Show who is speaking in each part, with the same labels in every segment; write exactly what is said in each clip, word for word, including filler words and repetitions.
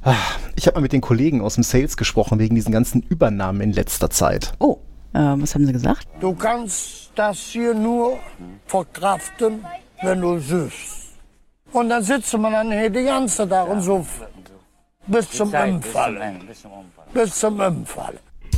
Speaker 1: Ich habe mal mit den Kollegen aus dem Sales gesprochen, wegen diesen ganzen Übernahmen in letzter Zeit.
Speaker 2: Oh, äh, was haben sie gesagt?
Speaker 3: Du kannst das hier nur verkraften, wenn du süßt. Und dann sitzt man dann hier die ganze Tag und so bis zum Umfallen. Bis zum Umfallen.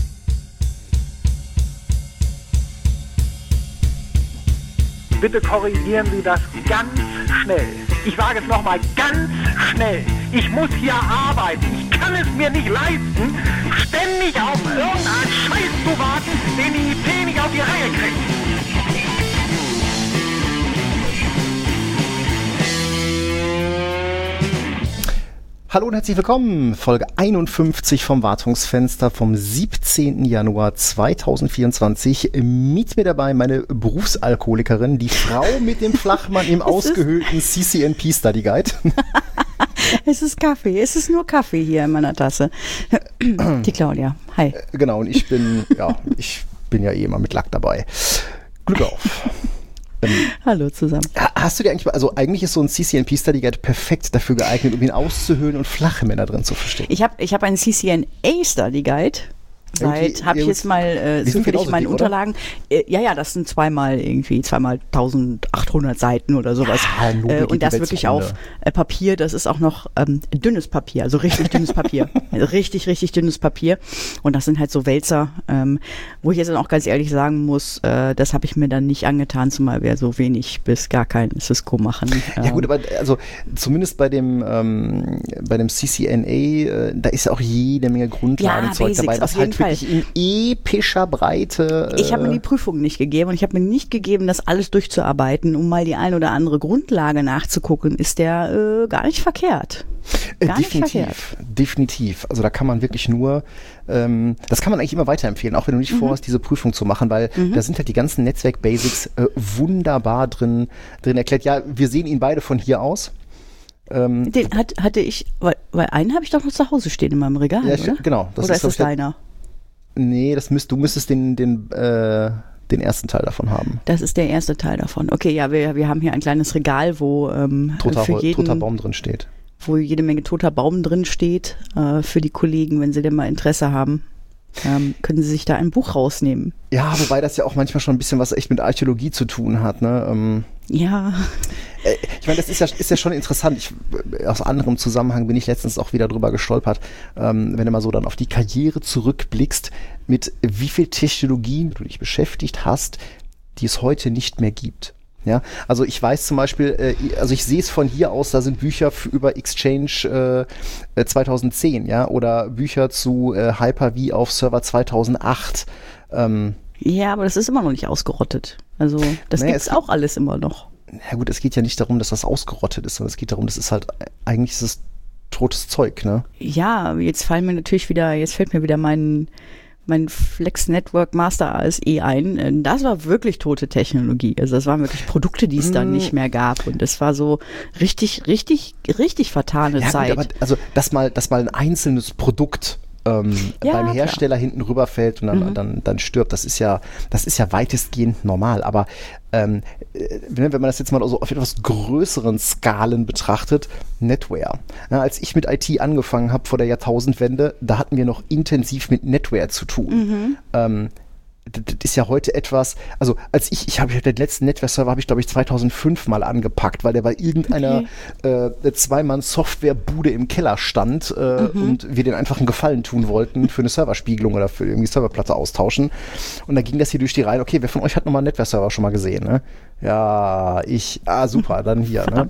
Speaker 4: Bitte korrigieren Sie das ganz schnell. Ich sage es nochmal, ganz schnell. Ich muss hier arbeiten. Ich kann es mir nicht leisten, ständig auf irgendeinen Scheiß zu warten, den die I T nicht auf die Reihe kriegt.
Speaker 1: Hallo und herzlich willkommen, Folge einundfünfzig vom Wartungsfenster vom siebzehnten Januar zweitausendvierundzwanzig. Mit mir dabei meine Berufsalkoholikerin, die Frau mit dem Flachmann im ausgehöhlten C C N P Study Guide.
Speaker 2: Es ist Kaffee, es ist nur Kaffee hier in meiner Tasse. Die Claudia, hi.
Speaker 1: Genau, und ich bin, ja, ich bin ja eh immer mit Lack dabei. Glück auf.
Speaker 2: Hallo zusammen.
Speaker 1: Hast du dir eigentlich, also eigentlich ist so ein C C N P Study Guide perfekt dafür geeignet, um ihn auszuhöhlen und flache Männer drin zu verstecken.
Speaker 2: Ich habe ich hab einen C C N A Study Guide. Seit, habe ich jetzt mal äh, zufällig meine Unterlagen. Äh, ja, ja, das sind zweimal irgendwie, zweimal eintausendachthundert Seiten oder sowas.
Speaker 1: Ja,
Speaker 2: äh, und das wirklich auf äh, Papier, das ist auch noch ähm, dünnes Papier, also richtig dünnes Papier. Also richtig, richtig dünnes Papier. Und das sind halt so Wälzer, ähm, wo ich jetzt dann auch ganz ehrlich sagen muss, äh, das habe ich mir dann nicht angetan, zumal wir so wenig bis gar kein Cisco machen.
Speaker 1: Ja gut, aber also zumindest bei dem ähm, bei dem C C N A, äh, da ist ja auch jede Menge Grundlagenzeug
Speaker 2: ja,
Speaker 1: dabei, was halt wirklich in epischer Breite. Äh
Speaker 2: ich habe mir die Prüfung nicht gegeben und ich habe mir nicht gegeben, das alles durchzuarbeiten, um mal die ein oder andere Grundlage nachzugucken. Ist der äh, gar nicht verkehrt. Gar
Speaker 1: definitiv,
Speaker 2: nicht verkehrt.
Speaker 1: definitiv. Also da kann man wirklich nur, ähm, das kann man eigentlich immer weiterempfehlen, auch wenn du nicht mhm. vorhast, diese Prüfung zu machen, weil mhm. da sind halt die ganzen Netzwerk-Basics äh, wunderbar drin, drin erklärt. Ja, wir sehen ihn beide von hier aus.
Speaker 2: Ähm, Den hat, hatte ich, weil, weil einen habe ich doch noch zu Hause stehen in meinem Regal,
Speaker 1: ja,
Speaker 2: oder?
Speaker 1: Genau.
Speaker 2: Das oder ist, ist das deiner?
Speaker 1: Nee, das müsst, du müsstest den, den, äh, den ersten Teil davon haben.
Speaker 2: Das ist der erste Teil davon. Okay, ja, wir, wir haben hier ein kleines Regal, wo ähm,
Speaker 1: toter,
Speaker 2: für jeden,
Speaker 1: toter Baum drin steht.
Speaker 2: Wo jede Menge toter Baum drin steht, äh, für die Kollegen, wenn sie denn mal Interesse haben. Ähm, können sie sich da ein Buch rausnehmen.
Speaker 1: Ja, wobei das ja auch manchmal schon ein bisschen was echt mit Archäologie zu tun hat, ne? Ähm,
Speaker 2: ja.
Speaker 1: Äh, ich meine, das ist ja, ist ja schon interessant. Ich, aus anderem Zusammenhang bin ich letztens auch wieder drüber gestolpert, ähm, wenn du mal so dann auf die Karriere zurückblickst, mit wie viel Technologien du dich beschäftigt hast, die es heute nicht mehr gibt. Ja, also ich weiß zum Beispiel, äh, also ich sehe es von hier aus, da sind Bücher für, über Exchange äh, zweitausendzehn, ja, oder Bücher zu äh, Hyper-V auf Server zweitausendacht. Ähm,
Speaker 2: ja, aber das ist immer noch nicht ausgerottet. Also das naja, gibt's auch alles immer noch.
Speaker 1: Ja gut, es geht ja nicht darum, dass das ausgerottet ist, sondern es geht darum, das ist halt, eigentlich ist es totes Zeug, ne?
Speaker 2: Ja, jetzt fallen mir natürlich wieder, jetzt fällt mir wieder mein mein Flex Network Master A S E ein. Das war wirklich tote Technologie. Also das waren wirklich Produkte, die es dann nicht mehr gab. Und das war so richtig, richtig, richtig vertane
Speaker 1: ja,
Speaker 2: Zeit.
Speaker 1: Gut, aber also, dass mal, dass mal ein einzelnes Produkt ähm,
Speaker 2: ja,
Speaker 1: beim Hersteller
Speaker 2: klar.
Speaker 1: hinten rüberfällt und dann, mhm. dann, dann stirbt, das ist ja, das ist ja weitestgehend normal. Aber ähm, wenn, wenn man das jetzt mal so auf etwas größeren Skalen betrachtet, Netware. Ja, als ich mit I T angefangen habe vor der Jahrtausendwende, da hatten wir noch intensiv mit Netware zu tun. Mhm. Ähm, das ist ja heute etwas, also als ich, ich habe den letzten Netware-Server habe ich glaube ich zweitausendfünf mal angepackt, weil der bei irgendeiner okay. äh, Zweimann-Software-Bude im Keller stand äh, mhm. und wir den einfach einen Gefallen tun wollten für eine Serverspiegelung oder für irgendwie Serverplatte austauschen. Und da ging das hier durch die Reihe, okay, wer von euch hat nochmal einen Netware-Server schon mal gesehen, ne? Ja, ich, ah super, dann hier, ne?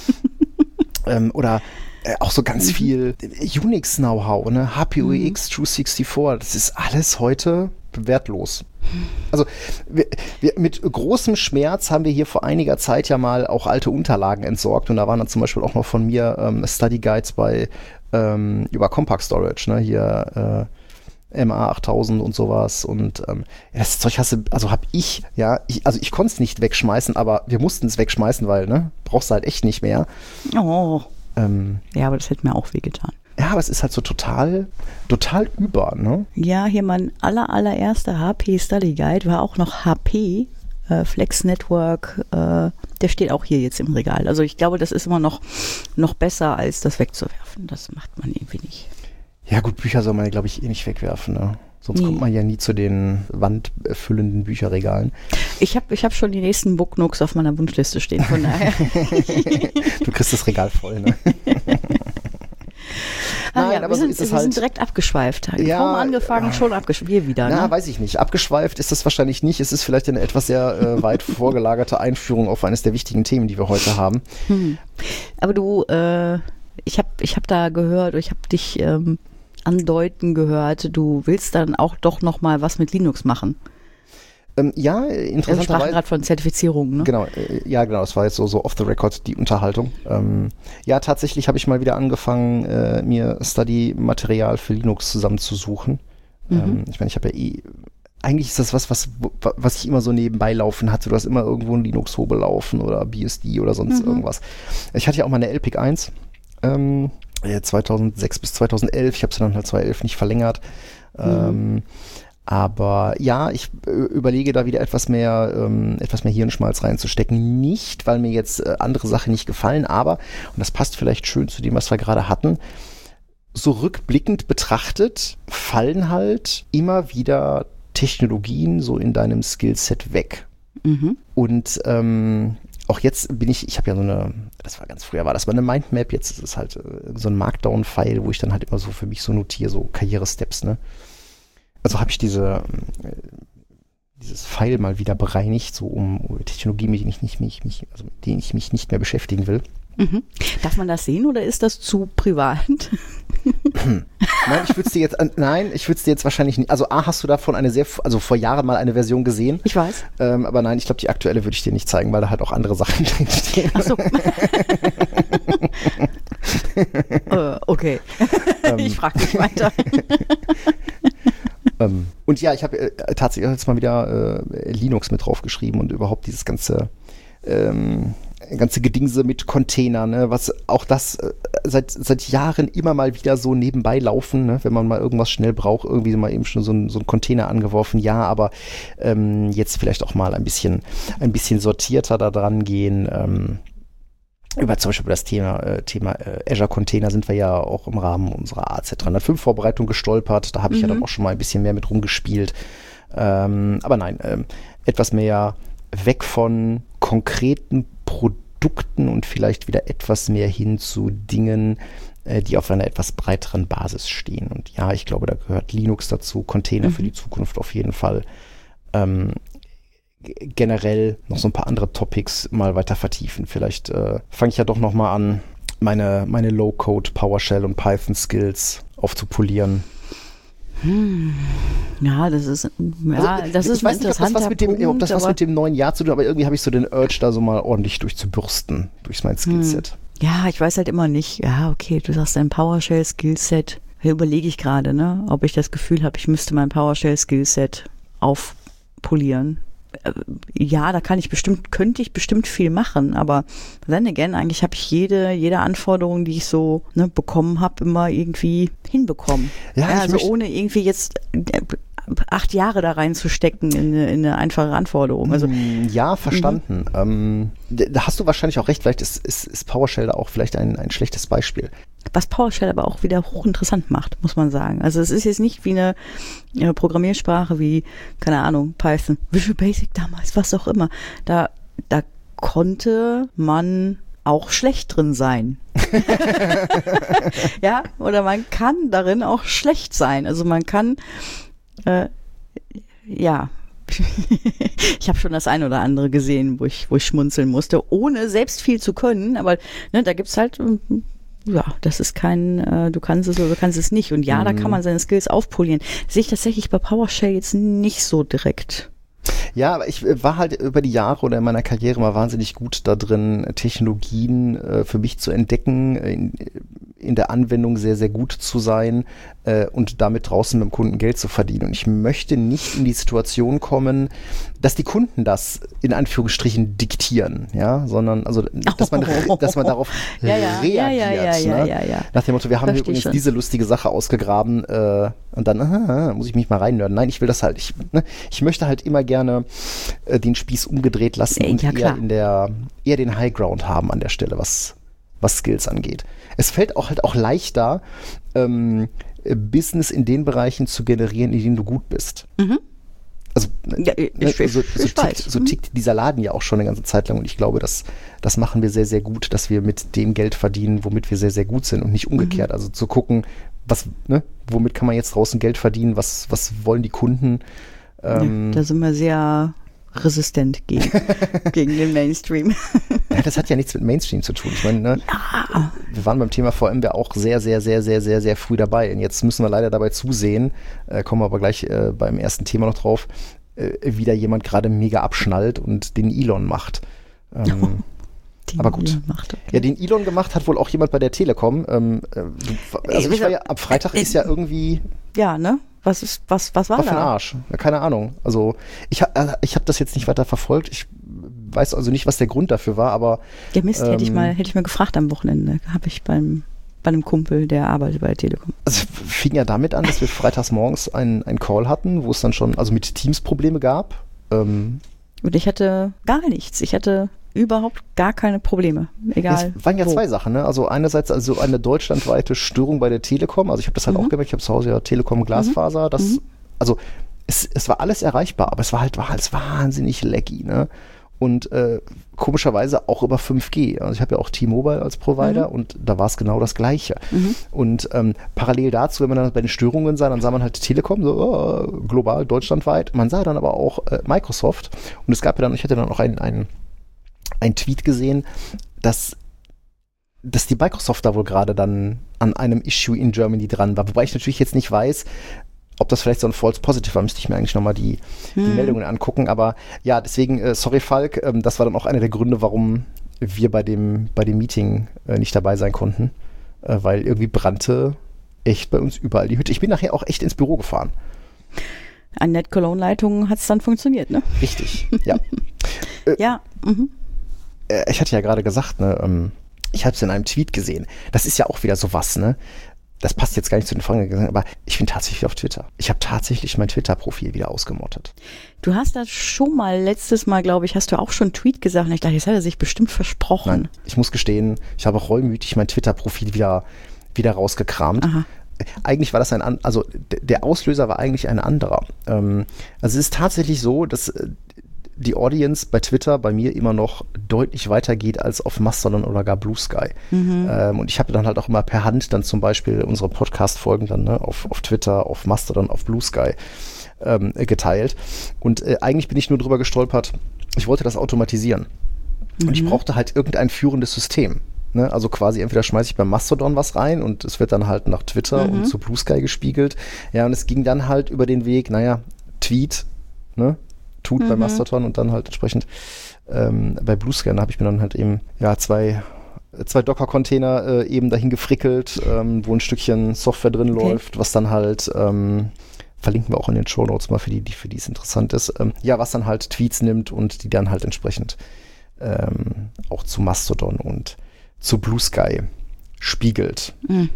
Speaker 1: ähm, oder äh, auch so ganz mhm. viel Unix-Know-how, ne? H P U X, mhm. True sechsundvierzig, das ist alles heute wertlos. Also wir, wir, mit großem Schmerz haben wir hier vor einiger Zeit ja mal auch alte Unterlagen entsorgt und da waren dann zum Beispiel auch noch von mir ähm, Study Guides bei ähm, über Compact Storage, ne, hier äh, M A achttausend und sowas und ähm, ja, das Zeug hast du, also hab ich, ja, ich, also ich konnte es nicht wegschmeißen, aber wir mussten es wegschmeißen, weil, ne, brauchst du halt echt nicht mehr.
Speaker 2: Oh.
Speaker 1: Ähm,
Speaker 2: ja, aber das hätte mir auch wehgetan.
Speaker 1: Ja, aber es ist halt so total, total über, ne?
Speaker 2: Ja, hier mein aller, allererster H P Study Guide war auch noch H P. äh, Flex Network, äh, der steht auch hier jetzt im Regal. Also ich glaube, das ist immer noch, noch besser, als das wegzuwerfen. Das macht man irgendwie nicht.
Speaker 1: Ja gut, Bücher soll man ja, glaube ich, eh nicht wegwerfen, ne? Sonst nee. kommt man ja nie zu den wandfüllenden Bücherregalen. Ich
Speaker 2: habe ich hab schon die nächsten Booknooks auf meiner Wunschliste stehen, von daher.
Speaker 1: Du kriegst das Regal voll, ne?
Speaker 2: Nein, ja, aber wir, so sind, ist es wir halt, sind direkt abgeschweift. Ja, kaum angefangen, äh, schon abgeschweift. Wir wieder.
Speaker 1: Na,
Speaker 2: ne?
Speaker 1: weiß ich nicht. Abgeschweift ist das wahrscheinlich nicht. Es ist vielleicht eine etwas sehr äh, weit vorgelagerte Einführung auf eines der wichtigen Themen, die wir heute haben.
Speaker 2: Hm. Aber du, äh, ich habe ich hab da gehört, ich habe dich ähm, andeuten gehört, du willst dann auch doch noch mal was mit Linux machen.
Speaker 1: Ähm, ja, interessanterweise.
Speaker 2: Wir sprachen gerade von Zertifizierungen, ne?
Speaker 1: Genau, äh, ja genau, das war jetzt so, so off the record die Unterhaltung. Ähm, ja, tatsächlich habe ich mal wieder angefangen, äh, mir Study-Material für Linux zusammenzusuchen. Mhm. Ähm, ich meine, ich habe ja eh, eigentlich ist das was, was, was ich immer so nebenbei laufen hatte. Du hast immer irgendwo ein Linux-Hobel laufen oder B S D oder sonst mhm. irgendwas. Ich hatte ja auch mal eine L P I C eins, ähm, zweitausendsechs bis zweitausendelf, ich habe sie dann halt zweitausendelf nicht verlängert. Mhm. Ähm, Aber ja, ich äh, überlege da wieder etwas mehr, ähm, etwas mehr Hirnschmalz reinzustecken. Nicht, weil mir jetzt äh, andere Sachen nicht gefallen, aber, und das passt vielleicht schön zu dem, was wir gerade hatten, so rückblickend betrachtet fallen halt immer wieder Technologien so in deinem Skillset weg. Mhm. Und ähm, auch jetzt bin ich, ich habe ja so eine, das war ganz früher, war das mal eine Mindmap, jetzt ist es halt äh, so ein Markdown-File, wo ich dann halt immer so für mich so notiere, so Karriere-Steps, ne? Also habe ich diese, äh, dieses File mal wieder bereinigt, so um, um Technologie, mit denen ich, nicht, mich, mich, also mit denen ich mich nicht mehr beschäftigen will.
Speaker 2: Mhm. Darf man das sehen oder ist das zu privat?
Speaker 1: Nein, ich würde es dir jetzt, nein, ich würde es dir jetzt wahrscheinlich nicht. Also A, hast du davon eine sehr, also vor Jahren mal eine Version gesehen.
Speaker 2: Ich weiß.
Speaker 1: Ähm, aber nein, ich glaube, die aktuelle würde ich dir nicht zeigen, weil da halt auch andere Sachen drinstehen.
Speaker 2: Ach so. uh, okay. Ähm. Ich frage dich weiter.
Speaker 1: Ähm, und ja, ich habe äh, tatsächlich jetzt mal wieder äh, Linux mit draufgeschrieben und überhaupt dieses ganze ähm, ganze Gedingse mit Containern, ne, was auch das äh, seit seit Jahren immer mal wieder so nebenbei laufen, ne, wenn man mal irgendwas schnell braucht, irgendwie mal eben schon so ein, so ein Container angeworfen, ja, aber ähm, jetzt vielleicht auch mal ein bisschen ein bisschen sortierter da dran gehen. Ähm, Über zum Beispiel das Thema, äh, Thema äh, Azure Container sind wir ja auch im Rahmen unserer A Z dreihundertfünf Vorbereitung gestolpert. Da habe ich mhm. ja dann auch schon mal ein bisschen mehr mit rumgespielt. Ähm, aber nein, ähm, etwas mehr weg von konkreten Produkten und vielleicht wieder etwas mehr hin zu Dingen, äh, die auf einer etwas breiteren Basis stehen. Und ja, ich glaube, da gehört Linux dazu, Container mhm. für die Zukunft auf jeden Fall. Ähm, generell noch so ein paar andere Topics mal weiter vertiefen. Vielleicht äh, fange ich ja doch noch mal an, meine, meine Low-Code, PowerShell und Python-Skills aufzupolieren.
Speaker 2: Hm. Ja, das ist, ja,
Speaker 1: also,
Speaker 2: das ist
Speaker 1: ich weiß nicht, ob das was mit dem, Punkt, ob das was mit dem neuen Jahr zu tun hat, aber irgendwie habe ich so den Urge, da so mal ordentlich durchzubürsten, durch mein Skillset.
Speaker 2: Hm. Ja, ich weiß halt immer nicht, ja, okay, du sagst dein PowerShell-Skillset, hier überlege ich gerade, ne, ob ich das Gefühl habe, ich müsste mein PowerShell-Skillset aufpolieren. Ja, da kann ich bestimmt, könnte ich bestimmt viel machen, aber then again, eigentlich habe ich jede, jede Anforderung, die ich so ne, bekommen habe, immer irgendwie hinbekommen. Ja, ja also ohne irgendwie jetzt äh, acht Jahre da reinzustecken in eine, in eine einfache Anforderung. Also,
Speaker 1: ja, verstanden. Mhm. Ähm, da hast du wahrscheinlich auch recht, vielleicht ist, ist, ist PowerShell da auch vielleicht ein, ein schlechtes Beispiel.
Speaker 2: Was PowerShell aber auch wieder hochinteressant macht, muss man sagen. Also es ist jetzt nicht wie eine, eine Programmiersprache wie, keine Ahnung, Python, Visual Basic damals, was auch immer. Da, da konnte man auch schlecht drin sein. Ja, oder man kann darin auch schlecht sein. Also man kann, äh, ja, ich habe schon das ein oder andere gesehen, wo ich, wo ich schmunzeln musste, ohne selbst viel zu können. Aber ne, da gibt's halt ja, das ist kein, äh, du kannst es oder du kannst es nicht. Und ja, mhm. da kann man seine Skills aufpolieren. Sehe ich tatsächlich bei PowerShell jetzt nicht so direkt.
Speaker 1: Ja, aber ich war halt über die Jahre oder in meiner Karriere mal wahnsinnig gut da drin, Technologien äh, für mich zu entdecken, in, in der Anwendung sehr, sehr gut zu sein äh, und damit draußen mit dem Kunden Geld zu verdienen. Und ich möchte nicht in die Situation kommen, dass die Kunden das in Anführungsstrichen diktieren, ja, sondern also dass man, oh. dass man darauf
Speaker 2: ja, ja.
Speaker 1: reagiert.
Speaker 2: Ja, ja, ja,
Speaker 1: ne?
Speaker 2: ja, ja, ja.
Speaker 1: Nach dem Motto, wir haben
Speaker 2: Versteh
Speaker 1: hier übrigens
Speaker 2: schon.
Speaker 1: diese lustige Sache ausgegraben äh, und dann aha, muss ich mich mal reinnörden. Nein, ich will das halt, ich, ne, ich möchte halt immer gerne äh, den Spieß umgedreht lassen
Speaker 2: Ja,
Speaker 1: und
Speaker 2: ja,
Speaker 1: eher
Speaker 2: klar.
Speaker 1: in der eher den Highground haben an der Stelle, was was Skills angeht. Es fällt auch halt auch leichter, ähm, Business in den Bereichen zu generieren, in denen du gut bist.
Speaker 2: Mhm.
Speaker 1: Also,
Speaker 2: Ja, ich-
Speaker 1: ne,
Speaker 2: ich-
Speaker 1: so,
Speaker 2: ich
Speaker 1: so, tickt,
Speaker 2: weiß.
Speaker 1: so
Speaker 2: Mhm.
Speaker 1: tickt dieser Laden ja auch schon eine ganze Zeit lang und ich glaube, das, das machen wir sehr, sehr gut, dass wir mit dem Geld verdienen, womit wir sehr, sehr gut sind und nicht umgekehrt.
Speaker 2: Mhm.
Speaker 1: Also zu gucken, was, ne, womit kann man jetzt draußen Geld verdienen, was, was wollen die Kunden? Ähm,
Speaker 2: Ja, da sind wir sehr resistent gegen, gegen den Mainstream.
Speaker 1: Ja, das hat ja nichts mit Mainstream zu tun. Ich meine, ne, wir waren beim Thema VMware auch sehr, sehr, sehr, sehr, sehr, sehr früh dabei. Und jetzt müssen wir leider dabei zusehen, äh, kommen wir aber gleich äh, beim ersten Thema noch drauf, äh, wie da jemand gerade mega abschnallt und den Elon macht. Ähm,
Speaker 2: Die
Speaker 1: aber gut.
Speaker 2: Macht, okay.
Speaker 1: Ja, den Elon gemacht hat wohl auch jemand bei der Telekom. Ähm, äh, du- also ich war ja, am Freitag ist ja irgendwie
Speaker 2: Ja, ne? Was ist, was, was war
Speaker 1: war für den
Speaker 2: da?
Speaker 1: Arsch. Ja, keine Ahnung. Also ich habe ich hab das jetzt nicht weiter verfolgt. Ich weiß also nicht, was der Grund dafür war, aber
Speaker 2: Der Mist hätte ich
Speaker 1: ähm,
Speaker 2: mal, hätte ich mal gefragt am Wochenende. Habe ich beim, bei einem Kumpel, der arbeitet bei der Telekom.
Speaker 1: also es fing ja damit an, dass wir freitags morgens einen, einen Call hatten, wo es dann schon also mit Teams Probleme gab. Ähm,
Speaker 2: Und ich hatte gar nichts. Ich hatte überhaupt gar keine Probleme. Egal.
Speaker 1: es waren ja
Speaker 2: wo.
Speaker 1: zwei Sachen, ne? Also einerseits also eine deutschlandweite Störung bei der Telekom. Also ich habe das halt
Speaker 2: Mhm.
Speaker 1: auch gemerkt. Ich habe zu Hause ja Telekom Glasfaser. Das,
Speaker 2: Mhm.
Speaker 1: also es, es war alles erreichbar, aber es war halt war halt wahnsinnig laggy, ne? Und äh, komischerweise auch über fünf G. Also ich habe ja auch T-Mobile als Provider
Speaker 2: Mhm.
Speaker 1: und da war es genau das Gleiche.
Speaker 2: Mhm.
Speaker 1: Und ähm, parallel dazu, wenn man dann bei den Störungen sah, dann sah man halt Telekom, so oh, global, deutschlandweit. Man sah dann aber auch äh, Microsoft. Und es gab ja dann, ich hatte dann auch einen, einen, einen Tweet gesehen, dass, dass die Microsoft da wohl gerade dann an einem Issue in Germany dran war. Wobei ich natürlich jetzt nicht weiß, ob das vielleicht so ein False Positive war, müsste ich mir eigentlich nochmal die, die
Speaker 2: Hm.
Speaker 1: Meldungen angucken. Aber ja, deswegen, äh, sorry Falk, ähm, das war dann auch einer der Gründe, warum wir bei dem, bei dem Meeting äh, nicht dabei sein konnten. Äh, weil irgendwie brannte echt bei uns überall die Hütte. Ich bin nachher auch echt ins Büro gefahren.
Speaker 2: An Net-Cologne-Leitungen hat es dann funktioniert, ne?
Speaker 1: Richtig, ja.
Speaker 2: Ja. Mhm.
Speaker 1: Äh, ich hatte ja gerade gesagt, ne, ähm, ich habe es in einem Tweet gesehen. Das ist ja auch wieder sowas, ne? Das passt jetzt gar nicht zu den Fragen, aber ich bin tatsächlich auf Twitter. Ich habe tatsächlich mein Twitter-Profil wieder ausgemottet.
Speaker 2: Du hast das schon mal, letztes Mal, glaube ich, hast du auch schon einen Tweet gesagt und ich dachte, jetzt hat er sich bestimmt versprochen.
Speaker 1: Nein, ich muss gestehen, ich habe auch reumütig mein Twitter-Profil wieder, wieder rausgekramt.
Speaker 2: Aha.
Speaker 1: Eigentlich war das ein, an- also d- der Auslöser war eigentlich ein anderer. Ähm, also es ist tatsächlich so, dass äh, die Audience bei Twitter bei mir immer noch deutlich weiter geht als auf Mastodon oder gar Blue Sky.
Speaker 2: Mhm.
Speaker 1: Ähm, und ich habe dann halt auch immer per Hand dann zum Beispiel unsere Podcast-Folgen dann ne, auf, auf Twitter, auf Mastodon, auf Blue Sky ähm, geteilt. Und äh, eigentlich bin ich nur drüber gestolpert, ich wollte das automatisieren. Und ich
Speaker 2: Mhm.
Speaker 1: brauchte halt irgendein führendes System. Ne? Also quasi entweder schmeiße ich beim Mastodon was rein und es wird dann halt nach Twitter
Speaker 2: Mhm.
Speaker 1: und zu Blue Sky gespiegelt. Ja, und es ging dann halt über den Weg, naja, Tweet, ne? Tut bei
Speaker 2: Mhm.
Speaker 1: Mastodon und dann halt entsprechend ähm, bei Blue Sky. Da habe ich mir dann halt eben ja zwei, zwei Docker-Container äh, eben dahin gefrickelt, ähm, wo ein Stückchen Software drin
Speaker 2: Okay.
Speaker 1: läuft, was dann halt ähm, verlinken wir auch in den Shownotes mal für die, die für die es interessant ist. Ähm, ja, was dann halt Tweets nimmt und die dann halt entsprechend ähm, auch zu Mastodon und zu Blue Sky spiegelt.
Speaker 2: Mhm.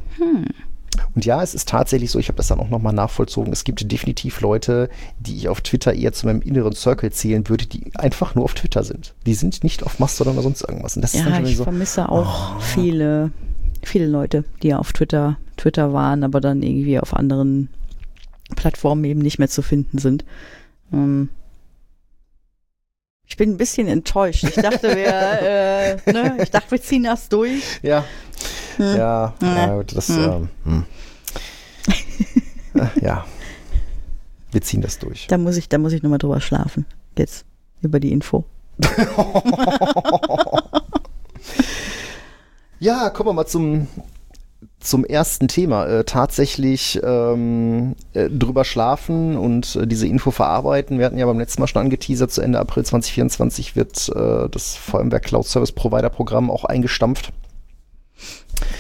Speaker 1: Und ja, es ist tatsächlich so, ich habe das dann auch nochmal nachvollzogen, es gibt definitiv Leute, die ich auf Twitter eher zu meinem inneren Circle zählen würde, die einfach nur auf Twitter sind. Die sind nicht auf Mastodon oder sonst irgendwas. Und das ist
Speaker 2: Ja,
Speaker 1: dann schon
Speaker 2: ich
Speaker 1: so,
Speaker 2: vermisse auch
Speaker 1: Oh.
Speaker 2: viele, viele Leute, die auf Twitter, Twitter waren, aber dann irgendwie auf anderen Plattformen eben nicht mehr zu finden sind. Ähm, ich bin ein bisschen enttäuscht. Ich dachte, wir, äh, ne, ich dachte, wir ziehen das durch.
Speaker 1: ja,
Speaker 2: Hm.
Speaker 1: ja,
Speaker 2: Hm.
Speaker 1: ja, gut, das,
Speaker 2: Hm.
Speaker 1: ähm, hm. Äh, ja, wir ziehen das durch.
Speaker 2: Da muss ich, da muss ich nochmal drüber schlafen. Jetzt über die Info.
Speaker 1: Ja, kommen wir mal zum, zum ersten Thema. Äh, tatsächlich ähm, äh, drüber schlafen und äh, diese Info verarbeiten. Wir hatten ja beim letzten Mal schon angeteasert, zu Ende April zwanzig vierundzwanzig wird äh, das VMware Cloud Service Provider Programm auch eingestampft.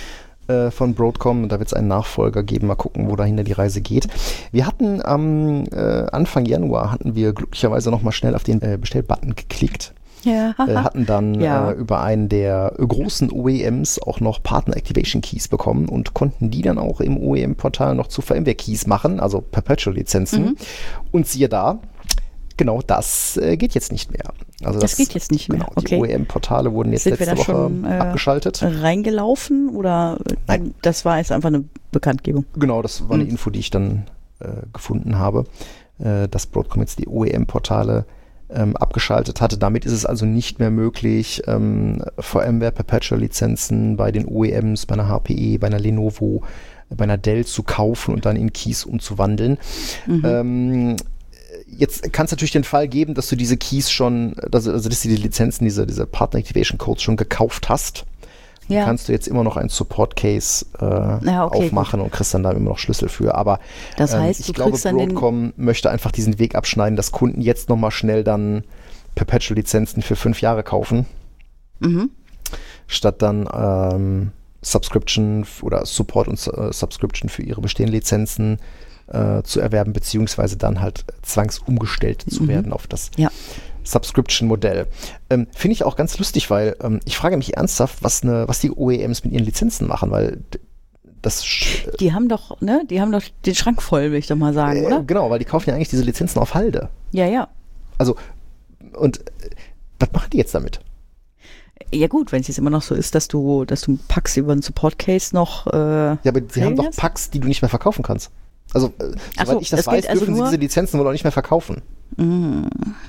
Speaker 1: äh, von Broadcom. Da wird es einen Nachfolger geben. Mal gucken, wo dahinter die Reise geht. Wir hatten am äh, Anfang Januar, hatten wir glücklicherweise nochmal schnell auf den äh, Bestellbutton geklickt.
Speaker 2: Ja,
Speaker 1: äh, hatten dann
Speaker 2: ja.
Speaker 1: äh, über einen der großen O E Ms auch noch Partner Activation Keys bekommen und konnten die dann auch im O E M-Portal noch zu VMware Keys machen, also Perpetual-Lizenzen. Mhm. Und siehe da, genau das äh, geht jetzt nicht mehr. Also das,
Speaker 2: das geht jetzt nicht mehr.
Speaker 1: Genau,
Speaker 2: okay.
Speaker 1: Die O E M-Portale wurden jetzt
Speaker 2: Sind
Speaker 1: letzte Woche
Speaker 2: schon, äh,
Speaker 1: abgeschaltet.
Speaker 2: Reingelaufen oder
Speaker 1: Nein.
Speaker 2: Das war jetzt einfach eine Bekanntgebung?
Speaker 1: Genau, das war eine
Speaker 2: mhm.
Speaker 1: Info, die ich dann äh, gefunden habe, äh, dass Broadcom jetzt die O E M-Portale ähm, abgeschaltet hatte. Damit ist es also nicht mehr möglich, ähm, VMware Perpetual-Lizenzen bei den O E Ms, bei einer H P E, bei einer Lenovo, bei einer Dell zu kaufen und dann in Keys umzuwandeln. Mhm. Ähm, Jetzt kann es natürlich den Fall geben, dass du diese Keys schon, also, also dass du die Lizenzen, diese, diese Partner Activation Codes schon gekauft hast. Ja. Dann kannst du jetzt immer noch einen Support Case äh, ja, okay, aufmachen gut. Und kriegst dann da immer noch Schlüssel für. Aber
Speaker 2: das heißt,
Speaker 1: ähm, ich
Speaker 2: du
Speaker 1: glaube,
Speaker 2: dann
Speaker 1: Broadcom möchte einfach diesen Weg abschneiden, dass Kunden jetzt nochmal schnell dann Perpetual-Lizenzen für fünf Jahre kaufen. Mhm. Statt dann ähm, Subscription oder Support und äh, Subscription für ihre bestehenden Lizenzen Äh, zu erwerben, beziehungsweise dann halt zwangsumgestellt zu mhm. werden auf das ja. Subscription-Modell. Ähm, Finde ich auch ganz lustig, weil ähm, ich frage mich ernsthaft, was, ne, was die O E Ms mit ihren Lizenzen machen, weil das...
Speaker 2: Äh, die haben doch, ne, die haben doch den Schrank voll, will ich doch mal sagen, äh, oder?
Speaker 1: Genau, weil die kaufen ja eigentlich diese Lizenzen auf Halde.
Speaker 2: Ja, ja.
Speaker 1: Also, und äh, was machen die jetzt damit?
Speaker 2: Ja gut, wenn es jetzt immer noch so ist, dass du, dass du Packs über einen Support-Case noch äh,
Speaker 1: Ja, aber sie haben doch Packs, die du nicht mehr verkaufen kannst. Also, äh, soweit so, ich das, das weiß, dürfen also sie diese Lizenzen wohl auch nicht mehr verkaufen. Mm.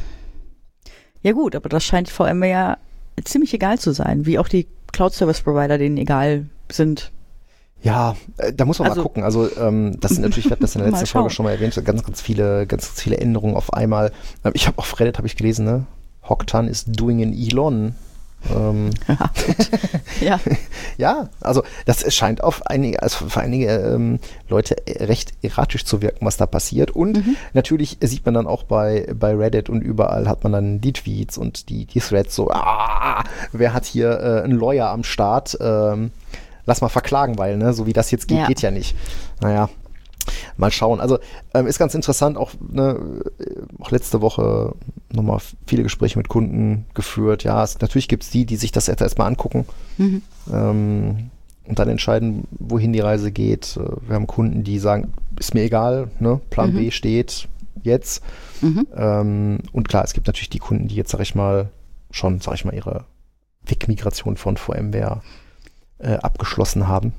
Speaker 2: Ja gut, aber das scheint VMware ja ziemlich egal zu sein, wie auch die Cloud-Service-Provider denen egal sind.
Speaker 1: Ja, äh, da muss man also, mal gucken. Also ähm, das sind natürlich, ich habe das in der letzten Folge schon mal erwähnt, so ganz, ganz viele, ganz, ganz viele Änderungen auf einmal. Ähm, ich habe auf Reddit, habe ich gelesen, ne? Hoktan is doing an Elon. Ähm, ja,
Speaker 2: ja.
Speaker 1: ja, also das scheint auf einige, also für einige ähm, Leute recht erratisch zu wirken, was da passiert. Und mhm. natürlich sieht man dann auch bei, bei Reddit und überall hat man dann die Tweets und die, die Threads so, ah, wer hat hier äh, einen Lawyer am Start? Ähm, lass mal verklagen, weil, ne, so wie das jetzt geht, ja. geht ja nicht. Naja. Mal schauen. Also ähm, ist ganz interessant, auch, ne, auch letzte Woche nochmal viele Gespräche mit Kunden geführt. Ja, es, natürlich gibt es die, die sich das erstmal angucken mhm. ähm, und dann entscheiden, wohin die Reise geht. Wir haben Kunden, die sagen, ist mir egal, ne, Plan mhm. B steht jetzt. Mhm. Ähm, und klar, es gibt natürlich die Kunden, die jetzt, sag ich mal, schon, sag ich mal, ihre Wegmigration von VMware äh, abgeschlossen haben.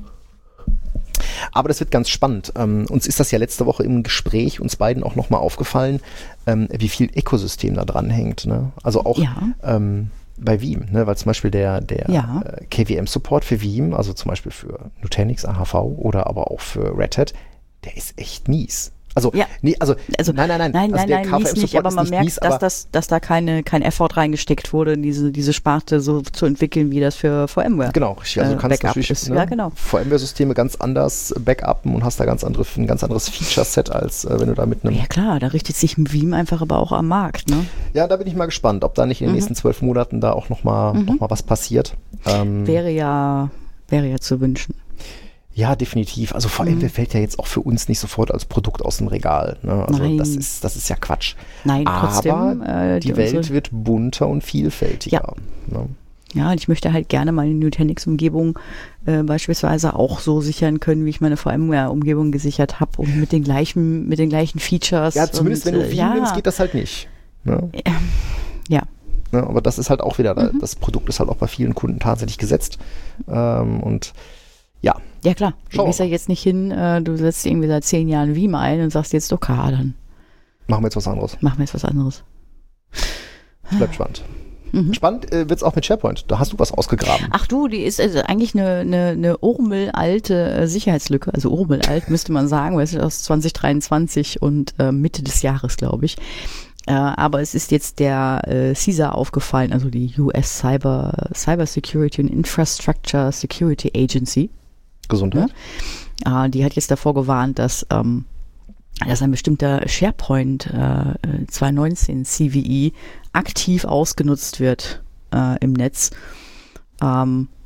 Speaker 1: Aber das wird ganz spannend. Ähm, uns ist das ja letzte Woche im Gespräch uns beiden auch nochmal aufgefallen, ähm, wie viel Ökosystem da dran hängt. Ne? Also auch ja. ähm, bei Veeam, ne? Weil zum Beispiel der, der ja. äh, K V M-Support für Veeam, also zum Beispiel für Nutanix, A H V oder aber auch für Red Hat, der ist echt mies. Also,
Speaker 2: ja.
Speaker 1: nee, also,
Speaker 2: also
Speaker 1: nein, nein, nein.
Speaker 2: Nein,
Speaker 1: also
Speaker 2: nein, nein, mies nicht, aber man merkt, mies, dass, das, dass da keine, kein Effort reingesteckt wurde, diese, diese Sparte so zu entwickeln, wie das für VMware
Speaker 1: Genau, richtig. Also du kannst
Speaker 2: Backup
Speaker 1: natürlich
Speaker 2: ist.
Speaker 1: Ne,
Speaker 2: ja, genau.
Speaker 1: VMware-Systeme ganz anders backuppen und hast da ganz andere, ein ganz anderes Feature-Set, als äh, wenn du da mit einem...
Speaker 2: Ja klar, da richtet sich ein Veeam einfach aber auch am Markt, ne?
Speaker 1: Ja, da bin ich mal gespannt, ob da nicht in den mhm. nächsten zwölf Monaten da auch nochmal mhm. noch mal was passiert. Ähm,
Speaker 2: wäre ja, wäre ja zu wünschen.
Speaker 1: Ja, definitiv. Also VMware mhm. fällt ja jetzt auch für uns nicht sofort als Produkt aus dem Regal. Ne? Also
Speaker 2: Nein.
Speaker 1: das ist, das ist ja Quatsch.
Speaker 2: Nein, trotzdem.
Speaker 1: Aber äh, die, die Welt unsere... wird bunter und vielfältiger.
Speaker 2: Ja.
Speaker 1: Ne?
Speaker 2: Ja, und ich möchte halt gerne meine Nutanix-Umgebung äh, beispielsweise auch so sichern können, wie ich meine VMware-Umgebung gesichert habe und mit den gleichen, mit den gleichen Features.
Speaker 1: Ja, zumindest und, wenn du Veeam ja. nimmst, geht das halt nicht. Ne?
Speaker 2: Ja.
Speaker 1: Ne? Aber das ist halt auch wieder, mhm. das Produkt ist halt auch bei vielen Kunden tatsächlich gesetzt. Ähm, und ja.
Speaker 2: Ja klar, du gehst ja jetzt nicht hin, äh, du setzt irgendwie seit zehn Jahren Veeam ein und sagst jetzt, okay, dann
Speaker 1: machen wir jetzt was anderes.
Speaker 2: Machen wir jetzt was anderes.
Speaker 1: Bleibt spannend. Mhm. Spannend äh, wird es auch mit SharePoint. Da hast du was ausgegraben.
Speaker 2: Ach du, die ist also eigentlich eine, eine, eine urmelalte äh, Sicherheitslücke. Also urmelalt müsste man sagen, weil es ist aus zwanzig dreiundzwanzig und äh, Mitte des Jahres, glaube ich. Äh, aber es ist jetzt der äh, C I S A aufgefallen, also die U S Cyber, Cyber Security and Infrastructure Security Agency.
Speaker 1: Gesundheit.
Speaker 2: Ja? Äh, die hat jetzt davor gewarnt, dass, ähm, dass ein bestimmter SharePoint äh, zwanzig neunzehn C V E aktiv ausgenutzt wird äh, im Netz. Ähm,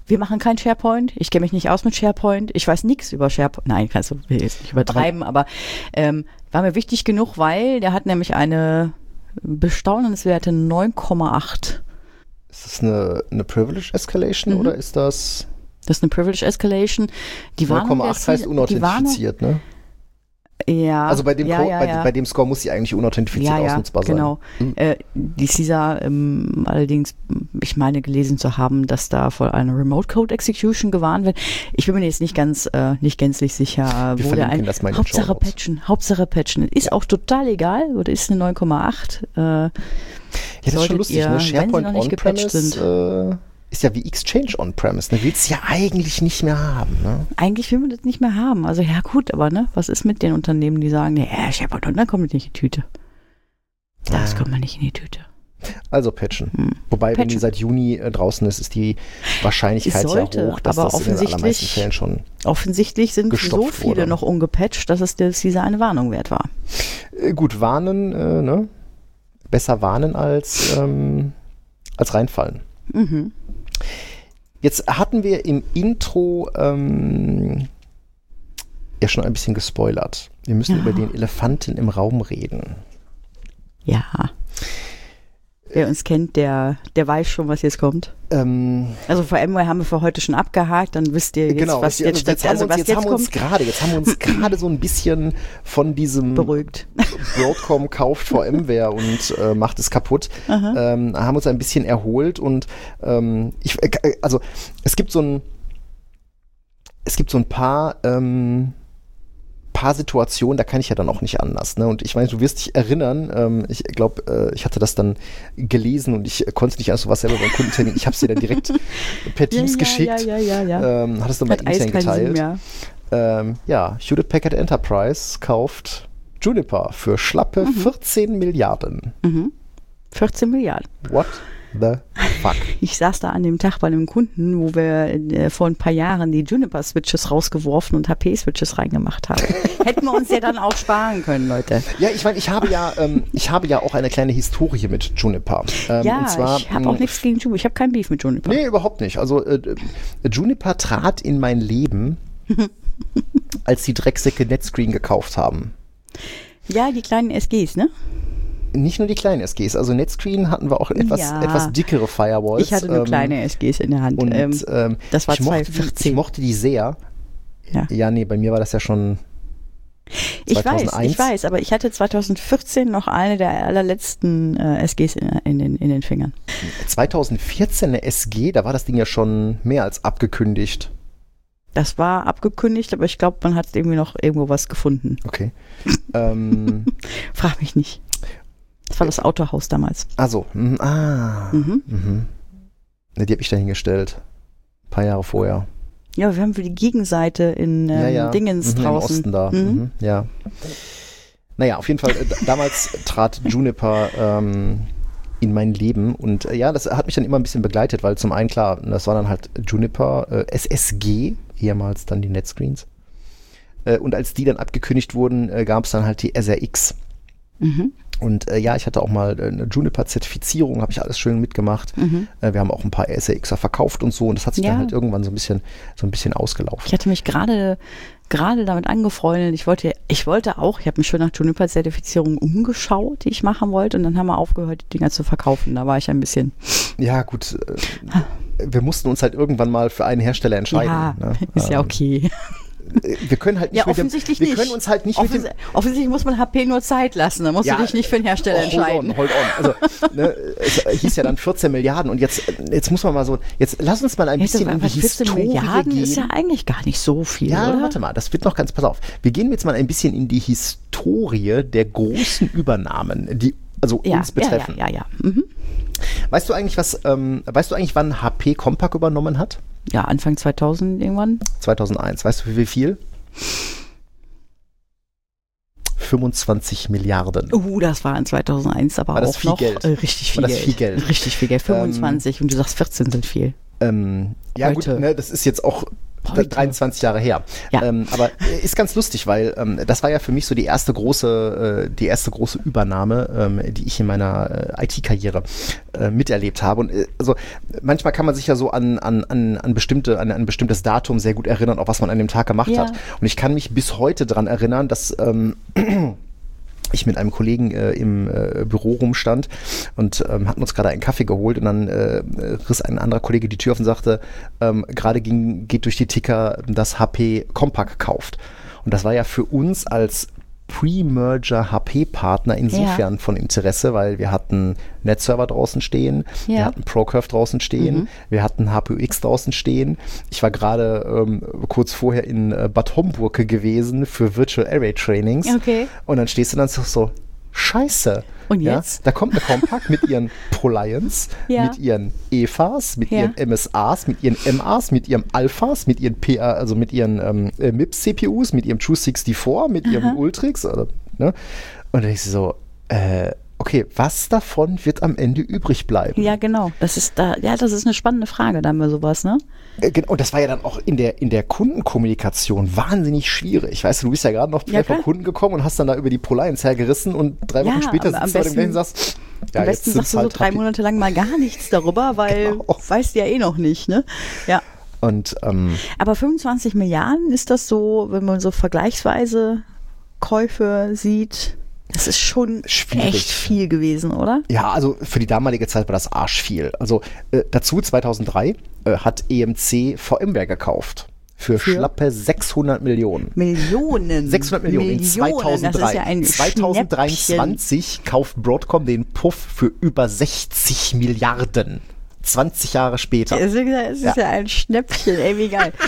Speaker 2: wir machen kein SharePoint, ich kenne mich nicht aus mit SharePoint, ich weiß nichts über SharePoint. Nein, kannst du jetzt nicht übertreiben, aber, aber ähm, war mir wichtig genug, weil der hat nämlich eine bestaunenswerte neun Komma acht.
Speaker 1: Ist das eine, eine Privilege Escalation mhm. oder ist das...
Speaker 2: Das ist eine Privilege Escalation. Die
Speaker 1: neun Komma acht heißt unauthentifiziert, ne?
Speaker 2: Ja.
Speaker 1: Also bei dem,
Speaker 2: ja,
Speaker 1: Code,
Speaker 2: ja,
Speaker 1: bei,
Speaker 2: ja.
Speaker 1: bei dem Score muss sie eigentlich unauthentifiziert
Speaker 2: ja, ja,
Speaker 1: ausnutzbar sein.
Speaker 2: Genau.
Speaker 1: Hm.
Speaker 2: Äh, die C I S A ähm, allerdings, ich meine gelesen zu haben, dass da vor einer Remote Code Execution gewarnt wird. Ich bin mir jetzt nicht ganz, äh, nicht gänzlich sicher,
Speaker 1: Wir
Speaker 2: wo der ein.
Speaker 1: Das mal
Speaker 2: Hauptsache patchen, Hauptsache patchen. Ist ja. auch total egal, oder ist eine neun Komma acht. Äh,
Speaker 1: ja, das ist schon lustig,
Speaker 2: ihr,
Speaker 1: ne? SharePoint
Speaker 2: On-Premise
Speaker 1: äh, ist ja wie Exchange On-Premise. Ne? Willst du ja eigentlich nicht mehr haben. Ne?
Speaker 2: Eigentlich will man das nicht mehr haben. Also ja gut, aber ne, was ist mit den Unternehmen, die sagen, nee, SharePoint On, dann kommt das nicht in die Tüte. Das ah. kommt man nicht in die Tüte.
Speaker 1: Also patchen. Hm. Wobei,
Speaker 2: patchen.
Speaker 1: wenn die seit Juni äh, draußen ist, ist die Wahrscheinlichkeit
Speaker 2: sollte,
Speaker 1: sehr hoch, dass
Speaker 2: aber
Speaker 1: das in den allermeisten Fällen schon
Speaker 2: offensichtlich sind so viele
Speaker 1: wurde.
Speaker 2: noch ungepatcht, dass es dieser eine Warnung wert war.
Speaker 1: Äh, gut, warnen, äh, ne? Besser warnen als, ähm, als reinfallen.
Speaker 2: Mhm.
Speaker 1: Jetzt hatten wir im Intro ähm, ja schon ein bisschen gespoilert. Wir müssen ja. über den Elefanten im Raum reden.
Speaker 2: Ja. Wer uns kennt, der, der weiß schon, was jetzt kommt.
Speaker 1: Ähm,
Speaker 2: also VMware haben wir für heute schon abgehakt, dann wisst ihr jetzt,
Speaker 1: genau,
Speaker 2: was
Speaker 1: jetzt,
Speaker 2: jetzt,
Speaker 1: jetzt,
Speaker 2: jetzt, also
Speaker 1: uns,
Speaker 2: was
Speaker 1: jetzt,
Speaker 2: jetzt
Speaker 1: haben wir uns
Speaker 2: kommt.
Speaker 1: Grade, jetzt haben wir uns gerade so ein bisschen von diesem
Speaker 2: beruhigt.
Speaker 1: Broadcom kauft VMware und äh, macht es kaputt, ähm, haben uns ein bisschen erholt und ähm, ich, äh, also es gibt so ein es gibt so ein paar ähm, paar Situationen, da kann ich ja dann auch nicht anders. Ne? Und ich meine, du wirst dich erinnern, ähm, ich glaube, äh, ich hatte das dann gelesen und ich äh, konnte nicht, also was selber beim Kundentermin, ich habe es dir dann direkt per Teams
Speaker 2: ja, ja,
Speaker 1: geschickt,
Speaker 2: ja, ja, ja, ja.
Speaker 1: Ähm, hattest du mal intern geteilt.
Speaker 2: Ja.
Speaker 1: Ähm, ja, Hewlett Packard Enterprise kauft Juniper für schlappe mhm. vierzehn Milliarden.
Speaker 2: Mhm. vierzehn Milliarden.
Speaker 1: What the fuck?
Speaker 2: Ich saß da an dem Tag bei einem Kunden, wo wir äh, vor ein paar Jahren die Juniper-Switches rausgeworfen und H P-Switches reingemacht haben. Hätten wir uns ja dann auch sparen können, Leute.
Speaker 1: Ja, ich meine, ich habe ja, ähm, ich habe ja auch eine kleine Historie mit Juniper. Ähm,
Speaker 2: ja,
Speaker 1: und zwar,
Speaker 2: ich habe auch nichts gegen Juniper. Ich habe keinen Beef mit Juniper.
Speaker 1: Nee, überhaupt nicht. Also äh, Juniper trat in mein Leben, als die Drecksäcke NetScreen gekauft haben.
Speaker 2: Ja, die kleinen S Gs, ne?
Speaker 1: Nicht nur die kleinen S Gs, also NetScreen hatten wir auch etwas,
Speaker 2: ja.
Speaker 1: etwas dickere Firewalls.
Speaker 2: Ich hatte nur ähm, kleine S Gs in der Hand.
Speaker 1: Und
Speaker 2: ähm,
Speaker 1: ähm,
Speaker 2: das war
Speaker 1: ich mochte, die, ich mochte die sehr. Ja. ja, nee, bei mir war das ja schon zweitausendeins.
Speaker 2: Ich weiß, ich weiß, aber ich hatte zweitausendvierzehn noch eine der allerletzten äh, S Gs in, in, den, in den Fingern.
Speaker 1: zweitausendvierzehn eine S G, da war das Ding ja schon mehr als abgekündigt.
Speaker 2: Das war abgekündigt, aber ich glaube, man hat irgendwie noch irgendwo was gefunden.
Speaker 1: Okay. ähm,
Speaker 2: Frag mich nicht. Das war das Autohaus damals.
Speaker 1: Ach so. Mm, ah.
Speaker 2: Mhm.
Speaker 1: Mhm. Ne, die habe ich da hingestellt. Ein paar Jahre vorher.
Speaker 2: Ja, wir haben für die Gegenseite in ähm,
Speaker 1: ja, ja.
Speaker 2: Dingens
Speaker 1: mhm,
Speaker 2: draußen.
Speaker 1: Im Osten da.
Speaker 2: Mhm.
Speaker 1: Mhm, ja. Naja, auf jeden Fall, äh, damals trat Juniper ähm, in mein Leben und äh, ja, das hat mich dann immer ein bisschen begleitet, weil zum einen, klar, das war dann halt Juniper, äh, S S G, ehemals dann die NetScreens. Äh, und als die dann abgekündigt wurden, äh, gab es dann halt die S R X.
Speaker 2: Mhm.
Speaker 1: Und äh, ja, ich hatte auch mal äh, eine Juniper-Zertifizierung, habe ich alles schön mitgemacht. Mhm. Äh, wir haben auch ein paar S R Xer verkauft und so und das hat sich ja. dann halt irgendwann so ein bisschen so ein bisschen ausgelaufen.
Speaker 2: Ich hatte mich gerade gerade damit angefreundet. Ich wollte ich wollte auch, ich habe mich schon nach Juniper-Zertifizierung umgeschaut, die ich machen wollte und dann haben wir aufgehört, die Dinger zu verkaufen. Da war ich ein bisschen...
Speaker 1: Ja, gut. Äh, wir mussten uns halt irgendwann mal für einen Hersteller entscheiden.
Speaker 2: Ja,
Speaker 1: ne?
Speaker 2: ist ja okay.
Speaker 1: Wir können halt nicht
Speaker 2: ja,
Speaker 1: mit dem,
Speaker 2: offensichtlich
Speaker 1: wir
Speaker 2: nicht.
Speaker 1: können uns halt nicht
Speaker 2: Offens-
Speaker 1: mit dem,
Speaker 2: offensichtlich muss man H P nur Zeit lassen, da musst ja, du dich nicht für den Hersteller
Speaker 1: oh,
Speaker 2: entscheiden.
Speaker 1: Hold on, hold on. Also, ne, es hieß ja dann vierzehn Milliarden und jetzt, jetzt muss man mal so, jetzt lass uns mal ein
Speaker 2: Jetzt
Speaker 1: bisschen in die
Speaker 2: vierzehn
Speaker 1: Historie
Speaker 2: Milliarden
Speaker 1: gehen.
Speaker 2: ist ja eigentlich gar nicht so viel,
Speaker 1: Ja,
Speaker 2: oder?
Speaker 1: warte mal, das wird noch ganz, pass auf. Wir gehen jetzt mal ein bisschen in die Historie der großen Übernahmen, die also
Speaker 2: ja,
Speaker 1: uns betreffen.
Speaker 2: Ja, ja, ja. ja. Mhm.
Speaker 1: Weißt du eigentlich, was, ähm, weißt du eigentlich, wann H P Compaq übernommen hat?
Speaker 2: Ja, Anfang zweitausend irgendwann.
Speaker 1: zweitausendeins. Weißt du, für wie viel? fünfundzwanzig Milliarden.
Speaker 2: Uh, das war in zweitausendeins aber
Speaker 1: war das
Speaker 2: auch
Speaker 1: viel
Speaker 2: noch
Speaker 1: Geld?
Speaker 2: Äh, richtig viel
Speaker 1: war das
Speaker 2: Geld.
Speaker 1: viel Geld?
Speaker 2: Richtig viel Geld. fünfundzwanzig ähm, und du sagst vierzehn sind viel.
Speaker 1: Ähm, ja
Speaker 2: Heute.
Speaker 1: gut, ne, das ist jetzt auch dreiundzwanzig Jahre her.
Speaker 2: Ja.
Speaker 1: Ähm, aber ist ganz lustig, weil ähm, das war ja für mich so die erste große, äh, die erste große Übernahme, ähm, die ich in meiner äh, I T-Karriere äh, miterlebt habe. Und äh, also manchmal kann man sich ja so an, an, an, an bestimmte, an ein bestimmtes Datum sehr gut erinnern, auch was man an dem Tag gemacht
Speaker 2: Ja.
Speaker 1: hat. Und ich kann mich bis heute dran erinnern, dass ähm, ich mit einem Kollegen äh, im äh, Büro rumstand und ähm, hatten uns gerade einen Kaffee geholt und dann äh, riss ein anderer Kollege die Tür auf und sagte, ähm, gerade ging, geht durch die Ticker, dass H P Compaq kauft. Und das war ja für uns als Pre-Merger H P-Partner insofern ja. von Interesse, weil wir hatten NetServer draußen stehen,
Speaker 2: ja.
Speaker 1: wir hatten ProCurve draußen stehen, mhm. wir hatten H P U X draußen stehen. Ich war gerade ähm, kurz vorher in äh, Bad Homburg gewesen für Virtual Array Trainings.
Speaker 2: Okay.
Speaker 1: Und dann stehst du dann so, so Scheiße.
Speaker 2: Und
Speaker 1: ja?
Speaker 2: jetzt?
Speaker 1: Da kommt eine Compaq mit ihren ProLiants,
Speaker 2: ja.
Speaker 1: mit ihren E F As, mit
Speaker 2: ja.
Speaker 1: ihren M S As, mit ihren M As, mit ihren Alphas, mit ihren P A, also mit ihren ähm, M I P S-C P Us, mit ihrem True sechsundvierzig, mit Aha. ihrem Ultrix. Oder, ne? Und dann ist so, äh, okay, was davon wird am Ende übrig bleiben?
Speaker 2: Ja, genau. Das ist da, ja, das ist eine spannende Frage, dann bei sowas, ne?
Speaker 1: Und das war ja dann auch in der, in der Kundenkommunikation wahnsinnig schwierig. Weißt du, du bist ja gerade noch ja, von Kunden gekommen und hast dann da über die ProLiants hergerissen und drei Wochen ja, später sitzt du bei dem gleichen und sagst, ja,
Speaker 2: am besten sagst du halt so drei Monate lang mal gar nichts darüber, weil genau. weißt du ja eh noch nicht, ne? Ja.
Speaker 1: Und, ähm,
Speaker 2: aber fünfundzwanzig Milliarden, ist das so, wenn man so vergleichsweise Käufe sieht? Das ist schon schwierig. Echt viel gewesen, oder?
Speaker 1: Ja, also für die damalige Zeit war das arschviel. Also äh, dazu zweitausenddrei äh, hat E M C VMware gekauft. Für, für schlappe sechshundert Millionen.
Speaker 2: Millionen?
Speaker 1: sechshundert Millionen,
Speaker 2: Millionen.
Speaker 1: in zweitausenddrei.
Speaker 2: Das ist ja ein
Speaker 1: zweitausenddreiundzwanzig
Speaker 2: Schnäppchen.
Speaker 1: Kauft Broadcom den Puff für über sechzig Milliarden. zwanzig Jahre später.
Speaker 2: Es ist, es ist ja. ja ein Schnäppchen, ey, wie geil.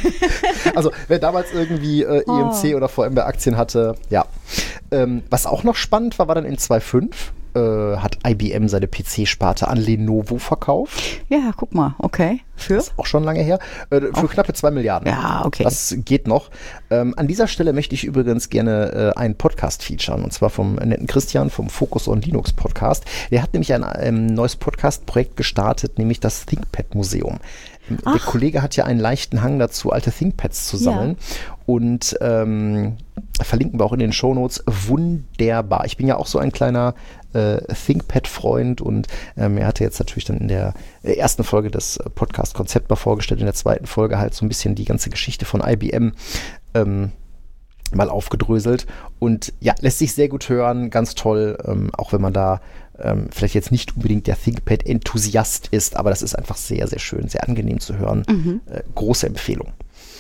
Speaker 1: Also, wer damals irgendwie äh, E M C oh. oder VMware-Aktien hatte, ja. Ähm, was auch noch spannend war, war dann in zweitausendfünf, äh, hat I B M seine P C-Sparte an Lenovo verkauft.
Speaker 2: Ja, guck mal, okay. Für?
Speaker 1: Das ist auch schon lange her. Äh, für oh. knappe zwei Milliarden.
Speaker 2: Ja, okay.
Speaker 1: Das geht noch. Ähm, an dieser Stelle möchte ich übrigens gerne äh, einen Podcast featuren, und zwar vom netten Christian vom Focus on Linux Podcast. Der hat nämlich ein ähm, neues Podcast-Projekt gestartet, nämlich das ThinkPad-Museum. Ach. Der Kollege hat ja einen leichten Hang dazu, alte ThinkPads zu sammeln. Ja. Und ähm, verlinken wir auch in den Shownotes. Wunderbar. Ich bin ja auch so ein kleiner äh, ThinkPad-Freund und ähm, er hatte jetzt natürlich dann in der ersten Folge des Podcast-Konzept mal vorgestellt, in der zweiten Folge halt so ein bisschen die ganze Geschichte von I B M ähm, mal aufgedröselt. Und ja, lässt sich sehr gut hören, ganz toll, ähm, auch wenn man da ähm, vielleicht jetzt nicht unbedingt der ThinkPad-Enthusiast ist, aber das ist einfach sehr, sehr schön, sehr angenehm zu hören. Mhm. Äh, große Empfehlung.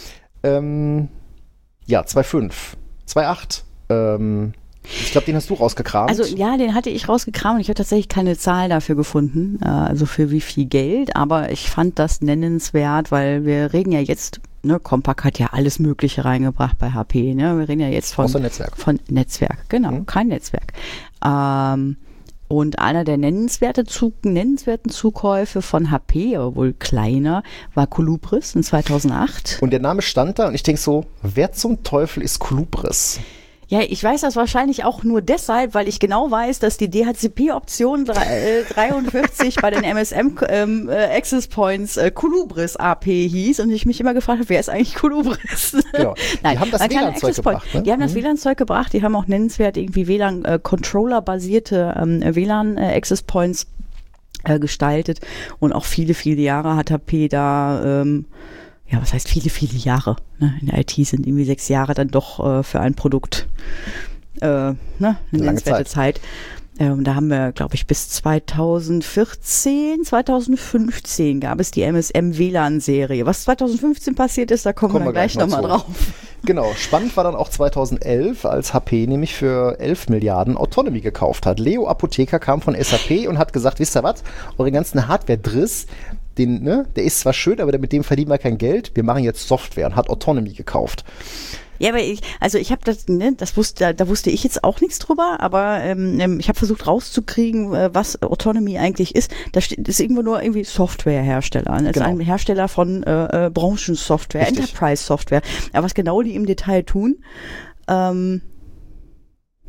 Speaker 1: Ähm, ja, zwei Komma fünf, zwei Komma acht, ähm, ich glaube, den hast du rausgekramt.
Speaker 2: Also ja, den hatte ich rausgekramt und ich habe tatsächlich keine Zahl dafür gefunden, äh, also für wie viel Geld, aber ich fand das nennenswert, weil wir reden ja jetzt, ne, Compaq hat ja alles Mögliche reingebracht bei H P, ne, wir reden ja jetzt von
Speaker 1: Außer Netzwerk.
Speaker 2: Von Netzwerk, genau, mhm. kein Netzwerk. Ähm, und einer der nennenswerte Zug, nennenswerten Zukäufe von H P, aber wohl kleiner, war Colubris in zweitausendacht.
Speaker 1: Und der Name stand da und ich denke so, wer zum Teufel ist Colubris?
Speaker 2: Ja, ich weiß das wahrscheinlich auch nur deshalb, weil ich genau weiß, dass die D H C P-Option dreiundvierzig bei den M S M ähm, äh, Access Points äh, Colubris A P hieß und ich mich immer gefragt habe, wer ist eigentlich Colubris?
Speaker 1: Genau.
Speaker 2: Nein,
Speaker 1: die haben das W L A N-Zeug gebracht. Ne?
Speaker 2: Die haben das
Speaker 1: mhm.
Speaker 2: W L A N-Zeug gebracht, die haben auch nennenswert irgendwie W L A N-Controller-basierte ähm, W L A N äh, Access Points äh, gestaltet und auch viele, viele Jahre hat H P da ähm, ja, was heißt viele, viele Jahre. Ne? In der I T sind irgendwie sechs Jahre dann doch äh, für ein Produkt äh, ne? eine nennenswerte Zeit. Zeit. Ähm, da haben wir, glaube ich, bis zweitausendvierzehn, zweitausendfünfzehn gab es die M S M W L A N-Serie. Was zweitausendfünfzehn passiert ist, da kommen, kommen wir dann gleich nochmal noch drauf.
Speaker 1: Genau, spannend war dann auch zweitausendelf, als H P nämlich für elf Milliarden Autonomy gekauft hat. Leo Apotheker kam von S A P und hat gesagt, wisst ihr was, eure ganzen Hardware-Driss, Den, ne, der ist zwar schön, aber mit dem verdienen wir kein Geld. Wir machen jetzt Software und hat Autonomy gekauft.
Speaker 2: Ja, aber ich, also ich habe das, ne, das wusste, da, da wusste ich jetzt auch nichts drüber, aber ähm, ich habe versucht rauszukriegen, was Autonomy eigentlich ist. Da steht, das ist irgendwo nur irgendwie Softwarehersteller. Das genau. ist ein Hersteller von äh, äh, Branchensoftware, Enterprise-Software. Aber was genau die im Detail tun, ähm,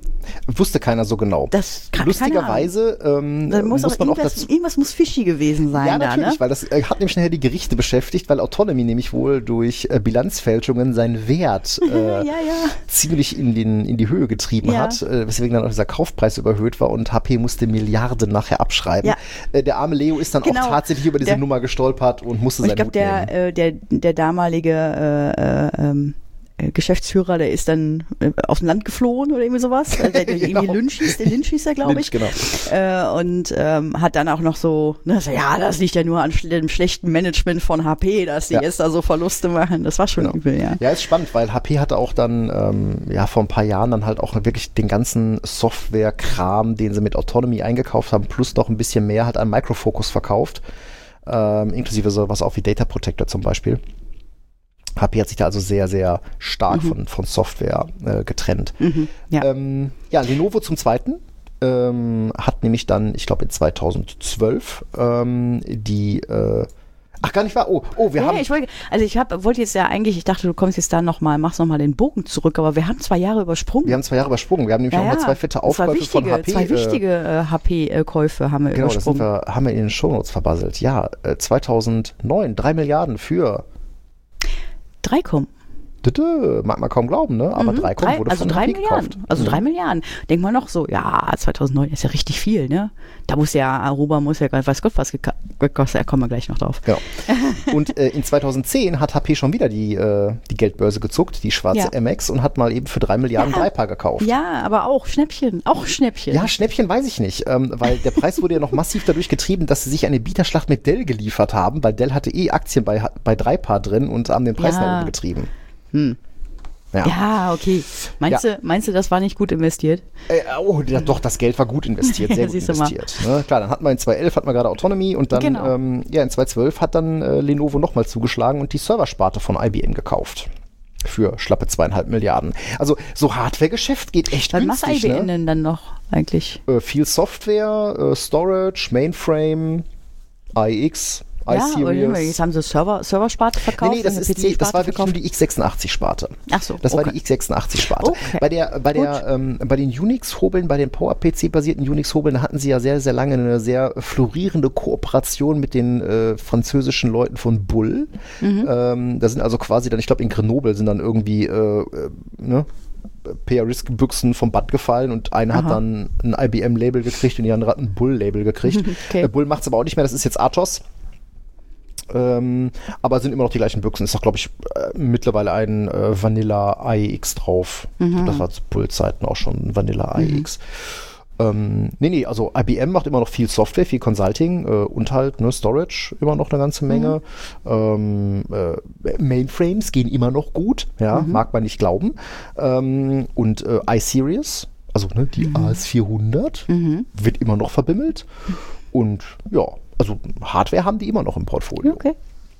Speaker 1: Wusste keiner so genau.
Speaker 2: Das kann,
Speaker 1: Lustigerweise ähm,
Speaker 2: da muss,
Speaker 1: muss
Speaker 2: auch
Speaker 1: man auch dazu...
Speaker 2: Irgendwas muss fishy gewesen sein.
Speaker 1: Ja, natürlich,
Speaker 2: da, ne?
Speaker 1: weil das äh, hat nämlich nachher die Gerichte beschäftigt, weil Autonomy nämlich wohl durch äh, Bilanzfälschungen seinen Wert äh,
Speaker 2: ja, ja.
Speaker 1: ziemlich in, den, in die Höhe getrieben
Speaker 2: ja.
Speaker 1: hat, äh, weswegen dann auch dieser Kaufpreis überhöht war und H P musste Milliarden nachher abschreiben.
Speaker 2: Ja.
Speaker 1: Äh, der arme Leo ist dann genau. auch tatsächlich über diese der, Nummer gestolpert und musste
Speaker 2: und
Speaker 1: seinen
Speaker 2: Ich glaube, der, äh, der, der damalige äh, äh, ähm, Geschäftsführer, der ist dann äh, aus dem Land geflohen oder irgendwie sowas. Also der, der genau. irgendwie Lynch hieß, der Lynch hieß er, glaube ich.
Speaker 1: Lynch, genau.
Speaker 2: Äh, und ähm, hat dann auch noch so, ne, so, ja, das liegt ja nur an schl- dem schlechten Management von H P, dass die ja. jetzt da so Verluste machen. Das war schon genau. übel, ja.
Speaker 1: Ja, ist spannend, weil H P hatte auch dann, ähm, ja, vor ein paar Jahren dann halt auch wirklich den ganzen Software-Kram, den sie mit Autonomy eingekauft haben, plus noch ein bisschen mehr, hat an Micro Focus verkauft. Ähm, inklusive sowas auch wie Data Protector zum Beispiel. H P hat sich da also sehr, sehr stark mhm. von, von Software äh, getrennt. Mhm, ja. Ähm, ja, Lenovo zum Zweiten ähm, hat nämlich dann, ich glaube in zweitausendzwölf, ähm, die, äh, ach gar nicht wahr, oh, oh, wir
Speaker 2: ja,
Speaker 1: haben...
Speaker 2: Ich wollte, also ich hab, wollte jetzt ja eigentlich, ich dachte, du kommst jetzt da nochmal, machst nochmal den Bogen zurück, aber wir haben zwei Jahre übersprungen.
Speaker 1: Wir haben zwei Jahre übersprungen, wir haben nämlich
Speaker 2: ja,
Speaker 1: auch mal zwei fette Aufkäufe wichtige, von H P.
Speaker 2: Zwei wichtige äh, H P-Käufe haben wir
Speaker 1: genau,
Speaker 2: übersprungen.
Speaker 1: Genau, das sind wir, haben wir in den Shownotes verbasselt. Ja, äh, zweitausendneun, drei Milliarden für...
Speaker 2: drei Komma.
Speaker 1: Mag man kaum glauben, ne? Aber
Speaker 2: mhm,
Speaker 1: drei Komma wurde
Speaker 2: also
Speaker 1: von
Speaker 2: drei
Speaker 1: H P
Speaker 2: Milliarden.
Speaker 1: gekauft.
Speaker 2: Also
Speaker 1: mhm.
Speaker 2: drei Milliarden. Denk mal noch so, ja, zweitausendneun ist ja richtig viel, ne? Da muss ja, Aruba muss ja, weiß Gott was gekostet, da kommen wir gleich noch drauf.
Speaker 1: Genau. Und äh, in zweitausendzehn hat H P schon wieder die, äh, die Geldbörse gezuckt, die schwarze ja. M X, und hat mal eben für drei Milliarden ja. Dreipaar gekauft.
Speaker 2: Ja, aber auch Schnäppchen, auch Schnäppchen.
Speaker 1: Ja, Schnäppchen weiß ich nicht, ähm, weil der Preis wurde ja noch massiv dadurch getrieben, dass sie sich eine Bieterschlacht mit Dell geliefert haben, weil Dell hatte eh Aktien bei, bei Dreipaar drin und haben den Preis ja. nach oben getrieben.
Speaker 2: Hm. Ja. ja, okay. Meinst, ja. Du, meinst du, das war nicht gut investiert?
Speaker 1: Äh, oh, ja, doch, das Geld war gut investiert, sehr gut investiert. Ne? Klar, dann hatten wir in zweitausendelf hatten wir gerade Autonomy und dann
Speaker 2: genau.
Speaker 1: ähm, ja, in zweitausendzwölf hat dann äh, Lenovo nochmal zugeschlagen und die Serversparte von I B M gekauft. Für schlappe zweieinhalb Milliarden. Also so Hardware-Geschäft geht echt
Speaker 2: Was
Speaker 1: günstig.
Speaker 2: Was macht I B M
Speaker 1: ne?
Speaker 2: denn dann noch eigentlich?
Speaker 1: Äh, viel Software, äh, Storage, Mainframe, I X,
Speaker 2: Ja,
Speaker 1: iSeries.
Speaker 2: Jetzt haben sie Server, Serversparte verkauft.
Speaker 1: Nee, nee, das, ist die, das war wirklich nur die x sechsundachtzig-Sparte.
Speaker 2: Ach so,
Speaker 1: Das
Speaker 2: okay.
Speaker 1: war die x sechsundachtzig-Sparte.
Speaker 2: Okay.
Speaker 1: Bei, der, bei, der, ähm, bei den Unix-Hobeln, bei den Power-P C-basierten Unix-Hobeln, da hatten sie ja sehr, sehr lange eine sehr florierende Kooperation mit den äh, französischen Leuten von Bull. Mhm. Ähm, da sind also quasi dann, ich glaube in Grenoble sind dann irgendwie äh, äh, ne? P R-Risk-Büchsen vom Band gefallen und einer Aha. hat dann ein I B M-Label gekriegt und die andere hat ein Bull-Label gekriegt. Okay. Äh, Bull macht es aber auch nicht mehr, das ist jetzt Athos. Ähm, aber sind immer noch die gleichen Büchsen. Ist doch, glaube ich, äh, mittlerweile ein äh, Vanilla I X drauf. Mhm. Das war zu Bull-Zeiten auch schon Vanilla I X. Mhm. Ähm, nee, nee, also I B M macht immer noch viel Software, viel Consulting äh, und halt ne, Storage immer noch eine ganze Menge. Mhm. Ähm, äh, Mainframes gehen immer noch gut, ja, mhm. mag man nicht glauben. Ähm, und äh, iSeries, also ne, die mhm. A S vierhundert, mhm. wird immer noch verbimmelt. Und ja, also Hardware haben die immer noch im Portfolio.
Speaker 2: Okay.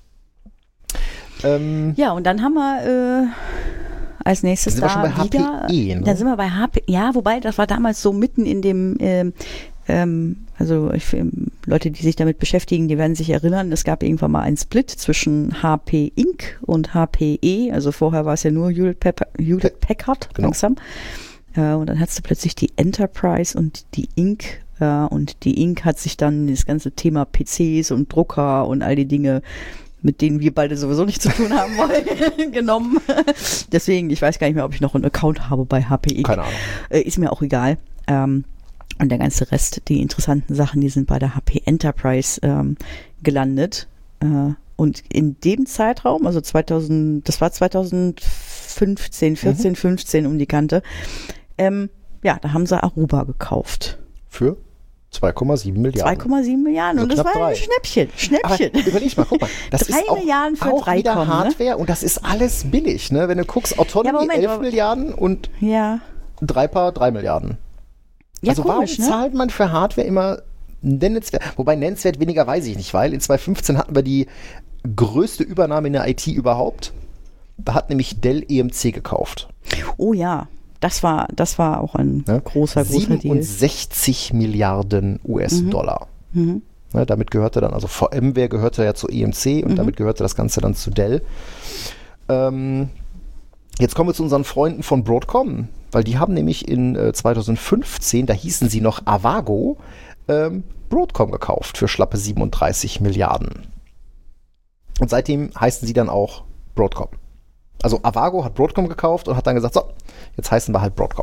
Speaker 1: Ähm,
Speaker 2: ja, und dann haben wir äh, als nächstes
Speaker 1: sind
Speaker 2: da
Speaker 1: wir schon bei
Speaker 2: wieder,
Speaker 1: H P E, ne?
Speaker 2: Dann sind wir bei H P E, ja, wobei, das war damals so mitten in dem, ähm, ähm, also ich, Leute, die sich damit beschäftigen, die werden sich erinnern, es gab irgendwann mal einen Split zwischen H P Incorporated und H P E, also vorher war es ja nur Hewlett Packard,
Speaker 1: genau.
Speaker 2: langsam. Äh, und dann hattest du plötzlich die Enterprise und die Inc. Ja, und die Inc. hat sich dann das ganze Thema P Cs und Drucker und all die Dinge, mit denen wir beide sowieso nichts zu tun haben wollen, genommen. Deswegen, ich weiß gar nicht mehr, ob ich noch einen Account habe bei H P E.
Speaker 1: Keine Ahnung.
Speaker 2: Äh, ist mir auch egal. Ähm, und der ganze Rest, die interessanten Sachen, die sind bei der H P Enterprise ähm, gelandet. Äh, und in dem Zeitraum, also zweitausend, das war zweitausendfünfzehn, vierzehn, mhm. fünfzehn um die Kante, ähm, ja, da haben sie Aruba gekauft.
Speaker 1: Für? zwei Komma sieben Milliarden.
Speaker 2: zwei Komma sieben Milliarden. Also und das war drei. Ein Schnäppchen. Schnäppchen.
Speaker 1: Aber überleg mal, guck mal. Das
Speaker 2: drei
Speaker 1: ist auch,
Speaker 2: Milliarden für
Speaker 1: auch
Speaker 2: drei
Speaker 1: wieder
Speaker 2: kommen,
Speaker 1: Hardware
Speaker 2: ne?
Speaker 1: Und das ist alles billig. Ne? Wenn du guckst, Autonomy ja, Moment, elf Milliarden und
Speaker 2: ja.
Speaker 1: Dreipaar drei Milliarden.
Speaker 2: Ja,
Speaker 1: also
Speaker 2: komisch,
Speaker 1: warum
Speaker 2: ne?
Speaker 1: zahlt man für Hardware immer nennenswert? Wobei nennenswert weniger weiß ich nicht, weil in zweitausendfünfzehn hatten wir die größte Übernahme in der I T überhaupt. Da hat nämlich Dell E M C gekauft.
Speaker 2: Oh ja. Das war, das war auch ein ja? großer, großer
Speaker 1: siebenundsechzig
Speaker 2: Deal.
Speaker 1: Milliarden U S-Dollar. Mhm. Mhm. Ja, damit gehörte dann, also VMware gehörte ja zu E M C und mhm. damit gehörte das Ganze dann zu Dell. Ähm, jetzt kommen wir zu unseren Freunden von Broadcom. weil die haben nämlich in äh, zweitausendfünfzehn, da hießen sie noch Avago, ähm, Broadcom gekauft für schlappe siebenunddreißig Milliarden. Und seitdem heißen sie dann auch Broadcom. Also Avago hat Broadcom gekauft und hat dann gesagt, so, jetzt heißen wir halt Broadcom.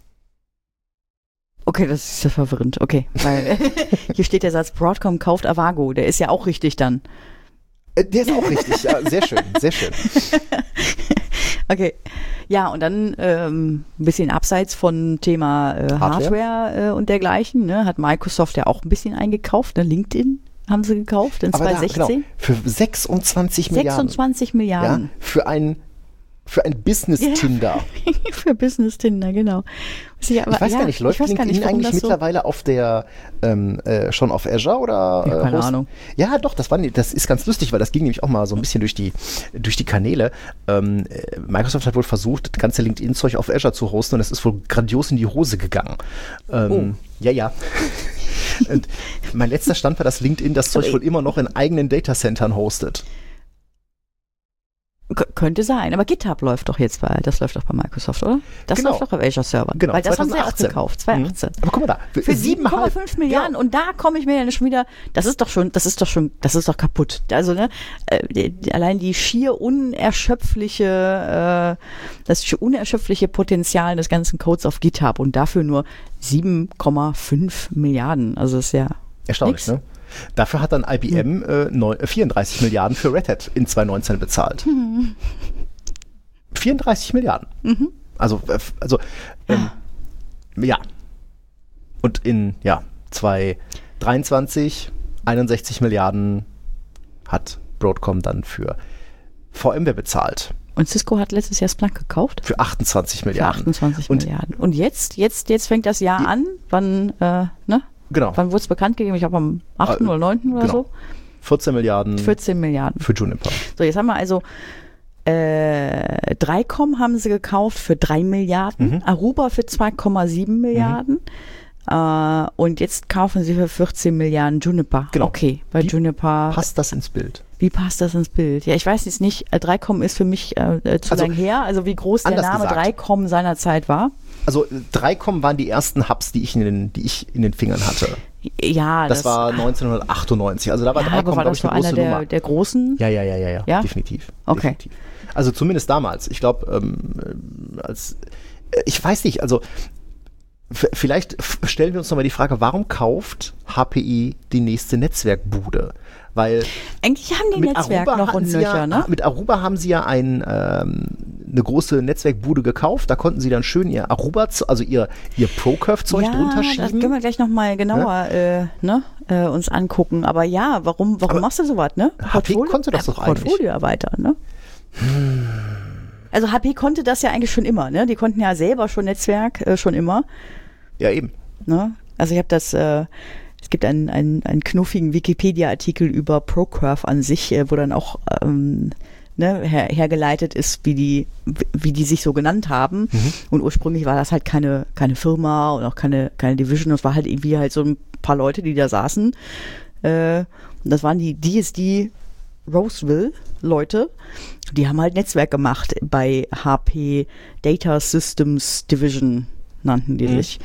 Speaker 2: Okay, das ist ja verwirrend. Okay, weil hier steht der Satz, Broadcom kauft Avago. Der ist ja auch richtig dann.
Speaker 1: Äh, der ist auch richtig, ja, sehr schön, sehr schön.
Speaker 2: Okay, ja, und dann ähm, ein bisschen abseits von Thema äh, Hardware, Hardware äh, und dergleichen, ne, hat Microsoft ja auch ein bisschen eingekauft, ne, LinkedIn haben sie gekauft in
Speaker 1: Aber
Speaker 2: zwanzig sechzehn.
Speaker 1: Da, genau, für sechsundzwanzig Milliarden.
Speaker 2: sechsundzwanzig Milliarden.
Speaker 1: Ja, für ein Für ein Business-Tinder.
Speaker 2: Ja, für Business-Tinder, genau. Sie, aber,
Speaker 1: ich weiß
Speaker 2: ja,
Speaker 1: gar nicht, läuft LinkedIn nicht, eigentlich mittlerweile so auf der, ähm, äh, schon auf Azure oder?
Speaker 2: Ja, keine
Speaker 1: Host?
Speaker 2: Ahnung.
Speaker 1: Ja, doch, das, war, das ist ganz lustig, weil das ging nämlich auch mal so ein bisschen durch die, durch die Kanäle. Ähm, Microsoft hat wohl versucht, das ganze LinkedIn-Zeug auf Azure zu hosten und es ist wohl grandios in die Hose gegangen. Ähm, oh. Ja, ja. Und mein letzter Stand war, dass LinkedIn das Zeug wohl immer noch in eigenen Datacentern hostet.
Speaker 2: K- könnte sein, aber GitHub läuft doch jetzt bei, das läuft doch bei Microsoft, oder? Das
Speaker 1: genau.
Speaker 2: läuft doch auf Azure Server.
Speaker 1: Genau,
Speaker 2: weil das
Speaker 1: zwanzig achtzehn.
Speaker 2: Haben sie auch gekauft, zwanzig achtzehn.
Speaker 1: Mhm. Aber guck mal da,
Speaker 2: für, für sieben Komma fünf Milliarden ja. Und da komme ich mir ja schon wieder, das ist doch schon, das ist doch schon, das ist doch kaputt. Also, ne, äh, die, allein die schier unerschöpfliche, äh, das schier unerschöpfliche Potenzial des ganzen Codes auf GitHub und dafür nur sieben Komma fünf Milliarden. Also, das ist ja
Speaker 1: erstaunlich, nix. Ne? Dafür hat dann I B M hm. äh, vierunddreißig Milliarden für Red Hat in zwanzig neunzehn bezahlt. Hm. vierunddreißig Milliarden. Mhm. Also, äh, also ähm, ja. Und in ja, zwanzig dreiundzwanzig einundsechzig Milliarden hat Broadcom dann für VMware bezahlt.
Speaker 2: Und Cisco hat letztes Jahr Splunk gekauft?
Speaker 1: Für achtundzwanzig Milliarden.
Speaker 2: Für achtundzwanzig und Milliarden. Und jetzt, jetzt, jetzt fängt das Jahr an. Wann, äh, ne?
Speaker 1: Genau.
Speaker 2: Wann wurde es bekannt gegeben? Ich glaube am achten äh, oder neunten oder genau. so.
Speaker 1: vierzehn Milliarden.
Speaker 2: vierzehn Milliarden.
Speaker 1: Für Juniper.
Speaker 2: So, jetzt haben wir also äh, drei Komma haben sie gekauft für drei Milliarden. Mhm. Aruba für zwei Komma sieben Milliarden. Mhm. Äh, und jetzt kaufen sie für vierzehn Milliarden Juniper.
Speaker 1: Genau.
Speaker 2: Okay, bei
Speaker 1: wie
Speaker 2: Juniper.
Speaker 1: Passt das ins Bild?
Speaker 2: Wie passt das ins Bild? Ja, ich weiß jetzt nicht. drei Komma ist für mich äh, zu also, lang her. Also wie groß der Name drei Komma seinerzeit war.
Speaker 1: Also drei Komma waren die ersten Hubs, die ich in den, die ich in den Fingern hatte.
Speaker 2: Ja,
Speaker 1: das, das war neunzehnhundertachtundneunzig. Also da war
Speaker 2: ja,
Speaker 1: drei Komma, glaube ich, eine große
Speaker 2: der,
Speaker 1: Nummer.
Speaker 2: Der großen?
Speaker 1: Ja, ja, ja, ja, ja,
Speaker 2: ja?
Speaker 1: definitiv.
Speaker 2: Okay.
Speaker 1: Definitiv. Also zumindest damals. Ich glaube, ähm, als äh, ich weiß nicht. Also f- vielleicht f- stellen wir uns nochmal die Frage: Warum kauft H P E die nächste Netzwerkbude? Weil
Speaker 2: eigentlich haben die Netzwerk
Speaker 1: Aruba
Speaker 2: noch und nöcher,
Speaker 1: ja,
Speaker 2: ne?
Speaker 1: Mit Aruba haben sie ja ein, ähm, eine große Netzwerkbude gekauft. Da konnten sie dann schön ihr Aruba, also ihr, ihr ProCurve-Zeug
Speaker 2: ja,
Speaker 1: drunter schieben.
Speaker 2: Das können wir gleich nochmal genauer ja? äh, ne, äh, uns angucken. Aber ja, warum, warum machst du sowas, ne?
Speaker 1: H P konnte das doch eigentlich.
Speaker 2: Portfolio erweitern, ne? Hm. Also H P konnte das ja eigentlich schon immer, ne? Die konnten ja selber schon Netzwerk, äh, schon immer.
Speaker 1: Ja, eben.
Speaker 2: Ne? Also ich habe das äh, Es gibt einen, einen, einen knuffigen Wikipedia-Artikel über ProCurve an sich, äh, wo dann auch ähm, ne, her, hergeleitet ist, wie die, wie die sich so genannt haben. Mhm. Und ursprünglich war das halt keine, keine Firma und auch keine, keine Division. Das war halt irgendwie halt so ein paar Leute, die da saßen. Äh, und das waren die D S D Roseville-Leute. Die haben halt Netzwerk gemacht bei H P Data Systems Division, nannten die mhm. sich.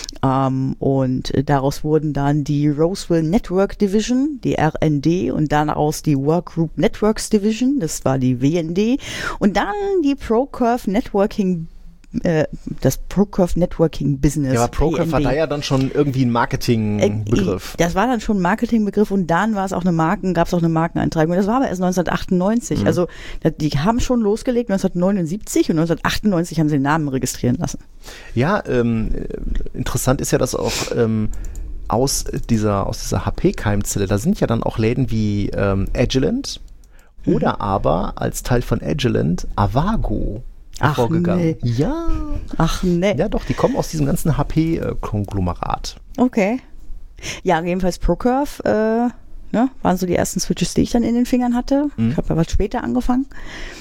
Speaker 2: Ähm, und daraus wurden dann die Roseville Network Division, die R N D, und daraus die Workgroup Networks Division, das war die W N D, und dann die ProCurve Networking, äh, das ProCurve Networking Business.
Speaker 1: Ja, aber ProCurve war da ja dann schon irgendwie ein Marketingbegriff.
Speaker 2: Äh, das war dann schon ein Marketingbegriff und dann war es auch eine Marken, gab es auch eine Markeneintragung. Das war aber erst neunzehnhundertachtundneunzig. Mhm. Also die haben schon losgelegt neunzehnhundertneunundsiebzig und neunzehnhundertachtundneunzig haben sie den Namen registrieren lassen. Ja,
Speaker 1: ähm, interessant ist ja, dass auch ähm, aus dieser aus dieser H P-Keimzelle, da sind ja dann auch Läden wie ähm, Agilent mhm. oder aber als Teil von Agilent Avago vorgegangen.
Speaker 2: Nee.
Speaker 1: Ja.
Speaker 2: Ach nee.
Speaker 1: Ja doch, die kommen aus diesem ganzen H P-Konglomerat.
Speaker 2: Okay. Ja, jedenfalls ProCurve, äh, ne, waren so die ersten Switches, die ich dann in den Fingern hatte. Mhm. Ich habe aber später angefangen.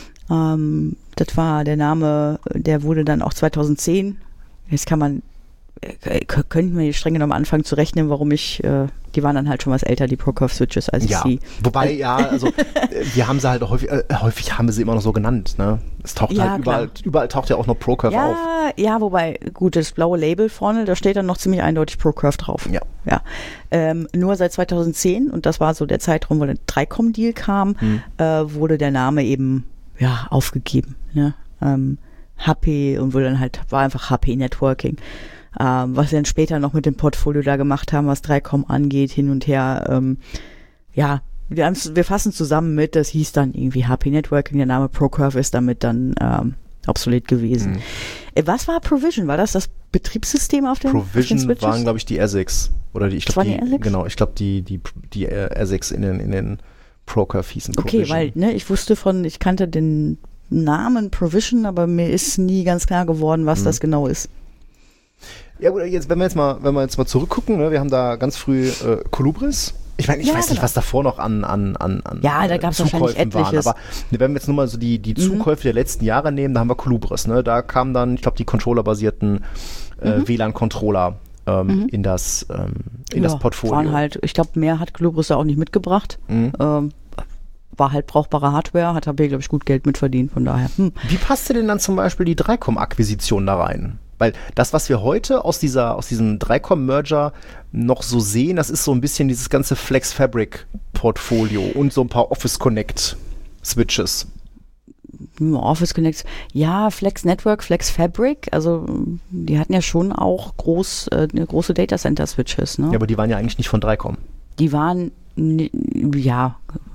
Speaker 2: Ähm, das war der Name, der wurde dann auch zweitausendzehn, jetzt kann man äh, könnten wir streng genommen anfangen zu rechnen, warum ich, äh, die waren dann halt schon was älter, die Procurve-Switches, als
Speaker 1: ja,
Speaker 2: ich sie.
Speaker 1: Wobei, ja, also wir haben sie halt auch häufig, äh, häufig haben wir sie immer noch so genannt, ne? Es taucht
Speaker 2: Ja,
Speaker 1: halt überall,
Speaker 2: klar.
Speaker 1: überall taucht ja auch noch Procurve
Speaker 2: Ja,
Speaker 1: auf.
Speaker 2: ja, wobei, gut, das blaue Label vorne, da steht dann noch ziemlich eindeutig Procurve drauf.
Speaker 1: Ja.
Speaker 2: Ja. Ähm, nur seit zweitausendzehn, und das war so der Zeitraum, wo der drei Com Deal kam,
Speaker 1: Hm.
Speaker 2: äh, wurde der Name eben, ja, aufgegeben, ne? Ähm, H P und wurde dann halt, war einfach H P Networking. Ähm, was sie dann später noch mit dem Portfolio da gemacht haben, was drei Com angeht, hin und her, ähm, ja, wir, haben's- wir fassen zusammen mit, das hieß dann irgendwie H P Networking, der Name Procurve ist damit dann ähm, obsolet gewesen.
Speaker 1: Mhm.
Speaker 2: Äh, Was war Provision? War das das Betriebssystem auf den, auf den
Speaker 1: Provision
Speaker 2: Switches?
Speaker 1: waren, glaube ich, die ASICs. Oder die, ich
Speaker 2: Das
Speaker 1: glaube,
Speaker 2: waren
Speaker 1: die,
Speaker 2: die ASICs?
Speaker 1: genau, ich glaube, die, die, die äh, ASICs in den, in den Procurve hießen
Speaker 2: Okay,
Speaker 1: Provision.
Speaker 2: weil ne, ich wusste von, ich kannte den Namen Provision, aber mir ist nie ganz klar geworden, was
Speaker 1: Mhm.
Speaker 2: das genau ist.
Speaker 1: Ja gut, jetzt, wenn wir jetzt mal, wenn wir jetzt mal zurückgucken, ne, wir haben da ganz früh äh, Colubris. Ich meine, ich
Speaker 2: Ja,
Speaker 1: weiß nicht,
Speaker 2: genau.
Speaker 1: was davor noch an, an, an, an
Speaker 2: Ja, da
Speaker 1: äh,
Speaker 2: gab's wahrscheinlich
Speaker 1: Zukäufen waren,
Speaker 2: etliches.
Speaker 1: aber wenn wir jetzt nur mal so die, die Zukäufe der letzten Jahre nehmen, da haben wir Colubris, ne? Da kamen dann, ich glaube, die controllerbasierten äh, W L A N-Controller ähm, in das, ähm, in das Portfolio.
Speaker 2: Waren halt, ich glaube, mehr hat Colubris ja auch nicht mitgebracht.
Speaker 1: Mhm.
Speaker 2: Ähm, war halt brauchbare Hardware, hat H P, glaube ich, gut Geld mitverdient, von daher. Hm.
Speaker 1: Wie passte denn dann zum Beispiel die drei Com-Akquisition da rein? Weil das, was wir heute aus dieser, aus diesem drei Com-Merger noch so sehen, das ist so ein bisschen dieses ganze Flex Fabric-Portfolio und so ein paar Office Connect-Switches.
Speaker 2: Office Connect, ja, Flex Network, Flex Fabric, also die hatten ja schon auch groß, äh, große Data Center Switches, ne?
Speaker 1: Ja, aber die waren ja eigentlich nicht von drei Com.
Speaker 2: Die waren, n- ja,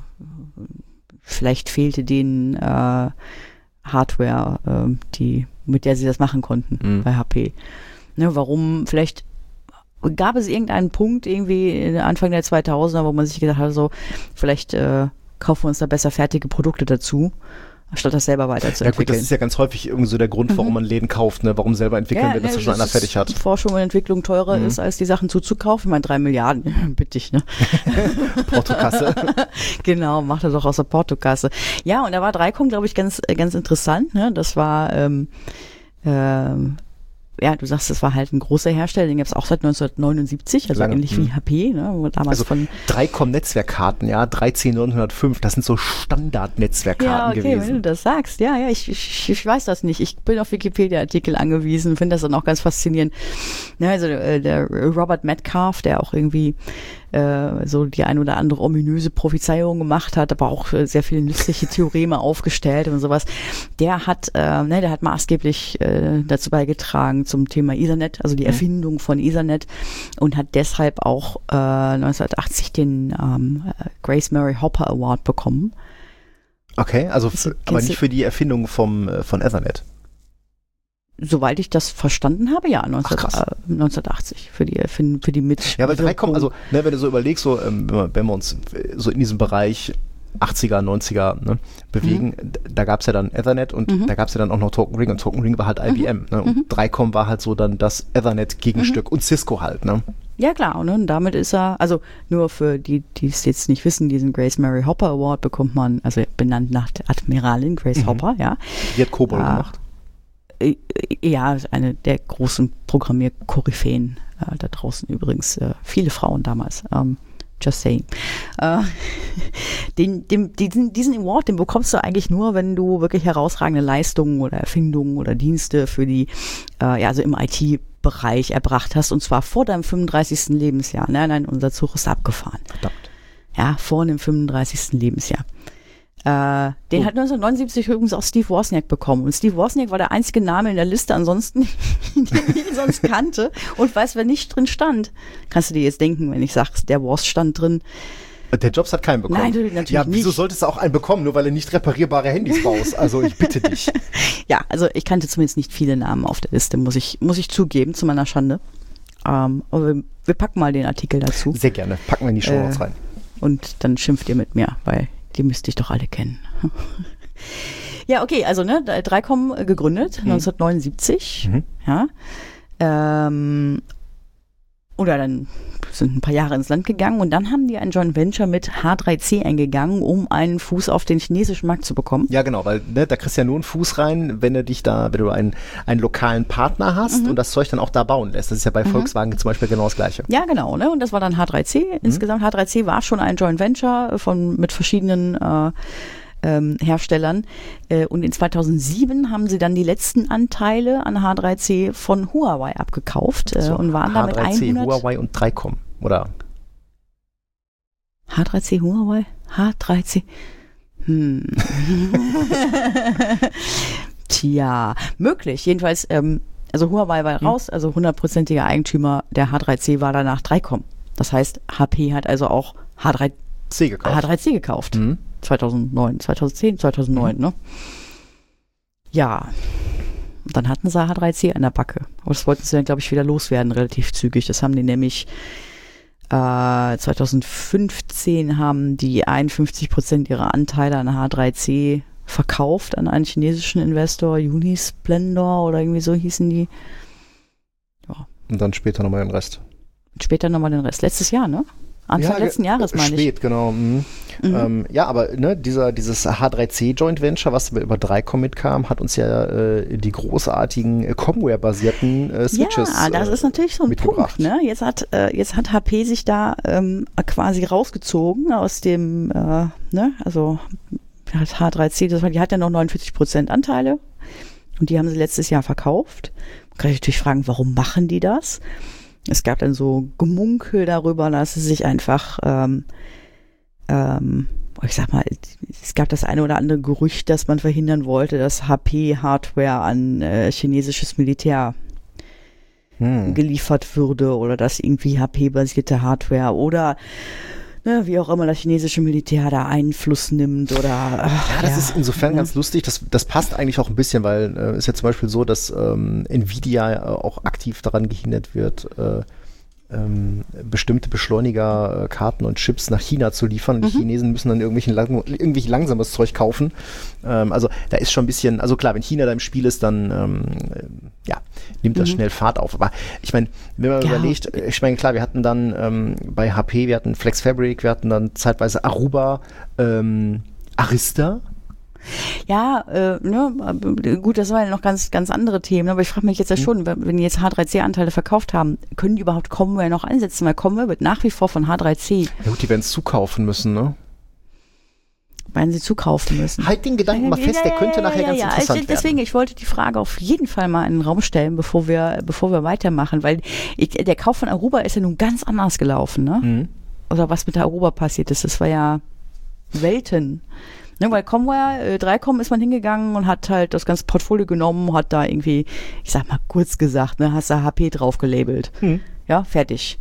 Speaker 2: vielleicht fehlte denen äh, Hardware, ähm, die, mit der sie das machen konnten
Speaker 1: Mhm.
Speaker 2: bei H P. Ne, warum, vielleicht gab es irgendeinen Punkt irgendwie Anfang der zweitausender, wo man sich gedacht hat, so, vielleicht äh, kaufen wir uns da besser fertige Produkte dazu, statt das selber
Speaker 1: Ja gut,
Speaker 2: weiterzuentwickeln.
Speaker 1: das ist ja ganz häufig irgendwie so der Grund, warum man Läden kauft, ne? Warum selber entwickeln, wenn das
Speaker 2: ne,
Speaker 1: ja schon einer
Speaker 2: ist
Speaker 1: fertig hat.
Speaker 2: Forschung und Entwicklung teurer
Speaker 1: Mhm.
Speaker 2: ist, als die Sachen zuzukaufen. Ich meine, drei Milliarden, bitte ich, ne?
Speaker 1: Portokasse.
Speaker 2: Genau, macht er doch aus der Portokasse. Ja, und da war drei Com, glaube ich, ganz, äh, ganz interessant, ne? Das war, ähm, ähm, ja, du sagst, das war halt ein großer Hersteller, den gab es auch seit neunzehnhundertneunundsiebzig, also
Speaker 1: Lange,
Speaker 2: ähnlich
Speaker 1: mhm.
Speaker 2: wie H P, ne? Wo damals
Speaker 1: Also
Speaker 2: von
Speaker 1: drei Com-Netzwerkkarten, ja, dreizehn neunhundertfünf, das sind so Standard-Netzwerkkarten
Speaker 2: Ja, okay,
Speaker 1: gewesen.
Speaker 2: wenn du das sagst. Ja, ja, ich, ich, ich weiß das nicht. Ich bin auf Wikipedia-Artikel angewiesen, finde das dann auch ganz faszinierend. Ja, also äh, der Robert Metcalf, der auch irgendwie äh, so die ein oder andere ominöse Prophezeiung gemacht hat, aber auch äh, sehr viele nützliche Theoreme aufgestellt und sowas. Der hat, äh, ne, der hat maßgeblich äh, dazu beigetragen zum Thema Ethernet, also die Erfindung von Ethernet, und hat deshalb auch äh, neunzehnhundertachtzig den ähm, Grace Murray Hopper Award bekommen.
Speaker 1: Okay, also
Speaker 2: Kennst du-
Speaker 1: f- aber
Speaker 2: kennst
Speaker 1: nicht
Speaker 2: du-
Speaker 1: für die Erfindung vom, äh, von Ethernet.
Speaker 2: Soweit ich das verstanden habe, ja, neunzehn,
Speaker 1: krass.
Speaker 2: äh, neunzehnhundertachtzig für die, für, für die mit.
Speaker 1: Ja, weil drei Com, also ne, wenn du so überlegst, so, ähm, wenn, wir, wenn wir uns äh, so in diesem Bereich achtziger, neunziger ne, bewegen, d- da gab es ja dann Ethernet und
Speaker 2: Mhm.
Speaker 1: da gab es ja dann auch noch Token Ring und Token Ring war halt I B M. Ne, und drei Com war halt so dann das Ethernet-Gegenstück und Cisco halt. Ne?
Speaker 2: Ja, klar, ne? Und damit ist er, also nur für die, die es jetzt nicht wissen, diesen Grace Murray Hopper Award bekommt man, also benannt nach der Admiralin Grace Hopper, ja.
Speaker 1: Die hat Cobol
Speaker 2: Ah.
Speaker 1: gemacht.
Speaker 2: Äh, Ja, eine der großen Programmierkoryphäen äh, da draußen übrigens. Äh, viele Frauen damals. Ähm, just saying. Äh, den, den, diesen, diesen Award, den bekommst du eigentlich nur, wenn du wirklich herausragende Leistungen oder Erfindungen oder Dienste für die, äh, ja, also im I T-Bereich erbracht hast. Und zwar vor deinem fünfunddreißigsten Lebensjahr. Nein, nein, unser Zug ist abgefahren.
Speaker 1: Verdammt.
Speaker 2: Ja, vor dem fünfunddreißigsten Lebensjahr. Äh, den
Speaker 1: Oh.
Speaker 2: hat neunzehnhundertneunundsiebzig übrigens auch Steve Wozniak bekommen. Und Steve Wozniak war der einzige Name in der Liste ansonsten, den ich sonst kannte. Und weiß, wer nicht drin stand. Kannst du dir jetzt denken, wenn ich sag's, der Woz stand drin.
Speaker 1: Der Jobs hat keinen bekommen.
Speaker 2: Nein, natürlich
Speaker 1: ja, wieso
Speaker 2: nicht.
Speaker 1: solltest du auch einen bekommen, nur weil du nicht reparierbare Handys baust? Also ich bitte dich.
Speaker 2: Ja, also ich kannte zumindest nicht viele Namen auf der Liste, muss ich, muss ich zugeben, zu meiner Schande. Ähm, aber wir, wir packen mal den Artikel dazu.
Speaker 1: Sehr gerne. Packen wir in die Show Notes
Speaker 2: Äh,
Speaker 1: rein.
Speaker 2: Und dann schimpft ihr mit mir, weil die müsste ich doch alle kennen. Ja, okay, also ne, drei Com gegründet, neunzehnhundertneunundsiebzig.
Speaker 1: Mhm.
Speaker 2: Ja. Ähm, Oder dann sind ein paar Jahre ins Land gegangen und dann haben die ein Joint Venture mit H drei C eingegangen, um einen Fuß auf den chinesischen Markt zu bekommen.
Speaker 1: Ja, genau, weil ne, da kriegst du ja nur einen Fuß rein, wenn du dich da, wenn du einen, einen lokalen Partner hast mhm. und das Zeug dann auch da bauen lässt. Das ist ja bei mhm. Volkswagen zum Beispiel genau das Gleiche.
Speaker 2: Ja, genau, ne? Und das war dann H drei C. Mhm. Insgesamt H drei C war schon ein Joint Venture von mit verschiedenen äh, ähm, Herstellern. Äh, und in zweitausendsieben haben sie dann die letzten Anteile an H drei C von Huawei abgekauft äh, so, und waren damit
Speaker 1: H drei C,
Speaker 2: hundert
Speaker 1: Huawei und drei Com, oder?
Speaker 2: H drei C, Huawei? H drei C. Hm. Tja, möglich. Jedenfalls, ähm, also Huawei war hm. raus, also hundertprozentiger Eigentümer der H drei C war danach drei Com. Das heißt, H P hat also auch H drei C gekauft. H drei C gekauft. Mhm. zweitausendneun, zweitausendzehn, zweitausendneun, mhm. ne? Ja. Dann hatten sie H drei C an der Backe. Aber das wollten sie dann, glaube ich, wieder loswerden, relativ zügig. Das haben die nämlich äh, zweitausendfünfzehn haben die einundfünfzig Prozent ihrer Anteile an H drei C verkauft an einen chinesischen Investor, Unisplendor oder irgendwie so hießen die.
Speaker 1: Ja. Und dann später nochmal den Rest.
Speaker 2: Und später nochmal den Rest. Letztes Jahr, ne? Anfang ja, letzten Jahres, meine ich.
Speaker 1: Spät, genau. Mhm. Mhm. Ähm, ja, aber ne, dieser, dieses H drei C Joint Venture, was über drei Com mitkam, hat uns ja äh, die großartigen äh, Comware-basierten äh, Switches
Speaker 2: Ja, das ist natürlich so ein Punkt. Ne? Jetzt, hat, äh, jetzt hat H P sich da ähm, quasi rausgezogen aus dem, äh, ne, also H drei C, das war, die hat ja noch neunundvierzig Prozent Anteile und die haben sie letztes Jahr verkauft. Man kann sich natürlich fragen, warum machen die das? Es gab dann so Gemunkel darüber, dass es sich einfach, ähm, ähm, ich sag mal, es gab das eine oder andere Gerücht, dass man verhindern wollte, dass H P-Hardware an äh, chinesisches Militär hm. geliefert würde oder dass irgendwie H P-basierte Hardware oder ne, wie auch immer das chinesische Militär da Einfluss nimmt oder
Speaker 1: ach, ja, das ja. ist insofern ja. ganz lustig, das, das passt eigentlich auch ein bisschen, weil es äh, ist ja zum Beispiel so, dass ähm, Nvidia äh, auch aktiv daran gehindert wird, äh, ähm, bestimmte Beschleuniger, äh, Karten und Chips nach China zu liefern und mhm. die Chinesen müssen dann irgendwelchen lang, irgendwie langsames Zeug kaufen. Ähm, also da ist schon ein bisschen, also klar, wenn China da im Spiel ist, dann ähm, äh, ja, nimmt das mhm. schnell Fahrt auf. Aber ich meine, wenn man ja. überlegt, ich meine, klar, wir hatten dann ähm, bei H P, wir hatten Flex Fabric, wir hatten dann zeitweise Aruba, ähm, Arista.
Speaker 2: Ja, äh, ne, gut, das waren ja noch ganz, ganz andere Themen, aber ich frage mich jetzt ja schon, wenn die jetzt H drei C-Anteile verkauft haben, können die überhaupt Comware noch einsetzen? Weil Comware wird nach wie vor von H drei C.
Speaker 1: Ja gut, die werden es zukaufen müssen, ne?
Speaker 2: Werden sie zukaufen müssen.
Speaker 1: Halt den Gedanken mal fest, der könnte nachher ja, ganz ja. interessant
Speaker 2: also deswegen,
Speaker 1: werden.
Speaker 2: Ich wollte die Frage auf jeden Fall mal in den Raum stellen, bevor wir, bevor wir weitermachen, weil ich, der Kauf von Aruba ist ja nun ganz anders gelaufen, ne? Mhm. Oder was mit der Aruba passiert ist, das war ja Welten. Ne, weil Comware, äh, drei Com ist man hingegangen und hat halt das ganze Portfolio genommen, hat da irgendwie, ich sag mal kurz gesagt, ne, hast da H P drauf gelabelt. Hm. Ja, fertig.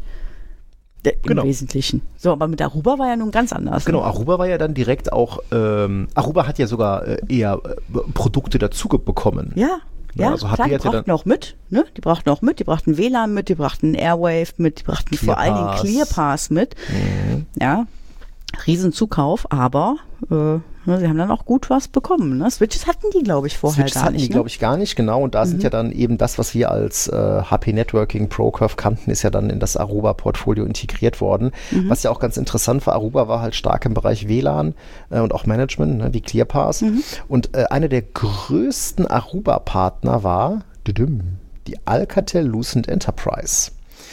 Speaker 2: Im genau. Wesentlichen. So, aber mit Aruba war ja nun ganz anders.
Speaker 1: Genau,
Speaker 2: ne?
Speaker 1: Aruba war ja dann direkt auch, ähm, Aruba hat ja sogar äh, eher äh, Produkte dazu bekommen.
Speaker 2: Ja. Ja, ja, also klar, die brachten auch mit, ne? Die brachten auch mit, die brachten W L A N mit, die brachten Airwave mit, die brachten Clear vor allen Dingen ClearPass mit. Mhm. Ja. Riesenzukauf, aber äh, ne, sie haben dann auch gut was bekommen. Ne? Switches hatten die, glaube ich, vorher
Speaker 1: Switches
Speaker 2: gar
Speaker 1: hatten
Speaker 2: nicht.
Speaker 1: Die,
Speaker 2: ne?
Speaker 1: glaube ich, gar nicht, genau. Und da
Speaker 2: mhm.
Speaker 1: sind ja dann eben das, was wir als äh, H P Networking ProCurve kannten, ist ja dann in das Aruba-Portfolio integriert worden. Mhm. Was ja auch ganz interessant war, Aruba war halt stark im Bereich W L A N äh, und auch Management, ne, wie ClearPass. Mhm. Und äh, einer der größten Aruba-Partner war die Alcatel-Lucent Enterprise.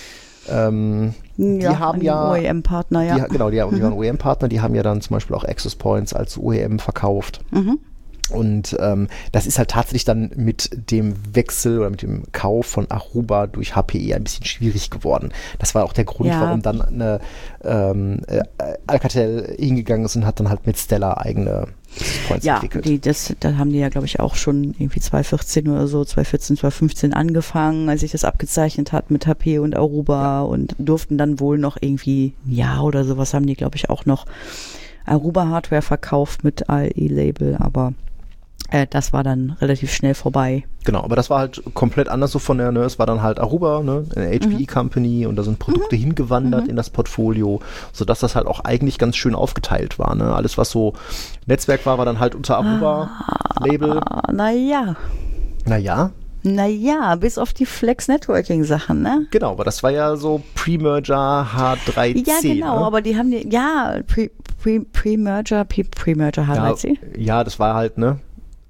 Speaker 1: Ähm, die
Speaker 2: ja,
Speaker 1: haben ja
Speaker 2: O E M-Partner, ja.
Speaker 1: Die, genau, die, die mhm. waren O E M-Partner, die haben ja dann zum Beispiel auch Access Points als O E M verkauft. Mhm. Und ähm, das ist halt tatsächlich dann mit dem Wechsel oder mit dem Kauf von Aruba durch H P E ein bisschen schwierig geworden. Das war auch der Grund, ja. warum dann eine ähm, äh, Alcatel hingegangen ist und hat dann halt mit Stellar eigene Points
Speaker 2: ja,
Speaker 1: entwickelt.
Speaker 2: Ja, das, da haben die ja, glaube ich, auch schon irgendwie zwanzig vierzehn oder so, zwanzig vierzehn, zwanzig fünfzehn angefangen, als sich das abgezeichnet hat mit H P und Aruba ja. und durften dann wohl noch irgendwie ein Jahr oder sowas haben die, glaube ich, auch noch Aruba-Hardware verkauft mit A E E-Label, aber Äh, das war dann relativ schnell vorbei.
Speaker 1: Genau, aber das war halt komplett anders so von der, ne, es war dann halt Aruba, ne, eine H P E-Company mhm. und da sind Produkte mhm. hingewandert mhm. in das Portfolio, sodass das halt auch eigentlich ganz schön aufgeteilt war, ne. Alles, was so Netzwerk war, war dann halt unter Aruba-Label.
Speaker 2: Ah, naja.
Speaker 1: Naja?
Speaker 2: Naja, bis auf die Flex-Networking-Sachen, ne?
Speaker 1: Genau, aber das war ja so Pre-Merger H drei C.
Speaker 2: Ja, genau,
Speaker 1: ne?
Speaker 2: aber die haben die, ja, Pre, Pre, Pre-Merger, Pre, Pre-Merger H drei C.
Speaker 1: Ja, ja, das war halt, ne?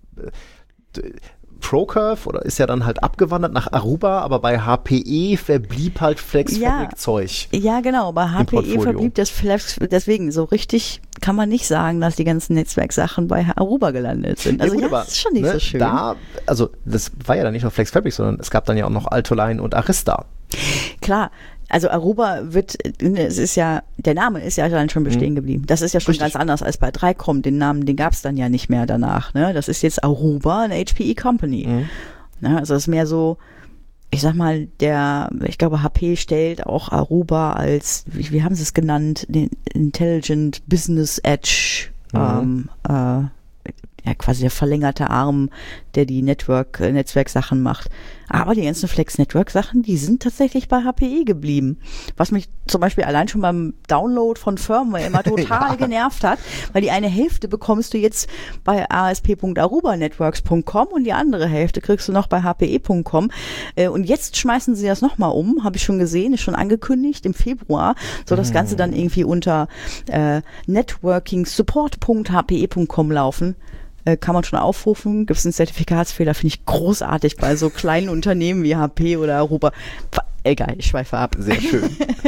Speaker 1: ProCurve oder ist ja dann halt abgewandert nach Aruba, aber bei H P E verblieb halt Flex-Fabric-Zeug.
Speaker 2: Ja, ja, genau, bei H P E verblieb das Flex, deswegen so richtig kann man nicht sagen, dass die ganzen Netzwerksachen bei Aruba gelandet sind. Also ja, gut, ja, das ist schon nicht ne, so schön.
Speaker 1: Da, also das war ja dann nicht nur Flex-Fabric, sondern es gab dann ja auch noch Altoline und Arista.
Speaker 2: Klar. Also Aruba wird, es ist ja, der Name ist ja dann schon bestehen geblieben. Das ist ja schon Richtig. Ganz anders als bei drei kommt. Den Namen, den gab es dann ja nicht mehr danach. Ne? Das ist jetzt Aruba, eine H P E Company. Mhm. Ne? Also das ist mehr so, ich sag mal, der, ich glaube, H P stellt auch Aruba als, wie, wie haben sie es genannt, den Intelligent Business Edge, mhm. ähm, äh, ja, quasi der verlängerte Arm, der die Network, äh, Netzwerksachen macht. Aber die ganzen Flex-Network-Sachen, die sind tatsächlich bei H P E geblieben. Was mich zum Beispiel allein schon beim Download von Firmware immer total ja. genervt hat, weil die eine Hälfte bekommst du jetzt bei a s p punkt aruba networks punkt com und die andere Hälfte kriegst du noch bei h p e punkt com. Äh, und jetzt schmeißen sie das nochmal um, habe ich schon gesehen, ist schon angekündigt im Februar, soll das Ganze dann irgendwie unter äh, networking support punkt h p e punkt com laufen. Kann man schon aufrufen, gibt es einen Zertifikatsfehler, finde ich großartig bei so kleinen Unternehmen wie H P oder Aruba. Egal, ich schweife ab.
Speaker 1: Sehr schön.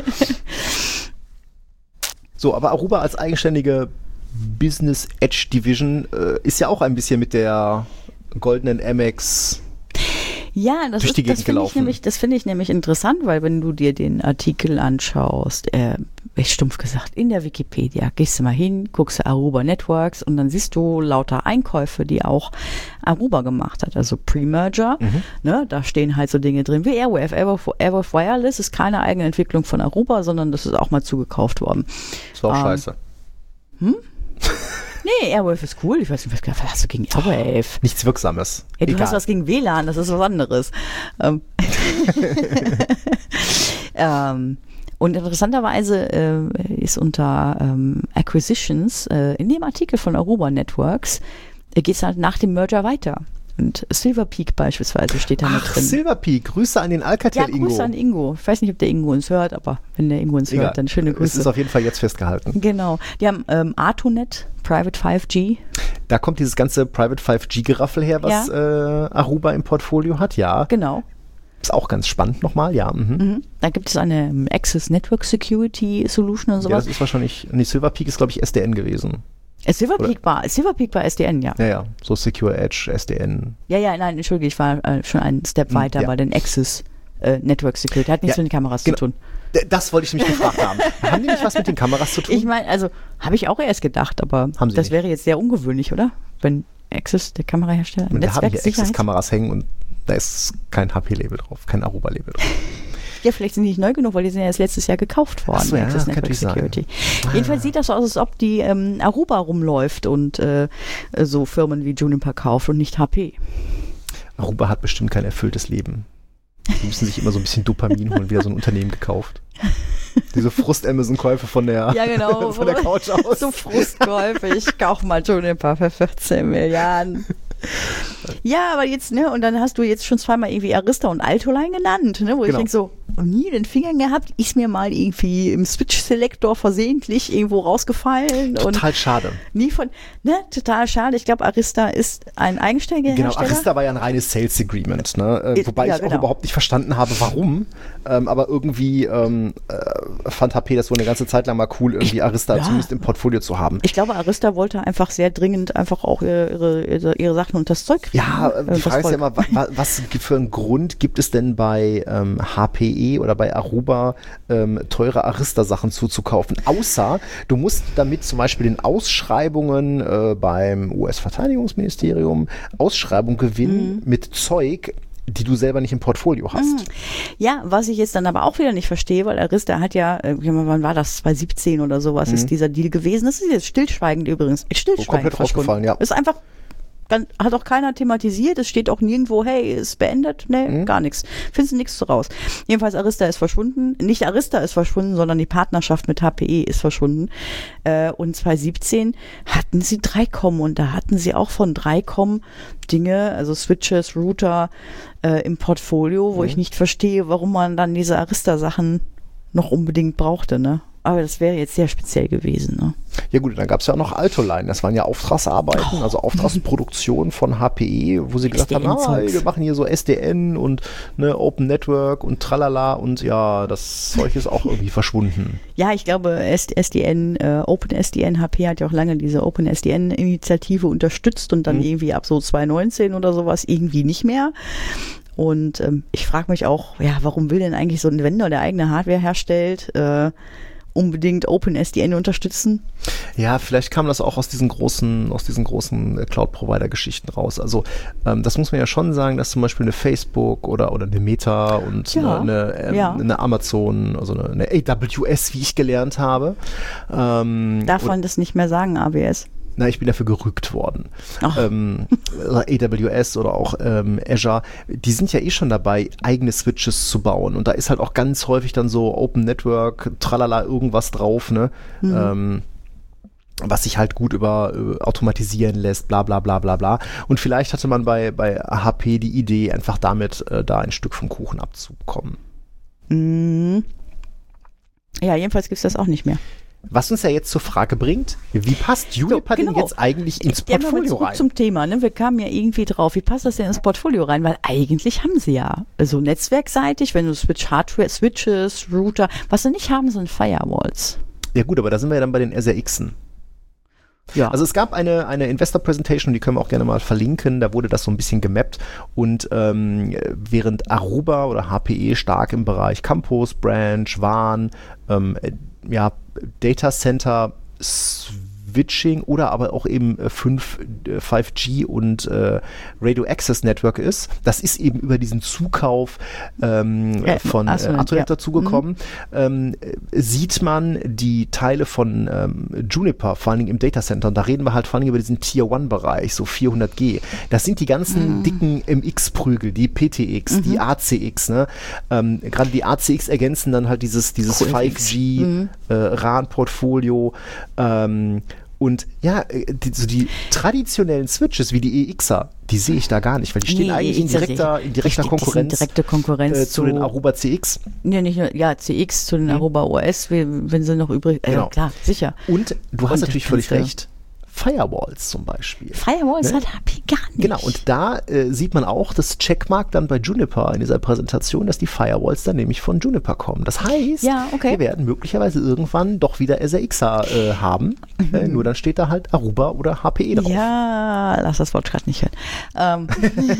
Speaker 1: So, aber Aruba als eigenständige Business Edge Division äh, ist ja auch ein bisschen mit der goldenen Amex
Speaker 2: Ja, das, ist, das finde ich, nämlich, das find ich nämlich interessant, weil wenn du dir den Artikel anschaust, äh, ich stumpf gesagt, in der Wikipedia, gehst du mal hin, guckst du Aruba Networks und dann siehst du lauter Einkäufe, die auch Aruba gemacht hat, also Pre-Merger, mhm. ne, da stehen halt so Dinge drin wie Airwave. Airwave, Airwave Wireless ist keine eigene Entwicklung von Aruba, sondern das ist auch mal zugekauft worden.
Speaker 1: Das war auch ähm, scheiße.
Speaker 2: Hm? Nee, Airwave ist cool. Ich weiß nicht, was hast du gegen Airwave?
Speaker 1: Oh, nichts Wirksames.
Speaker 2: Ja, du
Speaker 1: Egal.
Speaker 2: hast was gegen W L A N, das ist was anderes. Ähm. ähm, und interessanterweise äh, ist unter ähm, Acquisitions äh, in dem Artikel von Aruba Networks äh, geht es halt nach dem Merger weiter. Und Silver Peak beispielsweise steht da mit
Speaker 1: Ach,
Speaker 2: drin.
Speaker 1: Silver Peak, Grüße an den Alcatel
Speaker 2: ja,
Speaker 1: Ingo.
Speaker 2: Grüße an Ingo. Ich weiß nicht, ob der Ingo uns hört, aber wenn der Ingo uns Egal. hört, dann schöne Grüße.
Speaker 1: Es ist auf jeden Fall jetzt festgehalten.
Speaker 2: Genau. Die haben ähm, Artonet, Private fünf G.
Speaker 1: Da kommt dieses ganze Private fünf G-Geraffel her, was ja. äh, Aruba im Portfolio hat, ja.
Speaker 2: Genau.
Speaker 1: Ist auch ganz spannend nochmal, ja. Mhm.
Speaker 2: Mhm. Da gibt es eine um, Access Network Security Solution und sowas.
Speaker 1: Ja, das ist wahrscheinlich, nee, Silver Peak ist, glaube ich, S D N gewesen.
Speaker 2: Silver Peak war, Silver Peak war S D N, ja.
Speaker 1: Ja, ja, so Secure Edge, S D N.
Speaker 2: Ja, ja, nein, entschuldige, ich war äh, schon einen Step weiter ja. bei den Access äh, Network Security. Hat nichts ja, mit den Kameras genau. zu tun.
Speaker 1: Das wollte ich mich gefragt haben. Haben die nicht was mit den Kameras zu tun?
Speaker 2: Ich meine, also, habe ich auch erst gedacht, aber das nicht. wäre jetzt sehr ungewöhnlich, oder? Wenn Access, der Kamerahersteller,
Speaker 1: und da haben hier Access-Kameras hängen und da ist kein H P-Label drauf, kein Aruba-Label drauf.
Speaker 2: Ja, vielleicht sind die nicht neu genug, weil die sind ja erst letztes Jahr gekauft worden. Ach so, ja, Access Network Security. Sein. Jedenfalls sieht das so aus, als ob die ähm, Aruba rumläuft und äh, so Firmen wie Juniper kauft und nicht H P.
Speaker 1: Aruba hat bestimmt kein erfülltes Leben. Die müssen sich immer so ein bisschen Dopamin holen, wieder so ein Unternehmen gekauft. Diese Frust-Amazon-Käufe von der,
Speaker 2: ja, genau.
Speaker 1: von der Couch aus.
Speaker 2: So Frustkäufe, ich kaufe mal Juniper für vierzehn Milliarden. Ja, aber jetzt, ne, und dann hast du jetzt schon zweimal irgendwie Arista und Altoline genannt, ne, wo genau. ich denke so, nie in den Fingern gehabt, ist mir mal irgendwie im Switch-Selektor versehentlich irgendwo rausgefallen.
Speaker 1: Total
Speaker 2: und
Speaker 1: schade.
Speaker 2: Nie von, ne, total schade. Ich glaube, Arista ist ein eigenständiger
Speaker 1: Genau,
Speaker 2: Hersteller.
Speaker 1: Arista war ja ein reines Sales Agreement, ne, äh, wobei ja, ich genau. auch überhaupt nicht verstanden habe, warum, ähm, aber irgendwie ähm, äh, fand H P das wohl eine ganze Zeit lang mal cool, irgendwie ich, Arista ja. zumindest im Portfolio zu haben.
Speaker 2: Ich glaube, Arista wollte einfach sehr dringend einfach auch ihre, ihre, ihre Sachen unter das Zeug kriegen.
Speaker 1: Ja, die Frage ist ja immer, was, was für einen Grund gibt es denn bei ähm, H P E oder bei Aruba ähm, teure Arista-Sachen zuzukaufen? Außer, du musst damit zum Beispiel in Ausschreibungen äh, beim U S-Verteidigungsministerium Ausschreibung gewinnen mhm. mit Zeug, die du selber nicht im Portfolio hast.
Speaker 2: Ja, was ich jetzt dann aber auch wieder nicht verstehe, weil Arista hat ja, äh, wann war das, zwanzig siebzehn oder sowas, mhm. ist dieser Deal gewesen. Das ist jetzt stillschweigend übrigens. Stillschweigend
Speaker 1: komplett rausgefallen, ja.
Speaker 2: Ist einfach ganz, hat auch keiner thematisiert. Es steht auch nirgendwo, hey, ist beendet. Nee, mhm. gar nichts. Findest du nichts so raus. Jedenfalls Arista ist verschwunden. Nicht Arista ist verschwunden, sondern die Partnerschaft mit H P E ist verschwunden. Äh, und zwanzig siebzehn hatten sie drei Komma und da hatten sie auch von drei Komma Dinge, also Switches, Router äh, im Portfolio, wo mhm. ich nicht verstehe, warum man dann diese Arista-Sachen noch unbedingt brauchte, ne? Aber das wäre jetzt sehr speziell gewesen, ne?
Speaker 1: Ja gut, dann gab es ja auch noch Altoline. Das waren ja Auftragsarbeiten, oh. also Auftragsproduktion von H P E, wo sie gesagt haben, ah, wir machen hier so S D N und ne, Open Network und tralala und ja, das Zeug ist auch irgendwie verschwunden.
Speaker 2: Ja, ich glaube, S D N, äh, Open S D N, H P hat ja auch lange diese Open S D N-Initiative unterstützt und dann mhm. irgendwie ab so zwanzig neunzehn oder sowas irgendwie nicht mehr. Und ähm, ich frage mich auch, ja, warum will denn eigentlich so ein Vendor, der eigene Hardware herstellt, äh, unbedingt Open S D N unterstützen?
Speaker 1: Ja, vielleicht kam das auch aus diesen großen, aus diesen großen Cloud-Provider-Geschichten raus. Also ähm, das muss man ja schon sagen, dass zum Beispiel eine Facebook oder oder eine Meta und
Speaker 2: ja,
Speaker 1: eine, eine,
Speaker 2: ja.
Speaker 1: eine Amazon, also eine, eine A W S, wie ich gelernt habe. Ähm,
Speaker 2: Darf man das nicht mehr sagen, A W S?
Speaker 1: Na, ich bin dafür gerügt worden. Ähm, A W S oder auch ähm, Azure, die sind ja eh schon dabei, eigene Switches zu bauen. Und da ist halt auch ganz häufig dann so Open Network, tralala, irgendwas drauf, ne? Mhm. Ähm, was sich halt gut über äh, automatisieren lässt, bla bla bla bla bla. Und vielleicht hatte man bei, bei H P die Idee, einfach damit äh, da ein Stück vom Kuchen abzubekommen.
Speaker 2: Mhm. Ja, jedenfalls gibt es das auch nicht mehr.
Speaker 1: Was uns ja jetzt zur Frage bringt, wie passt Juniper so, genau. denn jetzt eigentlich ins Portfolio
Speaker 2: ja,
Speaker 1: rein?
Speaker 2: Zum Thema, ne? Wir kamen ja irgendwie drauf, wie passt das denn ins Portfolio rein? Weil eigentlich haben sie ja so netzwerkseitig, wenn du Switch Hardware, Switches, Router, was sie nicht haben, sind Firewalls.
Speaker 1: Ja gut, aber da sind wir ja dann bei den S R Xen. Ja. Also es gab eine, eine Investor-Präsentation, die können wir auch gerne mal verlinken, da wurde das so ein bisschen gemappt und ähm, während Aruba oder H P E stark im Bereich Campus, Branch, W A N, ähm, ja, Data Center, Switching oder aber auch eben fünf G und äh, Radio Access Network ist. Das ist eben über diesen Zukauf ähm, ja, von äh, Athonet ja. dazugekommen. Mhm. Ähm, sieht man die Teile von ähm, Juniper, vor allen Dingen im Data Center, und da reden wir halt vor allen Dingen über diesen Tier eins Bereich, so vierhundert G. Das sind die ganzen mhm. dicken M X-Prügel, die P T X, mhm. die A C X. Ne? Ähm, gerade die A C X ergänzen dann halt dieses, dieses fünf G mhm. äh, R A N-Portfolio. Ähm, Und ja, die, so die traditionellen Switches wie die E Xer, die sehe ich da gar nicht, weil die stehen nee, eigentlich in direkter, in direkter Konkurrenz,
Speaker 2: direkte Konkurrenz
Speaker 1: äh, zu, zu den Aruba C X.
Speaker 2: Ja, nicht nur, ja, C X zu den mhm. Aruba O S, wenn sie noch übrig, äh, genau. klar, sicher.
Speaker 1: Und du hast und natürlich völlig recht. Firewalls zum Beispiel.
Speaker 2: Firewalls
Speaker 1: ne?
Speaker 2: hat H P gar nicht.
Speaker 1: Genau, und da äh, sieht man auch das Checkmark dann bei Juniper in dieser Präsentation, dass die Firewalls dann nämlich von Juniper kommen. Das heißt, ja, okay. wir werden möglicherweise irgendwann doch wieder S R Xer äh, haben, mhm. äh, nur dann steht da halt Aruba oder H P E drauf.
Speaker 2: Ja, lass das Wort gerade nicht hören. Ähm.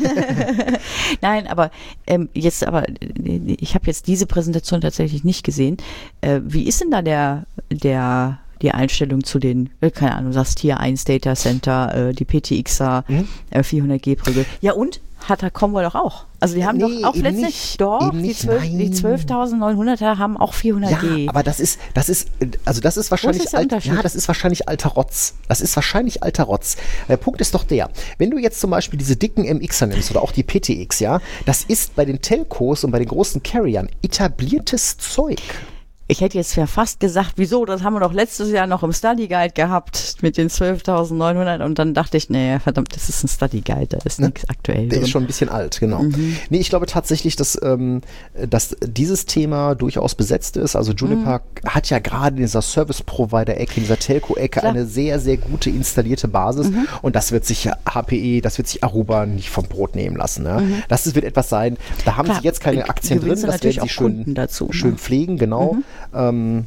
Speaker 2: Nein, aber ähm, jetzt, aber ich habe jetzt diese Präsentation tatsächlich nicht gesehen. Äh, wie ist denn da der, der die Einstellung zu den, keine Ahnung, das Tier eins Data Center, äh, die P T Xer, mhm. äh, vierhundert G Prügel. Ja und? Hat der Commvault doch auch. Also die haben nee, doch auch letztlich, nicht, doch, die, die zwölftausendneunhunderter haben auch vierhundert G.
Speaker 1: Ja, aber das ist, das ist, also das ist wahrscheinlich, ist alt, ja, das ist wahrscheinlich alter Rotz. Das ist wahrscheinlich alter Rotz. Der Punkt ist doch der, wenn du jetzt zum Beispiel diese dicken M Xer nimmst oder auch die P T X, ja, das ist bei den Telcos und bei den großen Carriern etabliertes Zeug.
Speaker 2: Ich hätte jetzt ja fast gesagt, wieso, das haben wir doch letztes Jahr noch im Study Guide gehabt mit den zwölftausendneunhundert und dann dachte ich, nee, verdammt, das ist ein Study Guide, da ist ne? nichts aktuell.
Speaker 1: Der
Speaker 2: drin.
Speaker 1: ist schon ein bisschen alt, genau. Mhm. Nee, ich glaube tatsächlich, dass, ähm, dass dieses Thema durchaus besetzt ist. Also Juniper mhm. hat ja gerade in dieser Service-Provider-Ecke, in dieser Telco-Ecke Klar. eine sehr, sehr gute installierte Basis mhm. und das wird sich H P E, das wird sich Aruba nicht vom Brot nehmen lassen. Ne? Mhm. Das wird etwas sein, da haben Klar. sie jetzt keine Aktien drin, das werden sie schön, dazu, schön ne? pflegen, genau. Mhm. Ähm,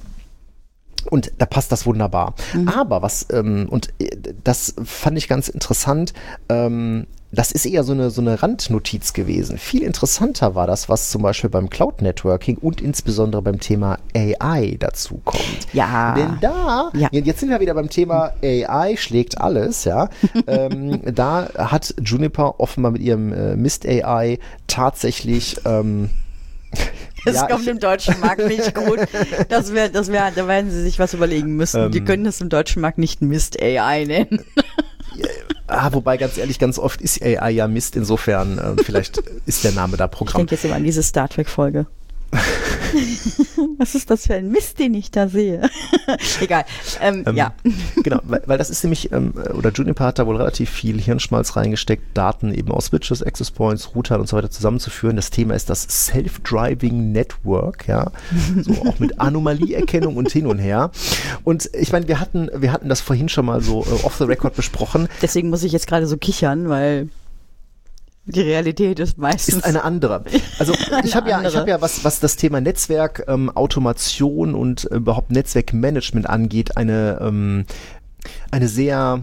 Speaker 1: und da passt das wunderbar. Mhm. Aber was, ähm, und das fand ich ganz interessant, ähm, das ist eher so eine, so eine Randnotiz gewesen. Viel interessanter war das, was zum Beispiel beim Cloud Networking und insbesondere beim Thema A I dazu kommt.
Speaker 2: Ja.
Speaker 1: Denn da, ja. jetzt sind wir wieder beim Thema A I schlägt alles, ja. ähm, da hat Juniper offenbar mit ihrem äh, Mist A I tatsächlich ähm,
Speaker 2: Das ja, kommt
Speaker 1: ich,
Speaker 2: im deutschen Markt nicht gut. Das wär, das wär, da werden sie sich was überlegen müssen. Ähm, Die können das im deutschen Markt nicht Mist A I nennen.
Speaker 1: Ah, wobei, ganz ehrlich, ganz oft ist A I ja Mist, insofern äh, vielleicht ist der Name da Programm.
Speaker 2: Ich denke jetzt immer an diese Star Trek-Folge. Was ist das für ein Mist, den ich da sehe? Egal. Ähm, ähm, ja.
Speaker 1: Genau, weil, weil das ist nämlich, ähm, oder Juniper hat da wohl relativ viel Hirnschmalz reingesteckt, Daten eben aus Switches, Access Points, Routern und so weiter zusammenzuführen. Das Thema ist das Self-Driving Network, ja, so auch mit Anomalieerkennung und hin und her. Und ich meine, wir hatten, wir hatten das vorhin schon mal so äh, off the record besprochen.
Speaker 2: Deswegen muss ich jetzt gerade so kichern, weil die Realität ist meistens
Speaker 1: ist eine andere. Also ich habe ja, ich habe ja, was was das Thema Netzwerk, ähm, Automation und äh, überhaupt Netzwerkmanagement angeht, eine ähm, eine sehr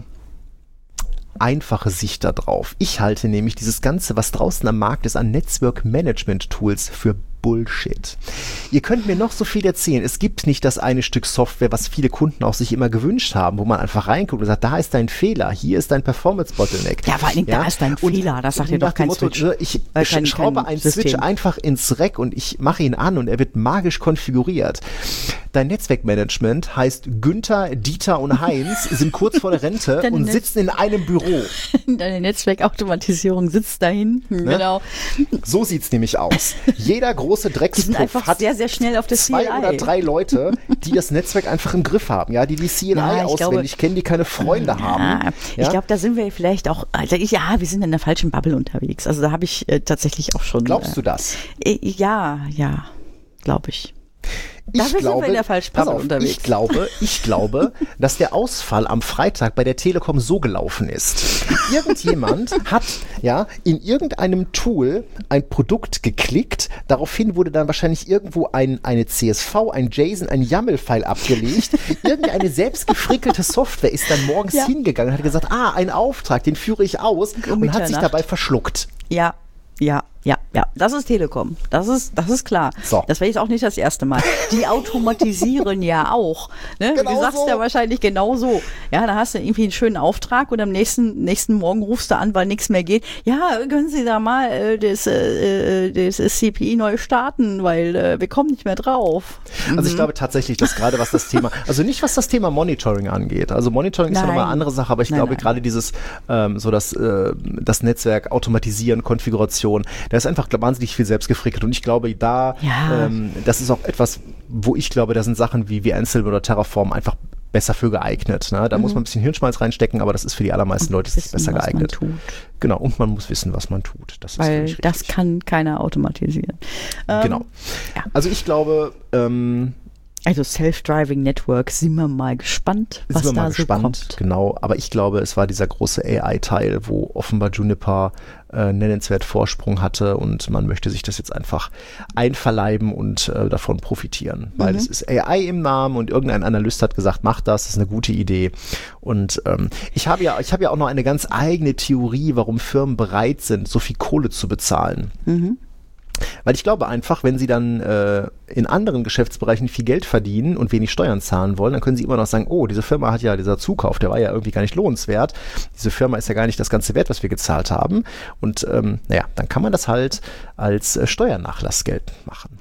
Speaker 1: einfache Sicht da drauf. Ich halte nämlich dieses Ganze, was draußen am Markt ist, an Netzwerk-Management-Tools für Bullshit. Ihr könnt mir noch so viel erzählen. Es gibt nicht das eine Stück Software, was viele Kunden auch sich immer gewünscht haben, wo man einfach reinguckt und sagt, da ist dein Fehler, hier ist dein Performance-Bottleneck.
Speaker 2: Ja, vor allem, ja? da ist dein
Speaker 1: und
Speaker 2: Fehler, das sagt dir doch kein
Speaker 1: Motto,
Speaker 2: Switch.
Speaker 1: Ich
Speaker 2: Weil kein,
Speaker 1: schraube
Speaker 2: kein
Speaker 1: einen
Speaker 2: System.
Speaker 1: Switch einfach ins Rack und ich mache ihn an und er wird magisch konfiguriert. Dein Netzwerkmanagement heißt Günther, Dieter und Heinz sind kurz vor der Rente
Speaker 2: Deine
Speaker 1: und
Speaker 2: Netz-
Speaker 1: sitzen in einem Büro.
Speaker 2: Deine Netzwerkautomatisierung sitzt da hinten,
Speaker 1: Ne?
Speaker 2: genau.
Speaker 1: So sieht's nämlich aus. Jeder große
Speaker 2: Die sind
Speaker 1: Dreckspuff
Speaker 2: einfach
Speaker 1: hat
Speaker 2: sehr, sehr schnell auf das
Speaker 1: zwei
Speaker 2: C L I.
Speaker 1: oder drei Leute, die das Netzwerk einfach im Griff haben, ja, die die C L I
Speaker 2: Ja, ich
Speaker 1: auswendig
Speaker 2: glaube-
Speaker 1: kennen, die keine Freunde haben.
Speaker 2: Ja, ich
Speaker 1: Ja?
Speaker 2: glaube, da sind wir vielleicht auch, also ich, ja, wir sind in der falschen Bubble unterwegs. Also da habe ich äh, tatsächlich auch schon.
Speaker 1: Glaubst du
Speaker 2: äh,
Speaker 1: das?
Speaker 2: äh, Ja, ja, glaube ich.
Speaker 1: Ich
Speaker 2: Dafür sind wir
Speaker 1: glaube,
Speaker 2: in der falschen
Speaker 1: pass
Speaker 2: Bubble
Speaker 1: auf,
Speaker 2: unterwegs.
Speaker 1: ich glaube, ich glaube, dass der Ausfall am Freitag bei der Telekom so gelaufen ist. Irgendjemand hat ja in irgendeinem Tool ein Produkt geklickt, daraufhin wurde dann wahrscheinlich irgendwo ein, eine C S V, ein JSON, ein YAML-File abgelegt. Irgendeine selbst gefrickelte Software ist dann morgens
Speaker 2: Ja.
Speaker 1: hingegangen und hat gesagt, ah, ein Auftrag, den führe ich aus
Speaker 2: Um
Speaker 1: und hat sich
Speaker 2: Mitternacht.
Speaker 1: dabei verschluckt.
Speaker 2: Ja, ja, ja, ja. Das ist Telekom. Das ist, das ist klar.
Speaker 1: So.
Speaker 2: Das wäre jetzt auch nicht das erste Mal. Die automatisieren ja auch. Ne?
Speaker 1: Genau
Speaker 2: du sagst
Speaker 1: so.
Speaker 2: ja wahrscheinlich genau so. Ja, da hast du irgendwie einen schönen Auftrag und am nächsten, nächsten Morgen rufst du an, weil nichts mehr geht. Ja, können Sie da mal äh, das, äh, das C P I neu starten, weil äh, wir kommen nicht mehr drauf.
Speaker 1: Also ich glaube tatsächlich, dass gerade was das Thema, also nicht was das Thema Monitoring angeht. Also Monitoring ist ja nochmal eine
Speaker 2: Nein.
Speaker 1: andere Sache, aber ich
Speaker 2: Nein,
Speaker 1: glaube
Speaker 2: nein.
Speaker 1: gerade dieses, ähm, so das, äh, das Netzwerk automatisieren, Konfiguration, da ist einfach wahnsinnig viel selbst gefrickelt und ich glaube da,
Speaker 2: Ja.
Speaker 1: ähm, das ist auch etwas, wo ich glaube, da sind Sachen wie, wie Ansible oder Terraform einfach besser für geeignet. Ne? Da
Speaker 2: Mhm.
Speaker 1: muss man ein bisschen Hirnschmalz reinstecken, aber das ist für die allermeisten Leute ist das
Speaker 2: Wissen,
Speaker 1: besser
Speaker 2: was man
Speaker 1: geeignet.
Speaker 2: tut.
Speaker 1: Genau, und man muss wissen, was man tut. Das ist
Speaker 2: Weil
Speaker 1: völlig
Speaker 2: das
Speaker 1: richtig.
Speaker 2: kann keiner automatisieren. Ähm,
Speaker 1: Genau.
Speaker 2: ja.
Speaker 1: Also ich glaube, ähm,
Speaker 2: Also Self-Driving Network, sind wir mal gespannt, was
Speaker 1: sind wir
Speaker 2: da
Speaker 1: mal
Speaker 2: so
Speaker 1: gespannt,
Speaker 2: kommt.
Speaker 1: genau. Aber ich glaube, es war dieser große A I-Teil, wo offenbar Juniper äh, nennenswert Vorsprung hatte und man möchte sich das jetzt einfach einverleiben und äh, davon profitieren. Weil
Speaker 2: Mhm.
Speaker 1: es ist A I im Namen und irgendein Analyst hat gesagt, mach das, das ist eine gute Idee. Und ähm, ich habe ja, ich habe ja auch noch eine ganz eigene Theorie, warum Firmen bereit sind, so viel Kohle zu bezahlen.
Speaker 2: Mhm.
Speaker 1: Weil ich glaube einfach, wenn sie dann äh, in anderen Geschäftsbereichen viel Geld verdienen und wenig Steuern zahlen wollen, dann können sie immer noch sagen, oh, diese Firma hat ja, dieser Zukauf, der war ja irgendwie gar nicht lohnenswert. Diese Firma ist ja gar nicht das ganze wert, was wir gezahlt haben. Und ähm, naja, dann kann man das halt als äh, Steuernachlass geltend machen.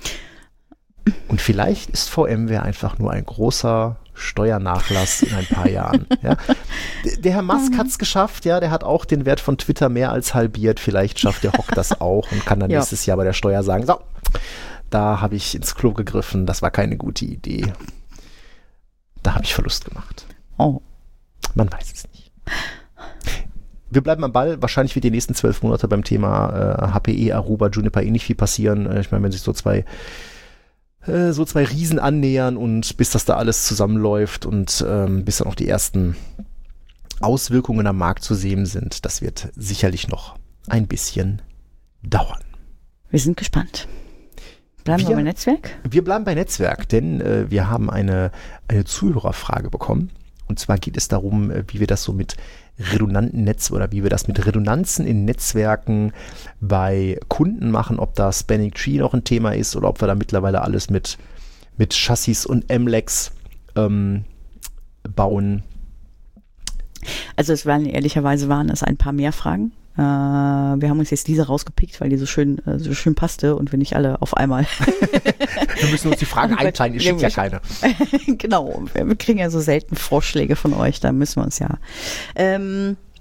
Speaker 1: Und vielleicht ist VMware einfach nur ein großer Steuernachlass in ein paar Jahren. Ja. Der, der Herr Musk hat es geschafft, ja, der hat auch den Wert von Twitter mehr als halbiert. Vielleicht schafft der Hock das auch und kann dann
Speaker 2: Ja.
Speaker 1: nächstes Jahr bei der Steuer sagen, so, da habe ich ins Klo gegriffen, das war keine gute Idee. Da habe ich Verlust gemacht.
Speaker 2: Oh.
Speaker 1: Man weiß es nicht. Wir bleiben am Ball. Wahrscheinlich wird die nächsten zwölf Monate beim Thema äh, H P E, Aruba, Juniper eh nicht viel passieren. Äh, ich meine, wenn sich so zwei äh, so zwei Riesen annähern und bis das da alles zusammenläuft und ähm, bis dann auch die ersten Auswirkungen am Markt zu sehen sind, das wird sicherlich noch ein bisschen dauern.
Speaker 2: Wir sind gespannt. Bleiben wir,
Speaker 1: Wir-
Speaker 2: beim Netzwerk?
Speaker 1: Wir bleiben bei Netzwerk, denn äh, wir haben eine, eine Zuhörerfrage bekommen. Und zwar geht es darum, äh, wie wir das so mit redundanten Netz oder wie wir das mit Redundanzen in Netzwerken bei Kunden machen, ob da Spanning Tree noch ein Thema ist oder ob wir da mittlerweile alles mit, mit Chassis und M L E X ähm, bauen.
Speaker 2: Also es waren ehrlicherweise waren es ein paar mehr Fragen. Äh, wir haben uns jetzt diese rausgepickt, weil die so schön äh, so schön passte und wir nicht alle auf einmal.
Speaker 1: Wir müssen uns die Fragen
Speaker 2: Oh Gott,
Speaker 1: einteilen, ihr schickt ja keine.
Speaker 2: Genau, wir, wir kriegen ja so selten Vorschläge von euch, da müssen wir uns ja. Ähm,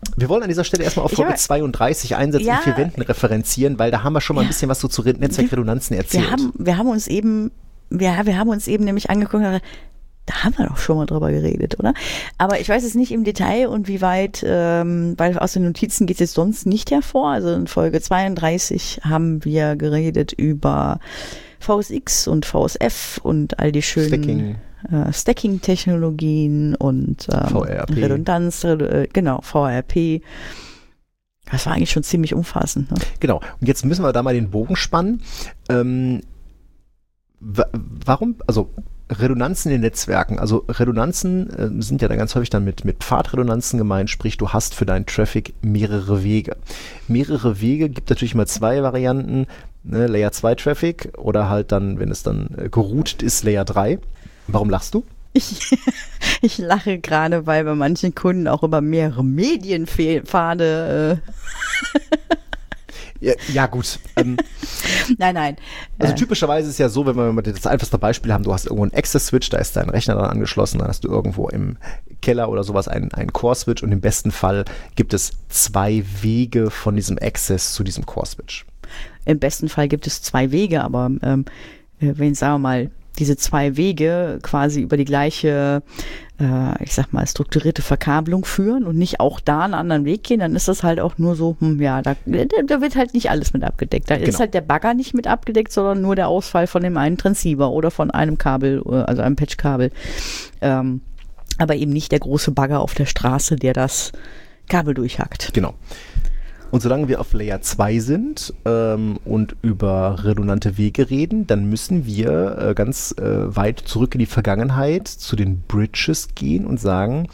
Speaker 1: Wir wollen an dieser Stelle erstmal auf Folge zweiunddreißig Einsätze
Speaker 2: ja,
Speaker 1: in vier Wänden referenzieren, weil da haben wir schon mal ein bisschen was so zu Netzwerkredundanzen erzählt.
Speaker 2: Wir haben, wir haben uns eben, wir, wir haben uns eben nämlich angeguckt, da haben wir doch schon mal drüber geredet, oder? Aber ich weiß es nicht im Detail und wie weit, ähm, weil aus den Notizen geht es jetzt sonst nicht hervor. Also in Folge zweiunddreißig haben wir geredet über V S X und V S F und all die schönen Stacking. Äh, Stacking-Technologien und ähm,
Speaker 1: V R P.
Speaker 2: Redundanz, äh, genau, V R P. Das war eigentlich schon ziemlich umfassend. Ne?
Speaker 1: Genau. Und jetzt müssen wir da mal den Bogen spannen. Ähm, wa- warum, also Redundanzen in den Netzwerken, also Redundanzen äh, sind ja dann ganz häufig dann mit, mit Pfadredundanzen gemeint, sprich du hast für deinen Traffic mehrere Wege. Mehrere Wege gibt natürlich mal zwei Varianten, ne, Layer zwei Traffic oder halt dann, wenn es dann äh, geroutet ist, Layer drei. Warum lachst du?
Speaker 2: Ich, ich lache gerade, weil bei manchen Kunden auch über mehrere Medienpfade äh
Speaker 1: Ja, ja gut. Ähm,
Speaker 2: nein, nein.
Speaker 1: Also
Speaker 2: äh.
Speaker 1: typischerweise ist es ja so, wenn wir, wenn wir das einfachste Beispiel haben, du hast irgendwo einen Access-Switch, da ist dein Rechner dann angeschlossen, dann hast du irgendwo im Keller oder sowas einen, einen Core-Switch und im besten Fall gibt es zwei Wege von diesem Access zu diesem Core-Switch.
Speaker 2: Im besten Fall gibt es zwei Wege, aber ähm, wenn, sagen wir mal, diese zwei Wege quasi über die gleiche, äh, ich sag mal, strukturierte Verkabelung führen und nicht auch da einen anderen Weg gehen, dann ist das halt auch nur so, hm, ja, da, da wird halt nicht alles mit abgedeckt. Da genau. ist halt der Bagger nicht mit abgedeckt, sondern nur der Ausfall von dem einen Transceiver oder von einem Kabel, also einem Patchkabel. Ähm, aber eben nicht der große Bagger auf der Straße, der das Kabel durchhackt.
Speaker 1: Genau. Und solange wir auf Layer zwei sind ähm, und über redundante Wege reden, dann müssen wir äh, ganz äh, weit zurück in die Vergangenheit zu den Bridges gehen und sagen,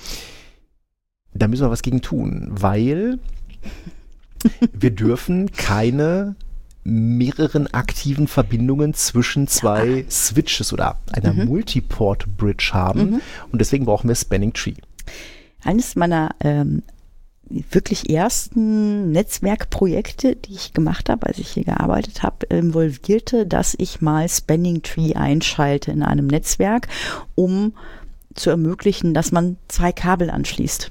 Speaker 1: da müssen wir was gegen tun, weil wir dürfen keine mehreren aktiven Verbindungen zwischen zwei ja. Switches oder einer mhm. Multiport-Bridge haben mhm. und deswegen brauchen wir Spanning Tree.
Speaker 2: Eines meiner ähm wirklich ersten Netzwerkprojekte, die ich gemacht habe, als ich hier gearbeitet habe, involvierte, dass ich mal Spanning Tree einschalte in einem Netzwerk, um zu ermöglichen, dass man zwei Kabel anschließt.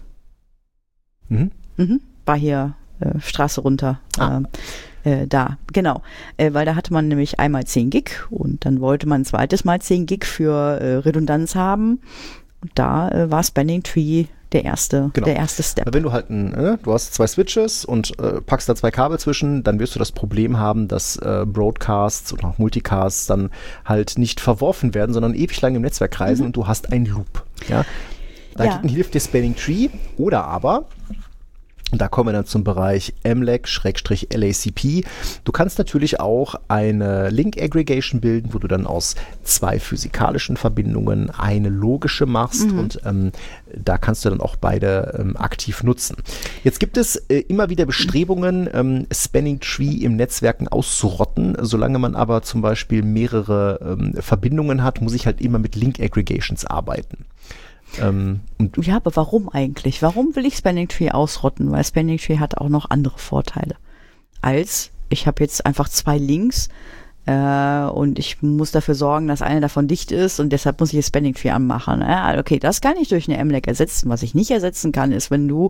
Speaker 2: Mhm. Mhm. War hier äh, Straße runter. Ah. Äh, äh, da, genau. Äh, weil da hatte man nämlich einmal zehn Gig und dann wollte man ein zweites Mal zehn Gig für äh, Redundanz haben. Und da äh, war Spanning Tree der erste, genau. der erste Step.
Speaker 1: Wenn du halt, ein, äh, du hast zwei Switches und äh, packst da zwei Kabel zwischen, dann wirst du das Problem haben, dass äh, Broadcasts und auch Multicasts dann halt nicht verworfen werden, sondern ewig lang im Netzwerk kreisen mhm. und du hast einen Loop. Ja? Dagegen ja. hilft dir Spanning Tree oder aber, und da kommen wir dann zum Bereich M L A C/L A C P. Du kannst natürlich auch eine Link Aggregation bilden, wo du dann aus zwei physikalischen Verbindungen eine logische machst mhm. und ähm, da kannst du dann auch beide ähm, aktiv nutzen. Jetzt gibt es äh, immer wieder Bestrebungen, ähm, Spanning Tree im Netzwerken auszurotten. Solange man aber zum Beispiel mehrere ähm, Verbindungen hat, muss ich halt immer mit Link Aggregations arbeiten.
Speaker 2: Ähm, und ja, aber warum eigentlich? Warum will ich Spanning Tree ausrotten? Weil Spanning Tree hat auch noch andere Vorteile. Als, ich habe jetzt einfach zwei Links äh, und ich muss dafür sorgen, dass eine davon dicht ist und deshalb muss ich das Spanning Tree anmachen. Ja, okay, das kann ich durch eine M L A C ersetzen. Was ich nicht ersetzen kann, ist, wenn du,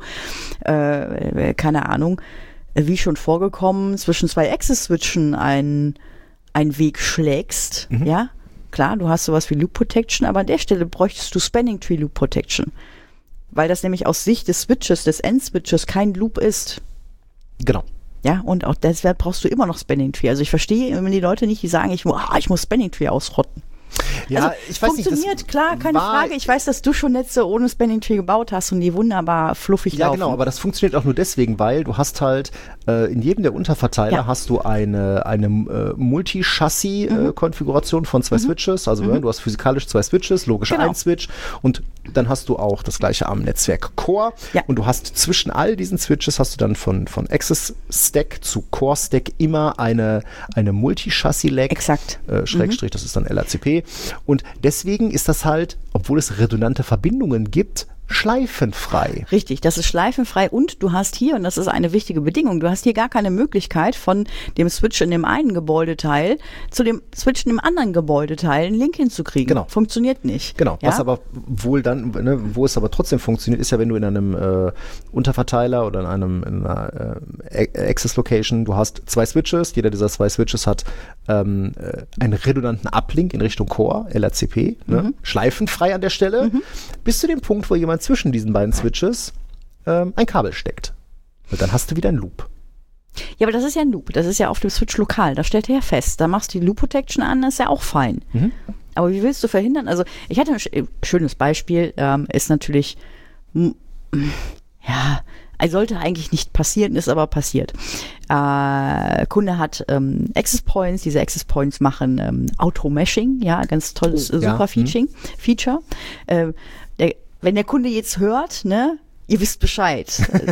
Speaker 2: äh, keine Ahnung, wie schon vorgekommen, zwischen zwei Access-Switchen einen, einen Weg schlägst, mhm. ja, klar, du hast sowas wie Loop Protection, aber an der Stelle bräuchtest du Spanning Tree Loop Protection. Weil das nämlich aus Sicht des Switches, des End-Switches kein Loop ist.
Speaker 1: Genau.
Speaker 2: Ja, und auch deshalb brauchst du immer noch Spanning Tree. Also ich verstehe immer die Leute nicht, die sagen, ich, oh, ich muss Spanning Tree ausrotten.
Speaker 1: Ja,
Speaker 2: also,
Speaker 1: ich weiß
Speaker 2: funktioniert,
Speaker 1: nicht,
Speaker 2: klar, keine Frage. Ich weiß, dass du schon Netze ohne Spanning Tree gebaut hast und die wunderbar fluffig
Speaker 1: ja,
Speaker 2: laufen.
Speaker 1: Ja, genau, aber das funktioniert auch nur deswegen, weil du hast halt äh, in jedem der Unterverteiler ja. hast du eine, eine äh, Multi-Chassis-Konfiguration mhm. äh, von zwei mhm. Switches. Also mhm. du hast physikalisch zwei Switches, logisch genau. ein Switch und dann hast du auch das gleiche am Netzwerk Core ja. und du hast zwischen all diesen Switches hast du dann von, von Access Stack zu Core Stack immer eine, eine Multi-Chassis-Lag.
Speaker 2: Exakt.
Speaker 1: Äh, Schrägstrich, mhm. das ist dann L A C P. Und deswegen ist das halt, obwohl es redundante Verbindungen gibt, schleifenfrei.
Speaker 2: Richtig, das ist schleifenfrei und du hast hier, und das ist eine wichtige Bedingung, du hast hier gar keine Möglichkeit von dem Switch in dem einen Gebäudeteil zu dem Switch in dem anderen Gebäudeteil einen Link hinzukriegen.
Speaker 1: Genau.
Speaker 2: Funktioniert nicht.
Speaker 1: Genau,
Speaker 2: ja?
Speaker 1: Was aber wohl dann, ne, wo es aber trotzdem funktioniert, ist ja, wenn du in einem äh, Unterverteiler oder in einem in einer äh, Access-Location, du hast zwei Switches, jeder dieser zwei Switches hat ähm, äh, einen redundanten Uplink in Richtung Core, L R C P, ne,
Speaker 2: Mhm.
Speaker 1: schleifenfrei an der Stelle, mhm. bis zu dem Punkt, wo jemand zwischen diesen beiden Switches ähm, ein Kabel steckt. Und dann hast du wieder einen Loop.
Speaker 2: Ja, aber das ist ja ein Loop. Das ist ja auf dem Switch lokal. Da stellt er ja fest. Da machst du die Loop Protection an, das ist ja auch fein. Mhm. Aber wie willst du verhindern? Also, ich hatte ein sch- schönes Beispiel, ähm, ist natürlich, m- ja, sollte eigentlich nicht passieren, ist aber passiert. Äh, Kunde hat ähm, Access Points, diese Access Points machen ähm, Auto-Meshing, ja, ganz tolles,
Speaker 1: oh,
Speaker 2: äh, super
Speaker 1: ja.
Speaker 2: Featuring, Feature. Äh, der, wenn der Kunde jetzt hört, ne, ihr wisst Bescheid.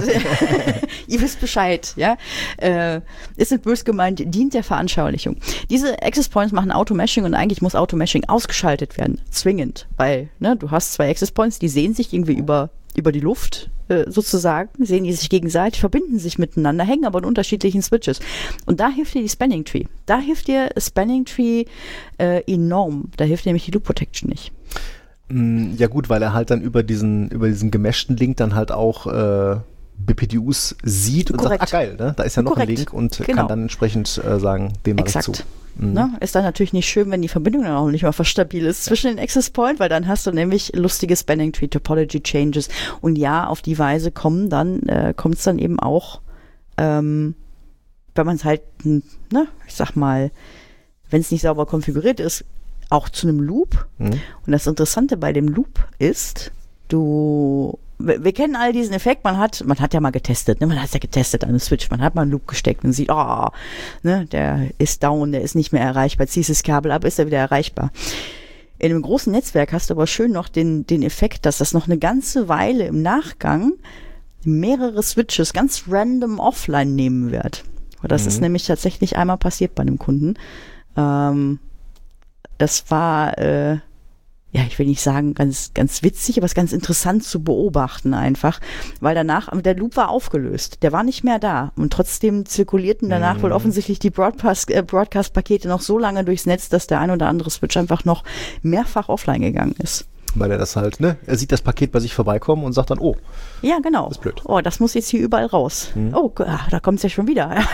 Speaker 2: Ihr wisst Bescheid, ja. Äh, ist nicht böse gemeint, dient der Veranschaulichung. Diese Access Points machen Auto-Meshing und eigentlich muss Auto-Meshing ausgeschaltet werden, zwingend, weil ne, du hast zwei Access Points, die sehen sich irgendwie über, über die Luft äh, sozusagen, sehen die sich gegenseitig, verbinden sich miteinander, hängen aber in unterschiedlichen Switches. Und da hilft dir die Spanning Tree. Da hilft dir Spanning Tree äh, enorm. Da hilft dir nämlich die Loop Protection nicht.
Speaker 1: Ja gut, weil er halt dann über diesen über diesen gemeshten Link dann halt auch äh, B P D Us sieht und
Speaker 2: Korrekt.
Speaker 1: sagt, ah geil, ne? Da ist ja noch
Speaker 2: Korrekt.
Speaker 1: ein Link und
Speaker 2: Genau.
Speaker 1: kann dann entsprechend äh, sagen, den mache ich
Speaker 2: Exakt.
Speaker 1: zu. Mhm.
Speaker 2: Ne? Ist dann natürlich nicht schön, wenn die Verbindung dann auch nicht mal verstabil ist zwischen den Access Point, weil dann hast du nämlich lustige Spanning Tree Topology Changes und ja, auf die Weise kommen dann, äh, kommt es dann eben auch, ähm, wenn man es halt, ne, ich sag mal, wenn es nicht sauber konfiguriert ist, auch zu einem Loop.
Speaker 1: Mhm.
Speaker 2: Und das Interessante bei dem Loop ist, du, wir, wir kennen all diesen Effekt, man hat, man hat ja mal getestet, ne? Man hat ja getestet an einem Switch, man hat mal einen Loop gesteckt und sieht, oh, ne, der ist down, der ist nicht mehr erreichbar, ziehst das Kabel ab, ist er wieder erreichbar. In einem großen Netzwerk hast du aber schön noch den, den Effekt, dass das noch eine ganze Weile im Nachgang mehrere Switches ganz random offline nehmen wird. Das mhm. ist nämlich tatsächlich einmal passiert bei einem Kunden. Ähm, Das war, äh, ja, ich will nicht sagen ganz, ganz witzig, aber es ist ganz interessant zu beobachten einfach, weil danach, der Loop war aufgelöst, der war nicht mehr da und trotzdem zirkulierten danach mhm. wohl offensichtlich die Broadcast, äh, Broadcast-Pakete noch so lange durchs Netz, dass der ein oder andere Switch einfach noch mehrfach offline gegangen ist.
Speaker 1: Weil er das halt, ne, er sieht das Paket bei sich vorbeikommen und sagt dann, oh.
Speaker 2: Ja, genau.
Speaker 1: Das ist blöd.
Speaker 2: Oh, das muss jetzt hier überall raus. Mhm. Oh, ach, da kommt es ja schon wieder.
Speaker 1: ja.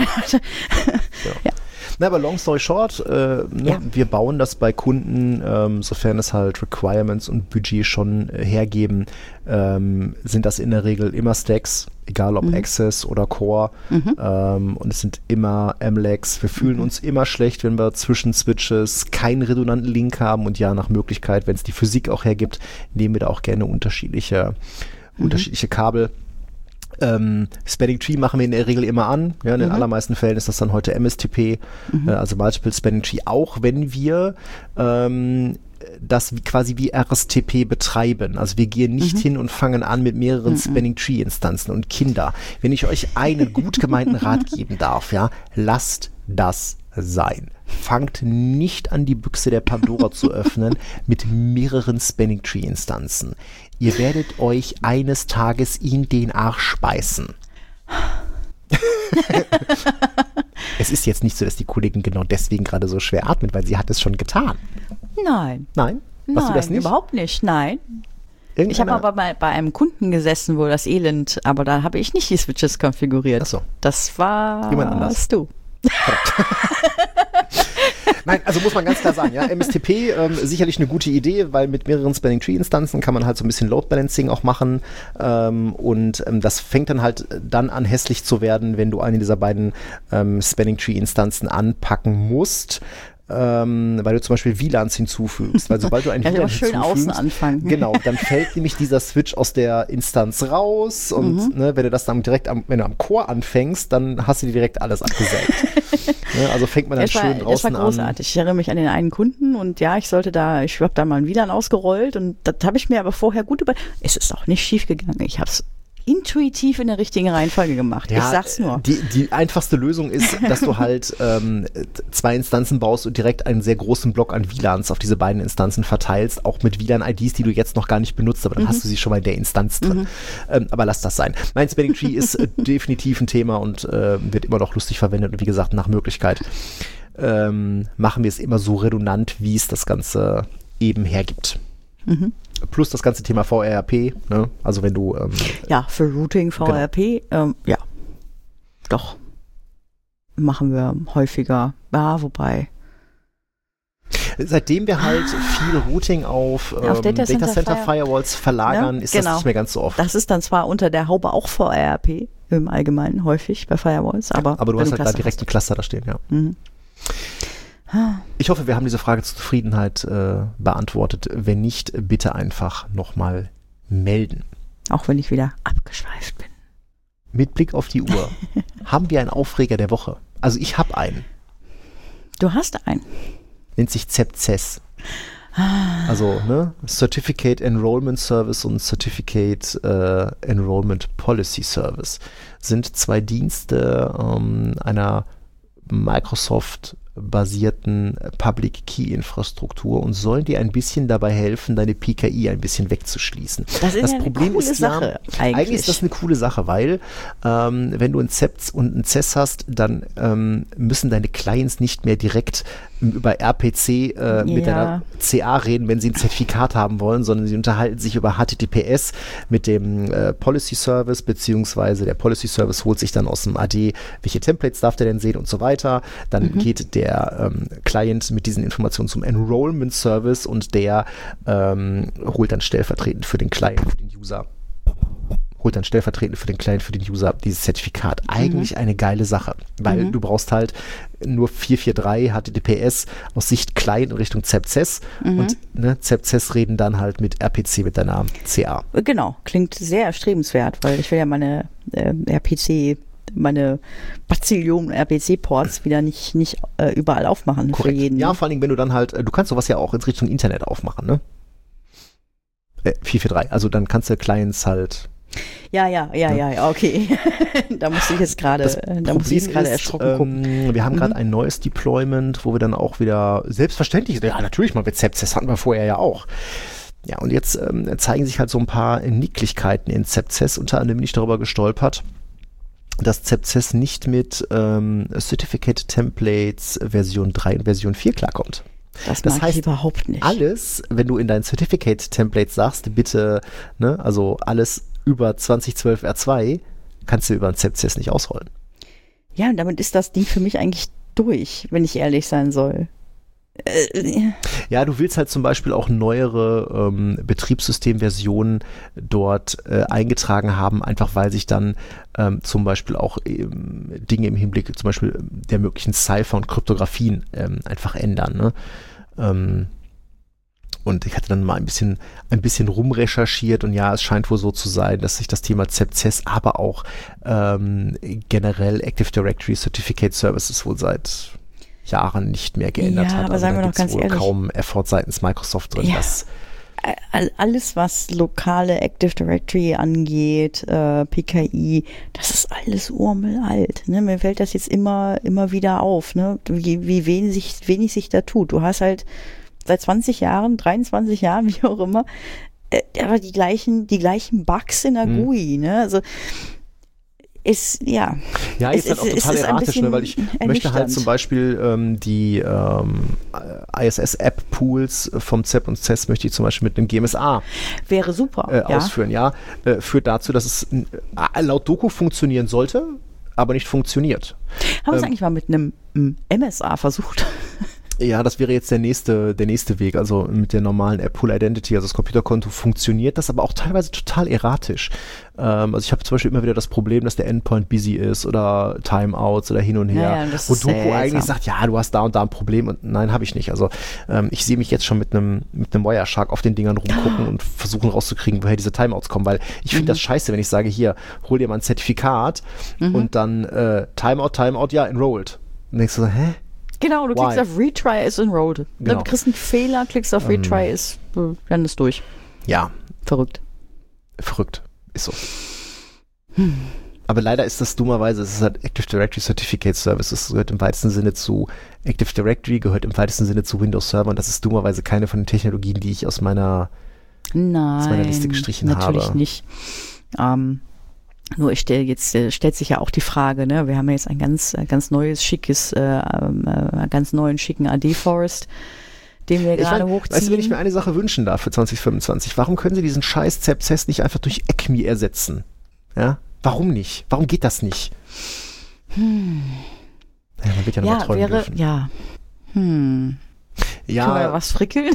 Speaker 2: ja.
Speaker 1: Na, aber long story short, äh, ne,
Speaker 2: Ja.
Speaker 1: wir bauen das bei Kunden, ähm, sofern es halt Requirements und Budget schon äh, hergeben, ähm, sind das in der Regel immer Stacks, egal ob
Speaker 2: Mhm.
Speaker 1: Access oder Core.
Speaker 2: Mhm.
Speaker 1: Ähm, und es sind immer M L A Cs. Wir fühlen
Speaker 2: Mhm.
Speaker 1: uns immer schlecht, wenn wir zwischen Switches keinen redundanten Link haben. Und ja, nach Möglichkeit, wenn es die Physik auch hergibt, nehmen wir da auch gerne unterschiedliche, mhm. unterschiedliche Kabel. Ähm, Spanning Tree machen wir in der Regel immer an. Ja, in den
Speaker 2: Mhm.
Speaker 1: allermeisten Fällen ist das dann heute M S T P,
Speaker 2: Mhm.
Speaker 1: äh, also Multiple Spanning Tree, auch wenn wir ähm, das wie, quasi wie R S T P betreiben. Also wir gehen nicht
Speaker 2: Mhm.
Speaker 1: hin und fangen an mit mehreren
Speaker 2: Mhm.
Speaker 1: Spanning Tree Instanzen. Und Kinder, wenn ich euch einen gut gemeinten Rat geben darf, ja, lasst das sein. Fangt nicht an, die Büchse der Pandora zu öffnen mit mehreren Spanning Tree Instanzen. Ihr werdet euch eines Tages in den Arsch beißen. Es ist jetzt nicht so, dass die Kollegin genau deswegen gerade so schwer atmet, weil sie hat es schon getan.
Speaker 2: Nein.
Speaker 1: Nein? Warst
Speaker 2: Nein,
Speaker 1: du das nicht?
Speaker 2: überhaupt nicht, nein. Ich habe
Speaker 1: Irgendeiner-
Speaker 2: aber bei, bei einem Kunden gesessen, wo das Elend, aber da habe ich nicht die Switches konfiguriert.
Speaker 1: Ach so.
Speaker 2: Das war
Speaker 1: Jemand anders.
Speaker 2: du.
Speaker 1: Nein, also muss man ganz klar sagen, ja, M S T P ähm, sicherlich eine gute Idee, weil mit mehreren Spanning Tree Instanzen kann man halt so ein bisschen Load Balancing auch machen ähm, und ähm, das fängt dann halt dann an hässlich zu werden, wenn du eine dieser beiden ähm, Spanning Tree Instanzen anpacken musst. Ähm, weil du zum Beispiel W L A Ns hinzufügst, weil sobald du ein W
Speaker 2: Ja,
Speaker 1: L A N
Speaker 2: aber schön außen
Speaker 1: hinzufügst,
Speaker 2: anfangen.
Speaker 1: genau, dann fällt nämlich dieser Switch aus der Instanz raus und
Speaker 2: Mhm.
Speaker 1: ne, wenn du das dann direkt am, wenn du am Core anfängst, dann hast du dir direkt alles abgesägt. ne, also fängt man dann
Speaker 2: Es war,
Speaker 1: schön
Speaker 2: es
Speaker 1: draußen
Speaker 2: war großartig. Ich erinnere mich an den einen Kunden und ja, ich sollte da, ich habe da mal ein W L A N ausgerollt und das habe ich mir aber vorher gut über. Es ist auch nicht schief gegangen. Ich habe es intuitiv in der richtigen Reihenfolge gemacht.
Speaker 1: Ja,
Speaker 2: ich sag's nur.
Speaker 1: Die, die einfachste Lösung ist, dass du halt ähm, zwei Instanzen baust und direkt einen sehr großen Block an V LANs auf diese beiden Instanzen verteilst, auch mit V LAN-I Ds, die du jetzt noch gar nicht benutzt, aber dann mhm. hast du sie schon mal in der Instanz drin. Mhm. Ähm, aber lass das sein. Mein Spanning Tree ist äh, definitiv ein Thema und äh, wird immer noch lustig verwendet und wie gesagt, nach Möglichkeit ähm, machen wir es immer so redundant, wie es das Ganze eben hergibt. Mhm. Plus das ganze Thema V R P, ne? Also wenn du ähm,
Speaker 2: ja, für Routing V R P, genau. ähm, ja, doch, machen wir häufiger, ja, wobei.
Speaker 1: Seitdem wir halt viel Routing auf, ähm,
Speaker 2: auf Data Center,
Speaker 1: Data Center Fire- Firewalls verlagern,
Speaker 2: ja,
Speaker 1: ist
Speaker 2: genau.
Speaker 1: das nicht mehr ganz so oft.
Speaker 2: Das ist dann zwar unter der Haube auch V R P im Allgemeinen häufig bei Firewalls, aber,
Speaker 1: aber du hast
Speaker 2: du
Speaker 1: halt da direkt einen Cluster da stehen, ja. Mhm. Ich hoffe, wir haben diese Frage zur Zufriedenheit äh, beantwortet. Wenn nicht, bitte einfach nochmal melden.
Speaker 2: Auch wenn ich wieder abgeschweift bin.
Speaker 1: Mit Blick auf die Uhr haben wir einen Aufreger der Woche. Also ich habe einen.
Speaker 2: Du hast einen.
Speaker 1: Nennt sich C E P C E S. Also ne, Certificate Enrollment Service und Certificate äh, Enrollment Policy Service sind zwei Dienste ähm, einer Microsoft basierten Public Key Infrastruktur und sollen dir ein bisschen dabei helfen, deine P K I ein bisschen wegzuschließen.
Speaker 2: Das ist
Speaker 1: das
Speaker 2: ja
Speaker 1: Problem
Speaker 2: eine coole
Speaker 1: ist
Speaker 2: Sache,
Speaker 1: ja,
Speaker 2: eigentlich.
Speaker 1: eigentlich ist das eine coole Sache, weil ähm, wenn du ein C E P C und ein C E S hast, dann ähm, müssen deine Clients nicht mehr direkt über R P C äh, mit
Speaker 2: ja.
Speaker 1: deiner C A reden, wenn sie ein Zertifikat haben wollen, sondern sie unterhalten sich über H T T P S mit dem äh, Policy Service, beziehungsweise der Policy Service holt sich dann aus dem A D, welche Templates darf der denn sehen und so weiter. Dann mhm. geht der ähm, Client mit diesen Informationen zum Enrollment Service und der ähm, holt dann stellvertretend für den Client, für den User holt dann stellvertretend für den Client, für den User dieses Zertifikat. Eigentlich mhm. eine geile Sache, weil mhm. du brauchst halt nur vier vier drei H T T P S aus Sicht Client in Richtung C E P C E S mhm. und ne, C E P C E S reden dann halt mit R P C, mit deiner C A.
Speaker 2: Genau, klingt sehr erstrebenswert, weil ich will ja meine äh, R P C, meine Bazillionen R P C-Ports wieder nicht, nicht äh, überall aufmachen.
Speaker 1: Korrekt.
Speaker 2: Für jeden.
Speaker 1: Ja, vor allem, wenn du dann halt, du kannst sowas ja auch in Richtung Internet aufmachen, ne? Äh, vier vier drei, also dann kannst du Clients halt
Speaker 2: Ja, ja, ja, ja, ja, okay. Da musste ich jetzt gerade, da musste ich jetzt gerade erschrocken
Speaker 1: ähm,
Speaker 2: gucken.
Speaker 1: Wir haben
Speaker 2: mhm.
Speaker 1: gerade ein neues Deployment, wo wir dann auch wieder selbstverständlich, ja natürlich mal mit C E P C E S, hatten wir vorher ja auch. Ja, und jetzt ähm, zeigen sich halt so ein paar Nicklichkeiten in C E P C E S, unter anderem bin ich darüber gestolpert, dass C E P C E S nicht mit ähm, Certificate Templates Version drei und Version vier klarkommt.
Speaker 2: Das,
Speaker 1: das
Speaker 2: mag
Speaker 1: heißt,
Speaker 2: ich überhaupt nicht.
Speaker 1: Alles, wenn du in dein Certificate Template sagst, bitte, ne, also alles über zwanzig zwölf R zwei, kannst du über ein C E P C E S nicht ausrollen.
Speaker 2: Ja, und damit ist das Ding für mich eigentlich durch, wenn ich ehrlich sein soll. Äh,
Speaker 1: ja, du willst halt zum Beispiel auch neuere ähm, Betriebssystemversionen dort äh, eingetragen haben, einfach weil sich dann ähm, zum Beispiel auch ähm, Dinge im Hinblick zum Beispiel der möglichen Cipher und Kryptografien ähm, einfach ändern. Ne? Ähm, Und ich hatte dann mal ein bisschen, ein bisschen rumrecherchiert und ja, es scheint wohl so zu sein, dass sich das Thema C E P C E S, aber auch ähm, generell Active Directory Certificate Services wohl seit Jahren nicht mehr geändert
Speaker 2: ja,
Speaker 1: hat.
Speaker 2: Aber
Speaker 1: also
Speaker 2: sagen
Speaker 1: da
Speaker 2: wir doch ganz
Speaker 1: wohl
Speaker 2: ehrlich,
Speaker 1: kaum Effort seitens Microsoft drin.
Speaker 2: Ja.
Speaker 1: Dass
Speaker 2: alles, was lokale Active Directory angeht, äh, P K I, das ist alles urmelalt. Ne? Mir fällt das jetzt immer, immer wieder auf, ne? wie, wie wenig sich, wenig sich da tut. Du hast halt seit zwanzig Jahren, dreiundzwanzig Jahren, wie auch immer, äh, aber die gleichen, die gleichen Bugs in der
Speaker 1: hm.
Speaker 2: G U I, ne? Also ist, ja.
Speaker 1: Ja, ist halt auch total erratisch, ne? Weil ich möchte halt zum Beispiel ähm, die ähm, I S S-App-Pools vom C E P und C E S möchte ich zum Beispiel mit einem G M S A
Speaker 2: wäre super,
Speaker 1: äh,
Speaker 2: ja.
Speaker 1: ausführen, ja. Äh, führt dazu, dass es äh, laut Doku funktionieren sollte, aber nicht funktioniert.
Speaker 2: Haben wir es
Speaker 1: ähm,
Speaker 2: eigentlich mal mit einem M S A versucht?
Speaker 1: Ja, das wäre jetzt der nächste, der nächste Weg, also mit der normalen App Pool Identity, also das Computerkonto funktioniert das, aber auch teilweise total erratisch. Ähm, also ich habe zum Beispiel immer wieder das Problem, dass der Endpoint busy ist oder Timeouts oder hin und her,
Speaker 2: ja, ja,
Speaker 1: wo Doku eigentlich sagt, ja, du hast da und da ein Problem und nein, habe ich nicht. Also ähm, ich sehe mich jetzt schon mit einem mit einem Wireshark auf den Dingern rumgucken und versuchen rauszukriegen, woher diese Timeouts kommen, weil ich finde
Speaker 2: mhm.
Speaker 1: das scheiße, wenn ich sage, hier, hol dir mal ein Zertifikat mhm. und dann äh, Timeout, Timeout, ja, enrolled. Und denkst du so, hä?
Speaker 2: Genau, du klickst
Speaker 1: Why?
Speaker 2: auf Retry, ist enrolled.
Speaker 1: Genau.
Speaker 2: Du kriegst einen Fehler, klickst auf Retry, ist, dann ist durch.
Speaker 1: Ja.
Speaker 2: Verrückt.
Speaker 1: Verrückt. Ist so.
Speaker 2: Hm.
Speaker 1: Aber leider ist das dummerweise, es ist halt Active Directory Certificate Service, das gehört im weitesten Sinne zu Active Directory, gehört im weitesten Sinne zu Windows Server und das ist dummerweise keine von den Technologien, die ich aus meiner,
Speaker 2: Nein,
Speaker 1: aus meiner Liste gestrichen
Speaker 2: natürlich
Speaker 1: habe.
Speaker 2: Natürlich nicht. Ähm, nur ich stelle jetzt, äh, stellt sich ja auch die Frage, ne, wir haben ja jetzt ein ganz, äh, ganz neues, schickes, äh, äh, ganz neuen, schicken A D-Forest, den wir
Speaker 1: Ich
Speaker 2: gerade
Speaker 1: mein,
Speaker 2: hochziehen.
Speaker 1: weißt du, wenn ich mir eine Sache wünschen darf für zwanzig fünfundzwanzig, warum können sie diesen scheiß Zeptest nicht einfach durch E C M I ersetzen? Ja? Warum nicht? Warum geht das nicht?
Speaker 2: Hm.
Speaker 1: Ja, man wird ja noch mal
Speaker 2: Ja,
Speaker 1: träumen
Speaker 2: wäre,
Speaker 1: dürfen.
Speaker 2: ja. Hm.
Speaker 1: Ja,
Speaker 2: Können wir da was frickeln?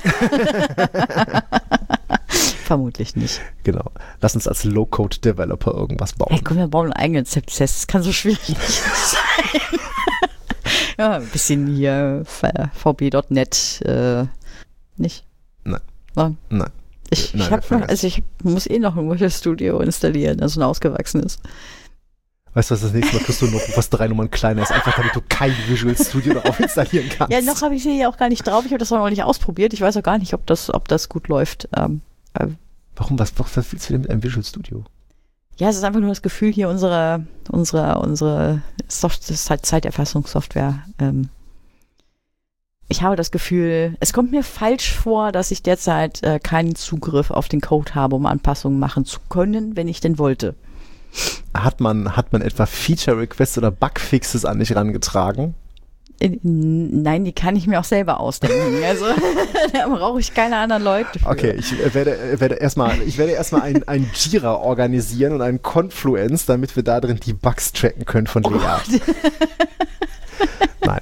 Speaker 2: Vermutlich nicht.
Speaker 1: genau. Lass uns als Low-Code-Developer irgendwas bauen.
Speaker 2: Hey, komm, wir bauen einen eigenen Zeptest. Das kann so schwierig nicht sein. Ja, ein bisschen hier V B Punkt net äh, nicht?
Speaker 1: Nein.
Speaker 2: Nein.
Speaker 1: Nein.
Speaker 2: Ich,
Speaker 1: Nein,
Speaker 2: ich, hab
Speaker 1: wir
Speaker 2: noch, also ich muss eh noch ein Visual Studio installieren, das ein ausgewachsenes.
Speaker 1: Weißt du was, das nächste Mal kriegst du noch was drei Nummern kleiner ist, einfach damit du kein Visual Studio darauf installieren kannst.
Speaker 2: Ja, noch habe ich sie ja auch gar nicht drauf. Ich habe das auch noch nicht ausprobiert. Ich weiß auch gar nicht, ob das, ob das gut läuft. Ähm, äh,
Speaker 1: Warum? Was, was willst du denn mit einem Visual Studio?
Speaker 2: Ja, es ist einfach nur das Gefühl hier, unsere, unsere, unsere Soft- das ist halt Zeiterfassungssoftware. Ähm, ich habe das Gefühl, es kommt mir falsch vor, dass ich derzeit äh, keinen Zugriff auf den Code habe, um Anpassungen machen zu können, wenn ich denn wollte.
Speaker 1: Hat man, hat man etwa Feature-Requests oder Bugfixes an dich rangetragen?
Speaker 2: In, nein, die kann ich mir auch selber ausdenken. Also da brauche ich keine anderen Leute für.
Speaker 1: Okay, ich äh, werde, äh, werde erstmal, ich werde erstmal ein, ein Jira organisieren und einen Confluence, damit wir da drin die Bugs tracken können von Lea.
Speaker 2: Oh
Speaker 1: Nein.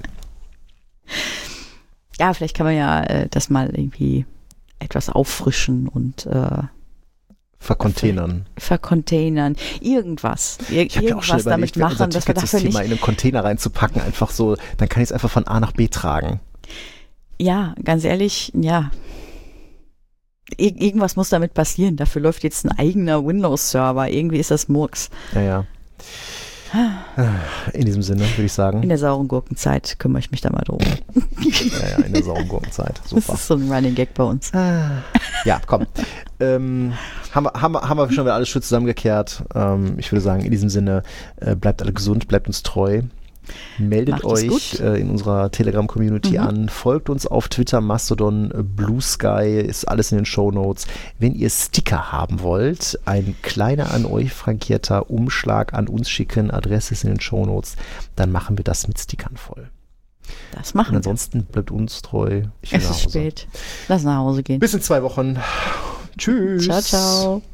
Speaker 2: Ja, vielleicht kann man ja äh, das mal irgendwie etwas auffrischen und äh,
Speaker 1: Vercontainern.
Speaker 2: vercontainern. Irgendwas. Ir
Speaker 1: Ich habe ja auch schon
Speaker 2: irgendwas damit
Speaker 1: überlegt,
Speaker 2: machen,
Speaker 1: unser
Speaker 2: dass wir dafür
Speaker 1: Ticketsystem mal
Speaker 2: nicht.
Speaker 1: in einen Container reinzupacken, einfach so, dann kann ich es einfach von A nach B tragen.
Speaker 2: Ja, ganz ehrlich, ja. Ir irgendwas muss damit passieren. Dafür läuft jetzt ein eigener Windows-Server. Irgendwie ist das Murks.
Speaker 1: Ja, ja. In diesem Sinne würde ich sagen.
Speaker 2: In der sauren Gurkenzeit kümmere ich mich da mal drum.
Speaker 1: Ja, ja, in der sauren Gurkenzeit.
Speaker 2: Das
Speaker 1: Super.
Speaker 2: ist so ein Running Gag bei uns.
Speaker 1: Ja, komm. Ähm, haben, wir, haben, wir, haben wir schon wieder alles schön zusammengekehrt. Ähm, ich würde sagen, in diesem Sinne, äh, bleibt alle gesund, bleibt uns treu. Meldet
Speaker 2: Macht es
Speaker 1: euch
Speaker 2: gut.
Speaker 1: äh, in unserer Telegram-Community
Speaker 2: Mhm.
Speaker 1: an, folgt uns auf Twitter, Mastodon, äh, Blue Sky, ist alles in den Shownotes. Wenn ihr Sticker haben wollt, ein kleiner an euch frankierter Umschlag an uns schicken, Adresse ist in den Shownotes, dann machen wir das mit Stickern voll.
Speaker 2: Das
Speaker 1: Und
Speaker 2: machen wir.
Speaker 1: ansonsten bleibt uns treu. Ich will
Speaker 2: Es
Speaker 1: nach
Speaker 2: ist
Speaker 1: Hause.
Speaker 2: spät. Lass nach Hause gehen.
Speaker 1: Bis in zwei Wochen. Tschüss.
Speaker 2: Ciao, ciao.